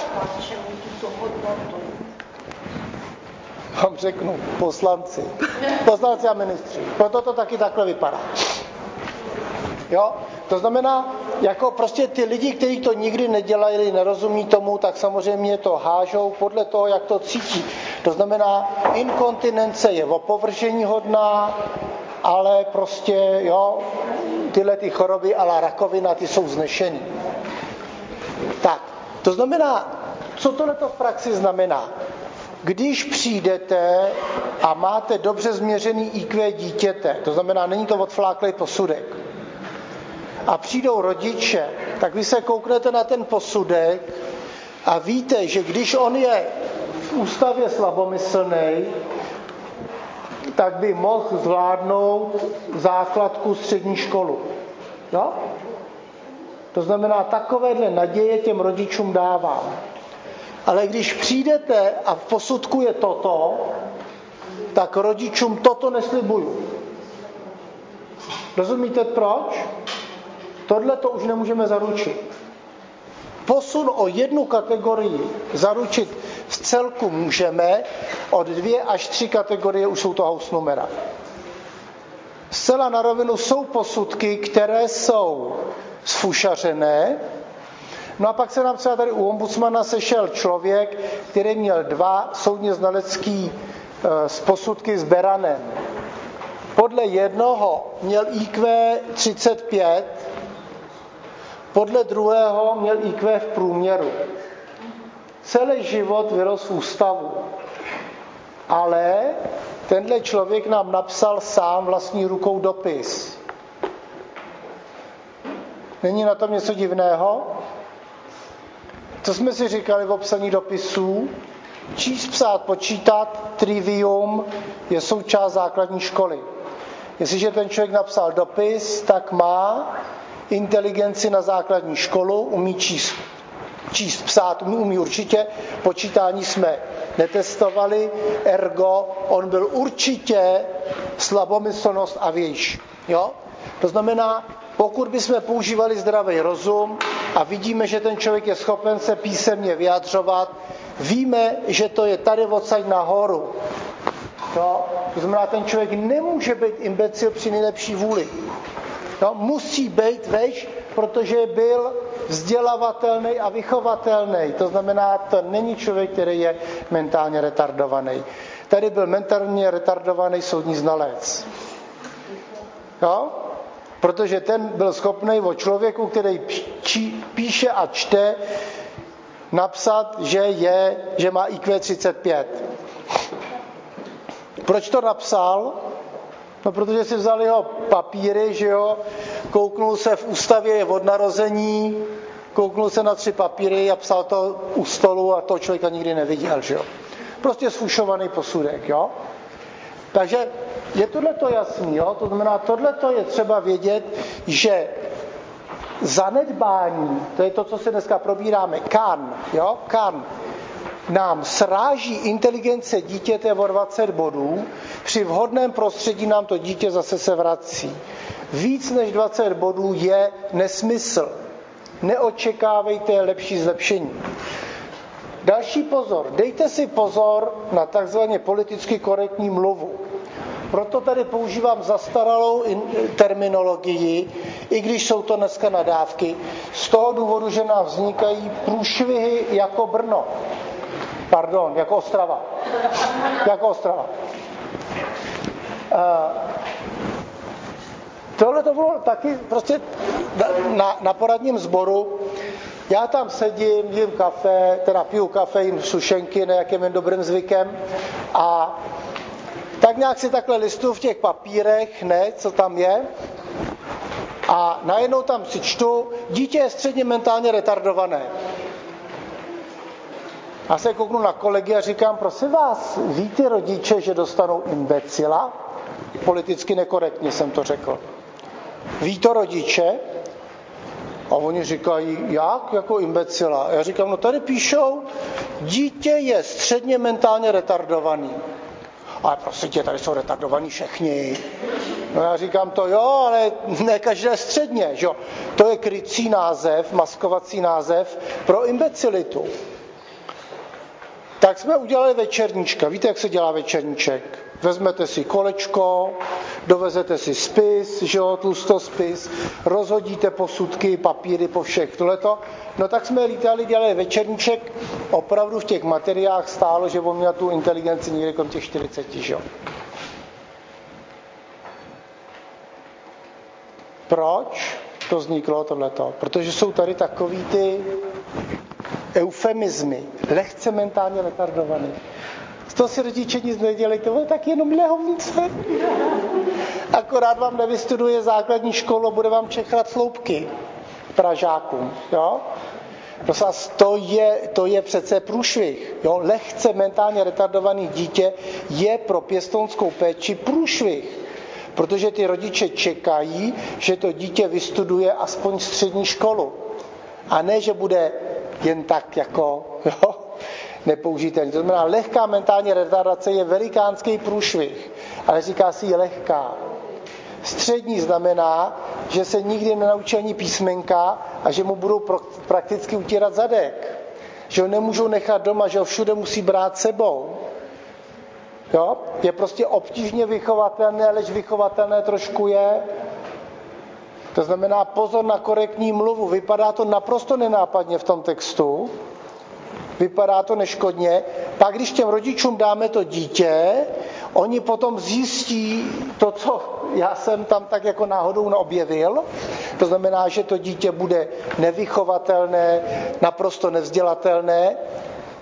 Vám řeknu, poslanci. Poslanci a ministři. Proto to taky takhle vypadá. Jo? To znamená, jako prostě ty lidi, kteří to nikdy nedělají, nerozumí tomu, tak samozřejmě to hážou podle toho, jak to cítí. To znamená, inkontinence je opovržení hodná, ale prostě, jo, tyhle ty choroby a la rakovina, ty jsou vznešený. Tak, to znamená, co tohleto v praxi znamená? Když přijdete a máte dobře změřený í kvé dítěte, to znamená, není to odfláklej posudek, a přijdou rodiče, tak vy se kouknete na ten posudek a víte, že když on je v ústavě slabomyslnej, tak by mohl zvládnout základku střední školu. Jo? To znamená, takovéhle naděje těm rodičům dávám. Ale když přijdete a v posudku je toto, tak rodičům toto neslibuju. Rozumíte proč? Tohle to už nemůžeme zaručit. Posun o jednu kategorii zaručit v celku můžeme, od dvě až tři kategorie už jsou to hausnumera. Zcela na rovinu jsou posudky, které jsou sfušařené. No a pak se nám třeba tady u ombudsmana sešel člověk, který měl dva soudně znalecký e, posudky s Beranem. Podle jednoho měl í kvé třicet pět, podle druhého měl í kvé v průměru. celý život vyrostl v ústavu. Ale tenhle člověk nám napsal sám vlastní rukou dopis. Není na tom něco divného? Co jsme si říkali v obsaní dopisů? Číst, psát, počítat, trivium je součást základní školy. Jestliže ten člověk napsal dopis, tak má inteligenci na základní školu, umí číst, číst psát, umí, umí určitě, počítání jsme netestovali, ergo on byl určitě slabomyslnost a vějš. Jo? To znamená, pokud bychom používali zdravý rozum a vidíme, že ten člověk je schopen se písemně vyjadřovat, víme, že to je tady odsaď nahoru. Jo? To znamená, ten člověk nemůže být imbecil při nejlepší vůli. Jo? Musí být veš, protože byl vzdělavatelný a vychovatelný. To znamená, to není člověk, který je mentálně retardovaný. Tady byl mentálně retardovaný soudní znalec. Jo? Protože ten byl schopný o člověku, který pí, píše a čte, napsat, že, je, že má í kvé třicet pět. Proč to napsal? No, protože si vzal jeho papíry, že jo, kouknul se v ústavě od narození, kouknul se na tři papíry a psal to u stolu a toho člověka nikdy neviděl, že jo. Prostě sfušovaný posudek, jo. Takže je tohleto jasný, jo? To znamená, tohleto je třeba vědět, že zanedbání, to je to, co se dneska probíráme, kan, jo, kan, nám sráží inteligence dítěte o dvacet bodů, při vhodném prostředí nám to dítě zase se vrací. Víc než dvacet bodů je nesmysl. Neočekávejte lepší zlepšení. Další pozor. Dejte si pozor na takzvaně politicky korektní mluvu. Proto tady používám zastaralou terminologii, i když jsou to dneska nadávky, z toho důvodu, že nám vznikají průšvihy jako Brno. Pardon, jako Ostrava. Jako Ostrava. Uh, tohle to bylo taky prostě na, na poradním sboru. Já tam sedím, jím kafe, teda piju kafe, jím sušenky, nejakým jen dobrým zvykem a tak nějak si takhle listuju v těch papírech, ne, co tam je. A najednou tam si čtu, dítě je středně mentálně retardované. A se kouknu na kolegy a říkám, prosím vás, ví ty rodiče, že dostanou imbecila? Politicky nekorektně jsem to řekl. Ví to rodiče? A oni říkají, jak? Jako imbecila? A já říkám, no tady píšou, dítě je středně mentálně retardovaný. Ale prosím tě, tady jsou retardovaní všichni. No já říkám to, jo, ale ne každé středně, že jo. To je krycí název, maskovací název pro imbecilitu. Tak jsme udělali večerníčka. Víte, jak se dělá večerníček? Vezmete si kolečko, dovezete si spis, že jo, tlustospis, rozhodíte posudky, papíry po všech tohleto. No tak jsme lítali, dělali večerníček, opravdu v těch materiálech stálo, že on měl tu inteligenci někde kolem těch čtyřicet, že jo. Proč to vzniklo tohleto? Protože jsou tady takový ty eufemizmy, lehce mentálně retardovaný. Z toho si rodiče nic nedělejte, to je tak jenom lehovnice. Akorát vám nevystuduje základní školu a bude vám čechat sloupky Pražákům, jo? Prosím vás, to je, to je přece průšvih, jo? Lehce mentálně retardovaný dítě je pro pěstounskou péči průšvih, protože ty rodiče čekají, že to dítě vystuduje aspoň střední školu. A ne, že bude jen tak jako, jo, nepoužitelný. To znamená, lehká mentální retardace je velikánský průšvih, ale říká si je lehká. Střední znamená, že se nikdy nenaučí ani písmenka a že mu budou prakticky utírat zadek. Že ho nemůžou nechat doma, že ho všude musí brát sebou. Jo? Je prostě obtížně vychovatelné, alež vychovatelné trošku je. To znamená pozor na korektní mluvu. Vypadá to naprosto nenápadně v tom textu. Vypadá to neškodně. Pak když těm rodičům dáme to dítě, oni potom zjistí to, co já jsem tam tak jako náhodou objevil. To znamená, že to dítě bude nevychovatelné, naprosto nevzdělatelné.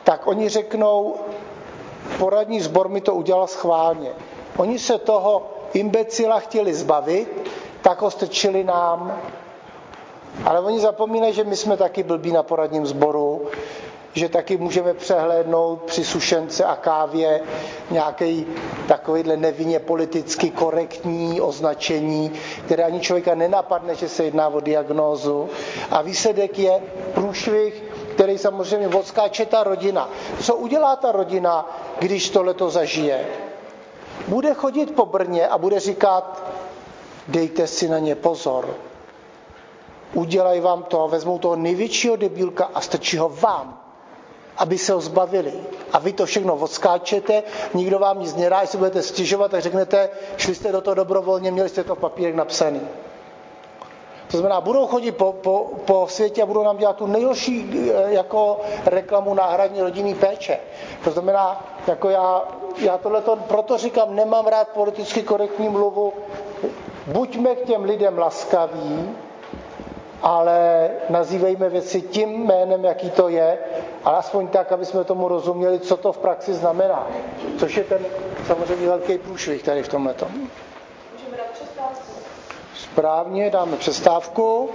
tak oni řeknou, poradní sbor mi to udělal schválně. Oni se toho imbecila chtěli zbavit, tak ho strčili nám. Ale oni zapomínají, že my jsme taky blbí na poradním sboru, že taky můžeme přehlédnout při sušence a kávě nějaký takovýhle nevinně politicky korektní označení, které ani člověka nenapadne, že se jedná o diagnózu. A výsledek je průšvih, který samozřejmě odskáče ta rodina. Co udělá ta rodina, když tohleto zažije? Bude chodit po Brně a bude říkat, dejte si na ně pozor. Udělají vám to, vezmou toho největšího debílka a strčí ho vám, aby se ho zbavili. A vy to všechno odskáčete, nikdo vám nic nedá, jestli budete stěžovat, tak řeknete, šli jste do toho dobrovolně, měli jste to v papírek napsaný. To znamená, budou chodit po, po, po světě a budou nám dělat tu nejhorší jako reklamu náhradní rodinný péče. To znamená, jako já, já tohleto, proto říkám, nemám rád politicky korektní mluvu, buďme k těm lidem laskaví, ale nazývejme věci tím jménem, jaký to je, ale aspoň tak, aby jsme tomu rozuměli, co to v praxi znamená. Což je ten samozřejmě velký průšvih tady v tomhletom. Můžeme dát přestávku? Správně, dáme přestávku.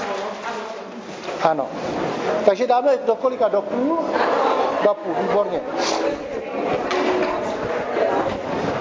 Ano. Takže dáme do kolika? Do půl? Do půl, výborně.